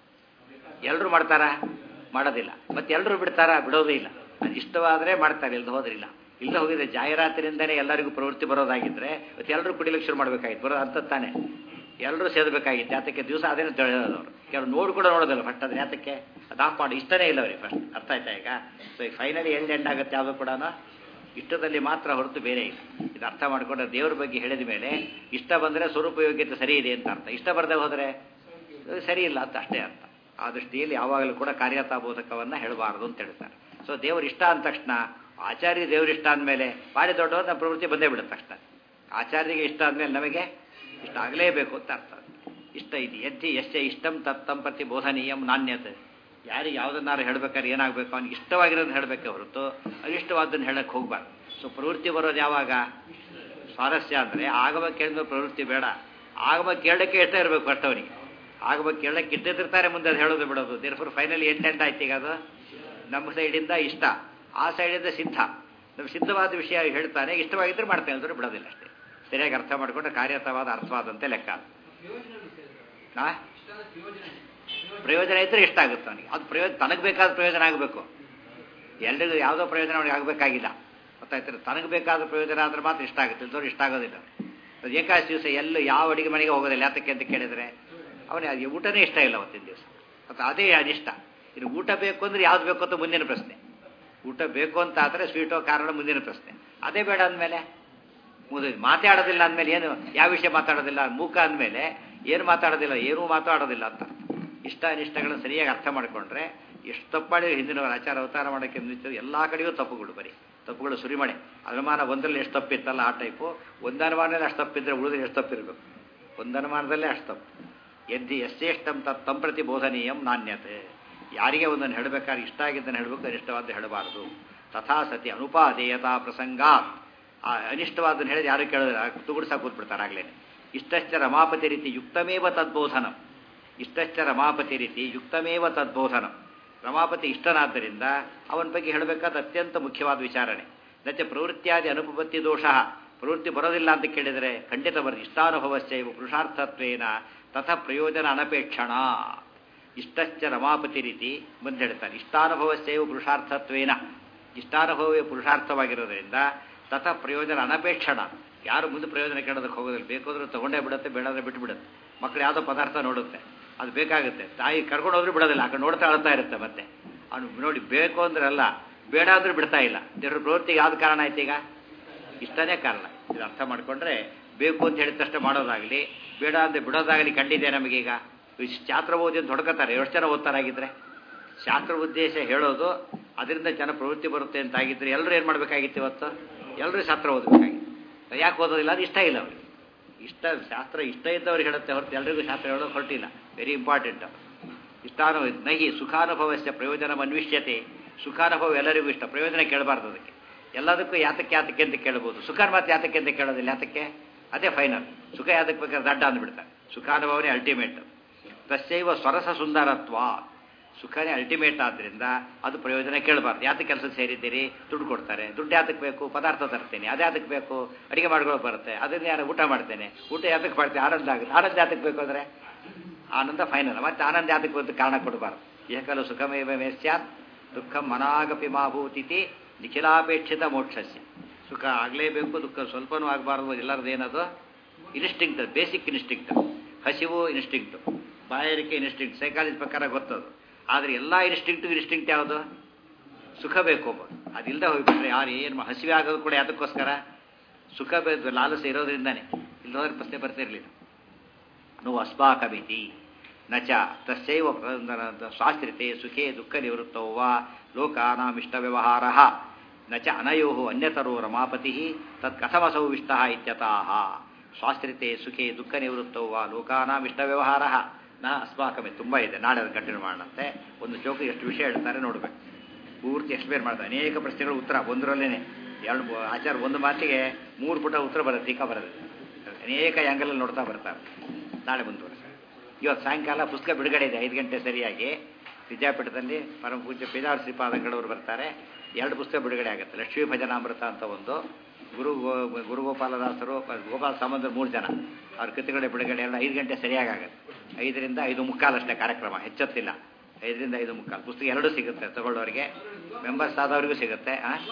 ಎಲ್ಲರೂ ಮಾಡ್ತಾರಾ? ಮಾಡೋದಿಲ್ಲ. ಮತ್ತು ಎಲ್ಲರೂ ಬಿಡ್ತಾರಾ? ಬಿಡೋದೇ ಇಲ್ಲ. ಅದು ಇಷ್ಟವಾದರೆ ಮಾಡ್ತಾರೆ, ಇಲ್ದು ಹೋದ್ರಿಲ್ಲ. ಇಲ್ಲ ಹೋಗಿದ್ರೆ ಜಾಹೀರಾತಿನಿಂದನೇ ಎಲ್ಲರಿಗೂ ಪ್ರವೃತ್ತಿ ಬರೋದಾಗಿದ್ದರೆ ಮತ್ತು ಎಲ್ಲರೂ ಕುಡಿಲಿಕ್ಕೆ ಶುರು ಮಾಡಬೇಕಾಗಿತ್ತು. ಬರೋದು ಅಂತ ತಾನೆ ಎಲ್ಲರೂ ಸೇದಬೇಕಾಗಿತ್ತು. ಯಾತಕ್ಕೆ? ದಿವಸ ಅದೇನು ತಿಳಿಯೋದವರು. ಕೆಲವು ನೋಡಿ ಕೂಡ ನೋಡೋದಿಲ್ಲ ಫಸ್ಟ್. ಅದನ್ನ ಯಾತಕ್ಕೆ? ಅದು ಆಫ್ ಮಾಡಿ ಇಷ್ಟನೇ ಇಲ್ಲ ಅವ್ರಿಗೆ ಫಸ್ಟ್. ಅರ್ಥ ಆಯ್ತಾ? ಈಗ ಸೊ ಈಗ ಫೈನಲಿ ಎಂಡ್ ಎಂಡ್ ಆಗುತ್ತೆ ಯಾವುದೂ ಕೂಡ ಇಷ್ಟದಲ್ಲಿ ಮಾತ್ರ, ಹೊರತು ಬೇರೆ ಇಲ್ಲ. ಇದು ಅರ್ಥ ಮಾಡಿಕೊಂಡ್ರೆ ದೇವ್ರ ಬಗ್ಗೆ ಹೇಳಿದ ಮೇಲೆ ಇಷ್ಟ ಬಂದರೆ ಸ್ವರೂಪ ಯೋಗ್ಯತೆ ಸರಿ ಇದೆ ಅಂತ ಅರ್ಥ. ಇಷ್ಟ ಬರದೆ ಹೋದರೆ ಸರಿ ಇಲ್ಲ ಅಂತ ಅಷ್ಟೇ ಅರ್ಥ. ಆ ದೃಷ್ಟಿಯಲ್ಲಿ ಯಾವಾಗಲೂ ಕೂಡ ಕಾರ್ಯತಾಬೋಧಕವನ್ನು ಹೇಳಬಾರ್ದು ಅಂತ ಹೇಳ್ತಾರೆ. ಸೊ ದೇವರು ಇಷ್ಟ ಅಂದ ತಕ್ಷಣ, ಆಚಾರ್ಯ ದೇವ್ರ ಇಷ್ಟ ಅಂದಮೇಲೆ ಭಾರಿ ದೊಡ್ಡವರು ನಮ್ಮ ಪ್ರವೃತ್ತಿ ಬಂದೇ ಬಿಡುತ್ತೆ ತಕ್ಷಣ. ಆಚಾರ್ಯರಿಗೆ ಇಷ್ಟ ಆದಮೇಲೆ ನಮಗೆ ಇಷ್ಟ ಆಗಲೇಬೇಕು ಅಂತ ಅರ್ಥ. ಇಷ್ಟ ಇದೆ ಎದ್ದಿ ಎಷ್ಟೇ ಇಷ್ಟಂ ತತ್ತಂ ಪ್ರತಿ ಬೋಧನೀಯಂ ನಾಣ್ಯತೆ. ಯಾರಿಗೆ ಯಾವುದನ್ನಾರು ಹೇಳಬೇಕಾದ್ರೆ ಏನಾಗಬೇಕು? ಅವ್ನಿಗೆ ಇಷ್ಟವಾಗಿರೋದನ್ನ ಹೇಳಬೇಕೆ ಹೊರತು ಅನಿಷ್ಟವಾದನ್ನು ಹೇಳಕ್ಕೆ ಹೋಗ್ಬಾರ್ದು. ಸೊ ಪ್ರವೃತ್ತಿ ಬರೋದು ಯಾವಾಗ? ಸ್ವಾರಸ್ಯ ಅಂದರೆ ಆಗಮ ಕೇಳಿದ ಪ್ರವೃತ್ತಿ ಬೇಡ. ಆಗಮ ಕೇಳಕ್ಕೆ ಇಷ್ಟ ಇರಬೇಕು ಫಸ್ಟ್ ಅವನಿಗೆ. ಆಗಮ ಕೇಳಕ್ಕೆ ಇಟ್ಟಿರ್ತಾರೆ, ಮುಂದೆ ಅದು ಹೇಳೋದು ಬಿಡೋದು. ದೇರ್ಫೋರ್ ಫೈನಲಿ ಎಂಟು ಎಂಟು ಆಯ್ತು. ಈಗ ಅದು ನಮ್ಮ ಸೈಡಿಂದ ಇಷ್ಟ, ಆ ಸೈಡಿಂದ ಸಿದ್ಧ. ನಮ್ಮ ಸಿದ್ಧವಾದ ವಿಷಯ ಹೇಳ್ತಾನೆ, ಇಷ್ಟವಾಗಿದ್ದರೆ ಮಾಡ್ತಾನೆ, ಅಂದ್ರೆ ಬಿಡೋದಿಲ್ಲ ಅಷ್ಟೇ. ಸರಿಯಾಗಿ ಅರ್ಥ ಮಾಡಿಕೊಂಡ್ರೆ ಕಾರ್ಯತವಾದ ಅರ್ಥವಾದಂತೆ ಲೆಕ್ಕ. ಹಾ, ಪ್ರಯೋಜನ ಇದ್ದರೆ ಇಷ್ಟ ಆಗುತ್ತೆ ಅವನಿಗೆ. ಅದು ಪ್ರಯೋಜನ ತನಗೆ ಬೇಕಾದ ಪ್ರಯೋಜನ ಆಗಬೇಕು. ಎಲ್ರಿಗೂ ಯಾವುದೋ ಪ್ರಯೋಜನ ಅವನಿಗೆ ಆಗಬೇಕಾಗಿಲ್ಲ. ಗೊತ್ತಾಯ್ತಾರೆ? ತನಗೆ ಬೇಕಾದ ಪ್ರಯೋಜನ ಆದರೆ ಮಾತ್ರ ಇಷ್ಟ ಆಗುತ್ತೆ, ಇದ್ದವ್ರು ಇಷ್ಟ ಆಗೋದಿಲ್ಲ. ಅದು ಏಕಾದಶಿ ದಿವಸ ಎಲ್ಲೂ ಯಾವ ಅಡಿಗೆ ಮನೆಗೆ ಹೋಗೋದಿಲ್ಲ. ಯಾತಕ್ಕೆ ಅಂತ ಕೇಳಿದರೆ ಅವನಿಗೆ ಊಟನೇ ಇಷ್ಟ ಇಲ್ಲ ಅವತ್ತಿನ ದಿವಸ. ಮತ್ತು ಅದೇ ಅನಿಷ್ಟ. ಇನ್ನು ಊಟ ಬೇಕು ಅಂದರೆ ಯಾವ್ದು ಬೇಕು ಅಂತ ಮುಂದಿನ ಪ್ರಶ್ನೆ. ಊಟ ಬೇಕು ಅಂತ ಆದರೆ ಸ್ವೀಟೋ ಕಾರಣ ಮುಂದಿನ ಪ್ರಶ್ನೆ. ಅದೇ ಬೇಡ ಅಂದಮೇಲೆ ಮುದ ಮಾತಾಡೋದಿಲ್ಲ ಅಂದಮೇಲೆ ಏನು, ಯಾವ ವಿಷಯ ಮಾತಾಡೋದಿಲ್ಲ? ಮೂಕ ಅಂದಮೇಲೆ ಏನು ಮಾತಾಡೋದಿಲ್ಲ, ಏನೂ ಮಾತಾಡೋದಿಲ್ಲ ಅಂತ. ಇಷ್ಟ ಅನಿಷ್ಟಗಳನ್ನು ಸರಿಯಾಗಿ ಅರ್ಥ ಮಾಡಿಕೊಂಡ್ರೆ ಎಷ್ಟು ತಪ್ಪು ಮಾಡಿ ಹಿಂದಿನವರು ಆಚಾರ ಅವತಾರ ಮಾಡೋಕ್ಕೆ ನಿಂತಿದ್ದು ಎಲ್ಲ ಕಡೆಯೂ ತಪ್ಪುಗಳು, ಬರೀ ತಪ್ಪುಗಳು ಸುರಿಮಣೆ. ಅನುಮಾನ ಒಂದರಲ್ಲಿ ಎಷ್ಟು ತಪ್ಪಿತ್ತಲ್ಲ ಆ ಟೈಪು, ಒಂದು ಅನುಮಾನದಲ್ಲಿ ಅಷ್ಟು ತಪ್ಪಿದ್ರೆ ಉಳಿದ್ರೆ ಎಷ್ಟು ತಪ್ಪಿರಬೇಕು? ಒಂದು ಅನುಮಾನದಲ್ಲೇ ಅಷ್ಟು ತಪ್ಪು. ಎದ್ದಿ ಎಷ್ಟೇಷ್ಟಂ ತಂ ಪ್ರತಿ ಬೋಧನೀಯಂ ನಾಣ್ಯತೆ. ಯಾರಿಗೆ ಒಂದನ್ನು ಹೇಳಬೇಕಾದ್ರೆ ಇಷ್ಟ ಆಗಿದ್ದನ್ನು ಹೇಳಬೇಕು, ಅನಿಷ್ಟವಾದ ಹೇಳಬಾರ್ದು. ತಥಾ ಸತಿ ಅನುಪಾದೇಯತಾ ಪ್ರಸಂಗ. ಆ ಅನಿಷ್ಟವಾದನ್ನು ಹೇಳಿದ್ರೆ ಯಾರು ಕೇಳೋದಿಲ್ಲ, ತುಗುಡ್ಸಾ ಕೂತ್ಬಿಡ್ತಾರೆ ಆಗಲೇ. ಇಷ್ಟಶ್ಚ ರಮಾಪತಿ ರೀತಿ ಯುಕ್ತಮೇವ ತದ್ಬೋಧನಂ. ಇಷ್ಟಶ್ಚ ರಮಾಪತಿ ರೀತಿ ಯುಕ್ತಮೇವ ತದ್ಬೋಧನಂ. ರಮಾಪತಿ ಇಷ್ಟನಾದ್ದರಿಂದ ಅವನ ಬಗ್ಗೆ ಹೇಳಬೇಕಾದ ಅತ್ಯಂತ ಮುಖ್ಯವಾದ ವಿಚಾರಣೆ. ನಚ ಪ್ರವೃತ್ತಿಯಾದಿ ಅನುಪಪತ್ತಿ ದೋಷ. ಪ್ರವೃತ್ತಿ ಬರೋದಿಲ್ಲ ಅಂತ ಕೇಳಿದರೆ ಖಂಡಿತ ಬರೋದು. ಇಷ್ಟಾನುಭವಶ್ಚೈವ ಪುರುಷಾರ್ಥತ್ವೇನ ತಥ ಪ್ರಯೋಜನ ಅನಪೇಕ್ಷಣ. ಇಷ್ಟಶ್ಚ ರಮಾಪತಿ ರೀತಿ ಬಂದು ಹೇಳ್ತಾರೆ. ಇಷ್ಟಾನುಭವಶ್ಚೈವ ಪುರುಷಾರ್ಥತ್ವೇನ. ಇಷ್ಟಾನುಭವವೇ ಪುರುಷಾರ್ಥವಾಗಿರೋದ್ರಿಂದ ತಥ ಪ್ರಯೋಜನ ಅನಪೇಕ್ಷಣ. ಯಾರು ಮುಂದೆ ಪ್ರಯೋಜನ ಕೇಳೋದಕ್ಕೆ ಹೋಗೋದಿಲ್ಲ. ಬೇಕಾದರೂ ತೊಗೊಂಡೇ ಬಿಡುತ್ತೆ, ಬೇಡಾದರೆ ಬಿಟ್ಟು ಬಿಡುತ್ತೆ. ಮಕ್ಕಳು ಯಾವುದೋ ಪದಾರ್ಥ ನೋಡುತ್ತೆ, ಅದು ಬೇಕಾಗುತ್ತೆ, ತಾಯಿ ಕರ್ಕೊಂಡು ಹೋದ್ರೂ ಬಿಡೋದಿಲ್ಲ. ಆ ಕಡೆ ನೋಡ್ತಾ ಅಳ್ತಾ ಇರುತ್ತೆ. ಮತ್ತೆ ಅವನು ನೋಡಿ ಬೇಕು ಅಂದ್ರೆ ಅಲ್ಲ, ಬೇಡ ಅಂದ್ರೂ ಬಿಡ್ತಾ ಇಲ್ಲ. ದೇವ್ರ ಪ್ರವೃತ್ತಿಗೆ ಯಾವ್ದು ಕಾರಣ ಆಯ್ತು? ಈಗ ಇಷ್ಟನೇ ಕಾರಣ. ಇದು ಅರ್ಥ ಮಾಡಿಕೊಂಡ್ರೆ ಬೇಕು ಅಂತ ಹೇಳಿದ ತಕ್ಷಣ ಮಾಡೋದಾಗಲಿ, ಬೇಡ ಅಂದರೆ ಬಿಡೋದಾಗಲಿ ಕಂಡಿದೆ ನಮಗೀಗ. ಶಾಸ್ತ್ರ ಓದಿ ಅಂತ ಹೊಡ್ಕೋತಾರೆ. ಎಷ್ಟು ಜನ ಓದ್ತಾರಾಗಿದ್ದರೆ? ಶಾಸ್ತ್ರ ಉದ್ದೇಶ ಹೇಳೋದು, ಅದರಿಂದ ಜನ ಪ್ರವೃತ್ತಿ ಬರುತ್ತೆ ಅಂತಾಗಿದ್ದರೆ ಎಲ್ಲರೂ ಏನು ಮಾಡಬೇಕಾಗಿತ್ತು? ಇವತ್ತು ಎಲ್ಲರೂ ಶಾಸ್ತ್ರ ಓದಬೇಕಾಗಿತ್ತು. ಯಾಕೆ ಓದೋದಿಲ್ಲ? ಅದು ಇಷ್ಟ ಇಲ್ಲ ಅವ್ರಿಗೆ. ಇಷ್ಟ ಶಾಸ್ತ್ರ ಇಷ್ಟ ಇದ್ದವ್ರಿಗೆ ಹೇಳುತ್ತೆ ಹೊರತು ಎಲ್ರಿಗೂ ಶಾಸ್ತ್ರ ಹೇಳೋದು ಹೊರಟಿಲ್ಲ. Very important. ಇಷ್ಟಾನು ನಹಿ ಸುಖಾನುಭವಸ್ಯ ಪ್ರಯೋಜನ ಅನ್ವಿಷ್ಯತೆ. ಸುಖಾನುಭವ ಎಲ್ಲರಿಗೂ ಇಷ್ಟ, ಪ್ರಯೋಜನ ಕೇಳಬಾರ್ದು. ಅದಕ್ಕೆ ಎಲ್ಲದಕ್ಕೂ ಯಾತಕ್ಕೆ ಯಾತಕ್ಕೆ ಅಂತ ಕೇಳ್ಬೋದು. ಸುಖಾನ್ ಮಾತ್ರ ಯಾತಕ್ಕೆ ಅಂತ ಕೇಳೋದಿಲ್ಲ. ಯಾತಕ್ಕೆ? ಅದೇ ಫೈನಲ್. ಸುಖ ಯಾತಕ್ಕೆ ಬೇಕಾದ್ರೆ ದಡ್ಡ ಅಂದ್ಬಿಡ್ತಾರೆ. ಸುಖಾನುಭವನೇ ಅಲ್ಟಿಮೇಟ್. ತಸ್ಯೈವ ಸ್ವರಸ ಸುಂದರತ್ವ. ಸುಖನೇ ಅಲ್ಟಿಮೇಟ್ ಆದ್ದರಿಂದ ಅದು ಪ್ರಯೋಜನ ಕೇಳಬಾರ್ದು. ಯಾತಕ್ಕೆ ಕೆಲಸಕ್ಕೆ ಸೇರಿದ್ದೀರಿ? ದುಡ್ಡು ಕೊಡ್ತಾರೆ. ದುಡ್ಡು ಯಾತಕ್ಕೆ ಬೇಕು? ಪದಾರ್ಥ ತರ್ತೇನೆ. ಅದು ಯಾತಕ್ಕೆ ಬೇಕು? ಅಡುಗೆ ಮಾಡ್ಕೊಳ್ಳೋ ಬರುತ್ತೆ. ಅದನ್ನ ಯಾರು ಊಟ ಮಾಡ್ತೇನೆ. ಊಟ ಯಾತಕ್ಕೆ ಮಾಡ್ತೇನೆ? ಆನಂದ ಆಗುತ್ತೆ. ಆನಂದ ಯಾತಕ್ಕೆ ಬೇಕು ಅಂದರೆ ಆನಂದ ಫೈನಲ್. ಮತ್ತೆ ಆನಂದ ಯಾತಕ್ಕೆ ಬಂತು ಕಾರಣ ಕೊಡಬಾರ್ದು. ಏಕಲು ಸುಖಮೇವ ಮೇ ಸ್ಯಾತ್ ದುಃಖಂ ಮನಾಗಪಿ ಮಾಭೂತಿಥಿ ನಿಖಿಲಾಪೇಕ್ಷಿತ ಮೋಕ್ಷಸ್ಯ. ಸುಖ ಆಗಲೇಬೇಕು, ದುಃಖ ಸ್ವಲ್ಪನೂ ಆಗಬಾರ್ದು. ಎಲ್ಲರದ್ದು ಏನದು ಇನ್ಸ್ಟಿಂಕ್ಟ್, ಬೇಸಿಕ್ ಇನ್ಸ್ಟಿಂಕ್ಟ್. ಹಸಿವು ಇನ್ಸ್ಟಿಂಕ್ಟು, ಬಾಯಾರಿಕೆ ಇನ್ಸ್ಟಿಂಕ್ಟ್, ಸೈಕಾಲಜಿ ಪ್ರಕಾರ ಗೊತ್ತದು. ಆದರೆ ಎಲ್ಲ ಇನ್ಸ್ಟಿಂಕ್ಟು ಇನ್ಸ್ಟಿಂಕ್ಟ್ ಯಾವುದು? ಸುಖ ಬೇಕು ಒಬ್ಬ. ಅದಿಲ್ಲದೆ ಹೋಗ್ಬಿಟ್ರೆ ಯಾರು ಏನು ಹಸಿವೆ ಆಗೋದು ಕೂಡ ಯಾವುದಕ್ಕೋಸ್ಕರ? ಸುಖ ಬೇಕು, ಲಾಲಸೆ ಇರೋದ್ರಿಂದಾನೆ. ಇಲ್ಲೋದ್ರೆ ಪ್ರಶ್ನೆ ಬರ್ತಿರಲಿಲ್ಲ. ನೋವು ಅಸ್ಮಾಕಮಿತಿ ನಚ ತಸ್ಯೈವ ಶಾಸ್ತ್ರಿತೆ ಸುಖೇ ದುಃಖ ನಿವೃತ್ತೋ ವಾ ಲೋಕಾನಾಮಿಷ್ಟ ವ್ಯವಹಾರ ನಚ ಅನಯೋ ಅನ್ಯತರೋ ರಮಾಪತಿ ತತ್ ಕಥಮಸೌ ಇಷ್ಟ ಇತ್ಯತಃ. ಶಾಸ್ತ್ರಿತೆ ಸುಖೇ ದುಃಖ ನಿವೃತ್ತೋ ವಾ ಲೋಕಾನಾಮಿಷ್ಟ ವ್ಯವಹಾರ ನಾ ಅಸ್ಮಾಕಮಿ. ತುಂಬ ಇದೆ, ನಾಳೆ ಅದು ಕಂಟಿನ್ಯೂ ಮಾಡೋಣಂತೆ. ಒಂದು ಜೋಕು ಎಷ್ಟು ವಿಷಯ ಹೇಳ್ತಾರೆ ನೋಡ್ಬೇಕು. ಪೂರ್ತಿ ಎಕ್ಸ್ಪ್ಲೇನ್ ಮಾಡ್ತಾರೆ. ಅನೇಕ ಪ್ರಶ್ನೆಗಳು ಉತ್ತರ ಒಂದರಲ್ಲೇನೆ. ಎರಡು ಆಚಾರ ಒಂದು ಮಾತಿಗೆ ಮೂರು ಪುಟ ಉತ್ತರ ಬರುತ್ತೆ, ಟೀಕಾ ಬರುತ್ತೆ. ಅನೇಕ ಆ್ಯಂಗಲಲ್ಲಿ ನೋಡ್ತಾ ಬರ್ತಾರೆ. ನಾಳೆ ಮುಂದುವರೆಸ. ಇವತ್ತು ಸಾಯಂಕಾಲ ಪುಸ್ತಕ ಬಿಡುಗಡೆ ಇದೆ, ಐದು ಗಂಟೆ ಸರಿಯಾಗಿ ವಿದ್ಯಾಪೀಠದಲ್ಲಿ ಪರಮ ಪೂಜ್ಯ ಪೇಜಾವರ ಶ್ರೀಪಾದಂಗಳವರು ಬರ್ತಾರೆ. ಎರಡು ಪುಸ್ತಕ ಬಿಡುಗಡೆ ಆಗುತ್ತೆ. ಲಕ್ಷ್ಮೀ ಭಜನಾಮೃತ ಅಂತ ಒಂದು, ಗುರು ಗುರುಗೋಪಾಲದಾಸರು, ಗೋಪಾಲ ಸಾಮಂತರು ಮೂರು ಜನ ಅವ್ರ ಕೃತಿಗಳ ಬಿಡುಗಡೆ ಎಲ್ಲ ಐದು ಗಂಟೆ ಸರಿಯಾಗಿ ಆಗುತ್ತೆ. ಐದರಿಂದ ಐದು ಮುಕ್ಕಾಲಷ್ಟೇ ಕಾರ್ಯಕ್ರಮ, ಹೆಚ್ಚೊತ್ತಿಲ್ಲ. ಐದರಿಂದ ಐದು ಮುಕ್ಕಾಲು ಪುಸ್ತಕ ಎರಡೂ ಸಿಗುತ್ತೆ ತಗೊಳ್ಳೋರಿಗೆ, ಮೆಂಬರ್ಸ್ ಆದವ್ರಿಗೂ ಸಿಗುತ್ತೆ.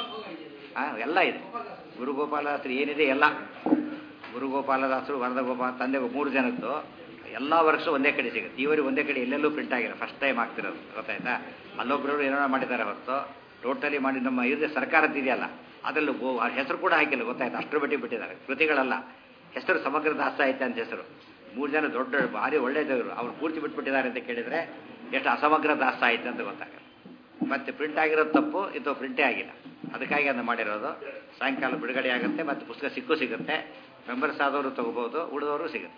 ಹಾಂ ಎಲ್ಲ ಇದೆ. ಗುರುಗೋಪಾಲದಾಸರು ಏನಿದೆ ಎಲ್ಲ, ಗುರುಗೋಪಾಲದಾಸರು, ವರದ ಗೋಪಾಲ ತಂದೆ ಮೂರು ಜನದ್ದು ಎಲ್ಲ ವರ್ಕ್ಸು ಒಂದೇ ಕಡೆ ಸಿಗುತ್ತೆ. ಇವರಿಗೆ ಒಂದೇ ಕಡೆ ಎಲ್ಲೆಲ್ಲೂ ಪ್ರಿಂಟ್ ಆಗಿರೋ ಫಸ್ಟ್ ಟೈಮ್ ಆಗ್ತಿರೋದು, ಗೊತ್ತಾಯ್ತಾ? ಅಲ್ಲೊಬ್ಬರು ಏನೋ ಮಾಡಿದ್ದಾರೆ ಹೊರತು ಟೋಟಲಿ ಮಾಡಿ ನಮ್ಮ ಇದು ಸರ್ಕಾರದ್ದು ಇದೆಯಲ್ಲ ಅದರಲ್ಲೂ ಗೋ ಹೆಸರು ಕೂಡ ಹಾಕಿಲ್ಲ, ಗೊತ್ತಾಯ್ತು? ಅಷ್ಟರ ಮಟ್ಟಿಗೆ ಬಿಟ್ಟಿದ್ದಾರೆ. ಕೃತಿಗಳಲ್ಲ, ಹೆಸರು ಸಮಗ್ರ ದಾಸ ಸಾಹಿತ್ಯ ಅಂತ ಹೆಸರು. ಮೂರು ಜನ ದೊಡ್ಡ ಭಾರಿ ಒಳ್ಳೆಯದವರು, ಅವ್ರು ಪೂರ್ತಿ ಬಿಟ್ಬಿಟ್ಟಿದ್ದಾರೆ ಅಂತ ಕೇಳಿದರೆ ಎಷ್ಟು ಅಸಮಗ್ರ ದಾಸ ಸಾಹಿತ್ಯ ಅಂತ ಗೊತ್ತಾಗಲ್ಲ. ಮತ್ತೆ ಪ್ರಿಂಟ್ ಆಗಿರೋದು ತಪ್ಪು, ಇದು ಪ್ರಿಂಟೇ ಆಗಿಲ್ಲ. ಅದಕ್ಕಾಗಿ ಅದನ್ನು ಮಾಡಿರೋದು. ಸಾಯಂಕಾಲ ಬಿಡುಗಡೆ ಆಗುತ್ತೆ, ಮತ್ತು ಪುಸ್ತಕ ಸಿಕ್ಕೂ ಸಿಗುತ್ತೆ. ಮೆಂಬರ್ಸ್ ಆದವರು ತೊಗೋಬೋದು, ಉಳಿದವರು ಸಿಗುತ್ತೆ.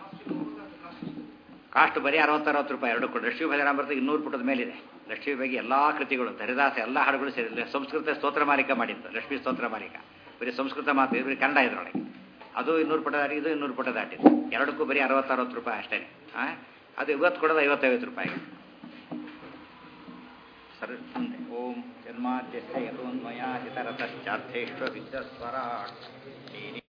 ಕಾಸ್ಟ್ ಬರೀ ಅರವತ್ತರವತ್ತು ರೂಪಾಯಿ ಎರಡು ಕೊಡು. ಲಕ್ಷ್ಮೀ ಭಜನಾಮೃತ ಇನ್ನೂರು ಪುಟದ ಮೇಲಿದೆ. ಲಕ್ಷ್ಮೀ ಬಗ್ಗೆ ಎಲ್ಲ ಕೃತಿಗಳು, ಹರಿದಾಸ ಎಲ್ಲ ಹಾಡುಗಳು ಸೇರಿದೆ. ಸಂಸ್ಕೃತ ಸ್ತೋತ್ರ ಮಾಲಿಕ ಮಾಡಿದ್ದು, ಲಕ್ಷ್ಮೀ ಸ್ತೋತ್ರ ಮಾಲಿಕ ಬರೀ ಸಂಸ್ಕೃತ ಮಾತು, ಬರೀ ಕನ್ನಡ ಇದರೊಳಗೆ. ಅದು ಇನ್ನೂರು ಪುಟ ದಾಟಿ, ಇದು ಇನ್ನೂರು ಪುಟ ದಾಟಿದೆ. ಎರಡಕ್ಕೂ ಬರೀ ಅರವತ್ತರವತ್ತು ರೂಪಾಯಿ ಅಷ್ಟೇ. ಹಾಂ, ಅದು ಇವತ್ತು ಕೊಡೋದು ಐವತ್ತೈವತ್ತು ರೂಪಾಯಿ. ಸರ್ ಮುಂದೆ ಓಂ ಜನ್ಮಾದ್ಯಸ್ಯ ಯತೋನ್ಮಯಾ ಹಿತರತಶ್ಚಾರ್ಥೇಶ್ವ ವಿದ್ಯಸ್ವರಾಟ್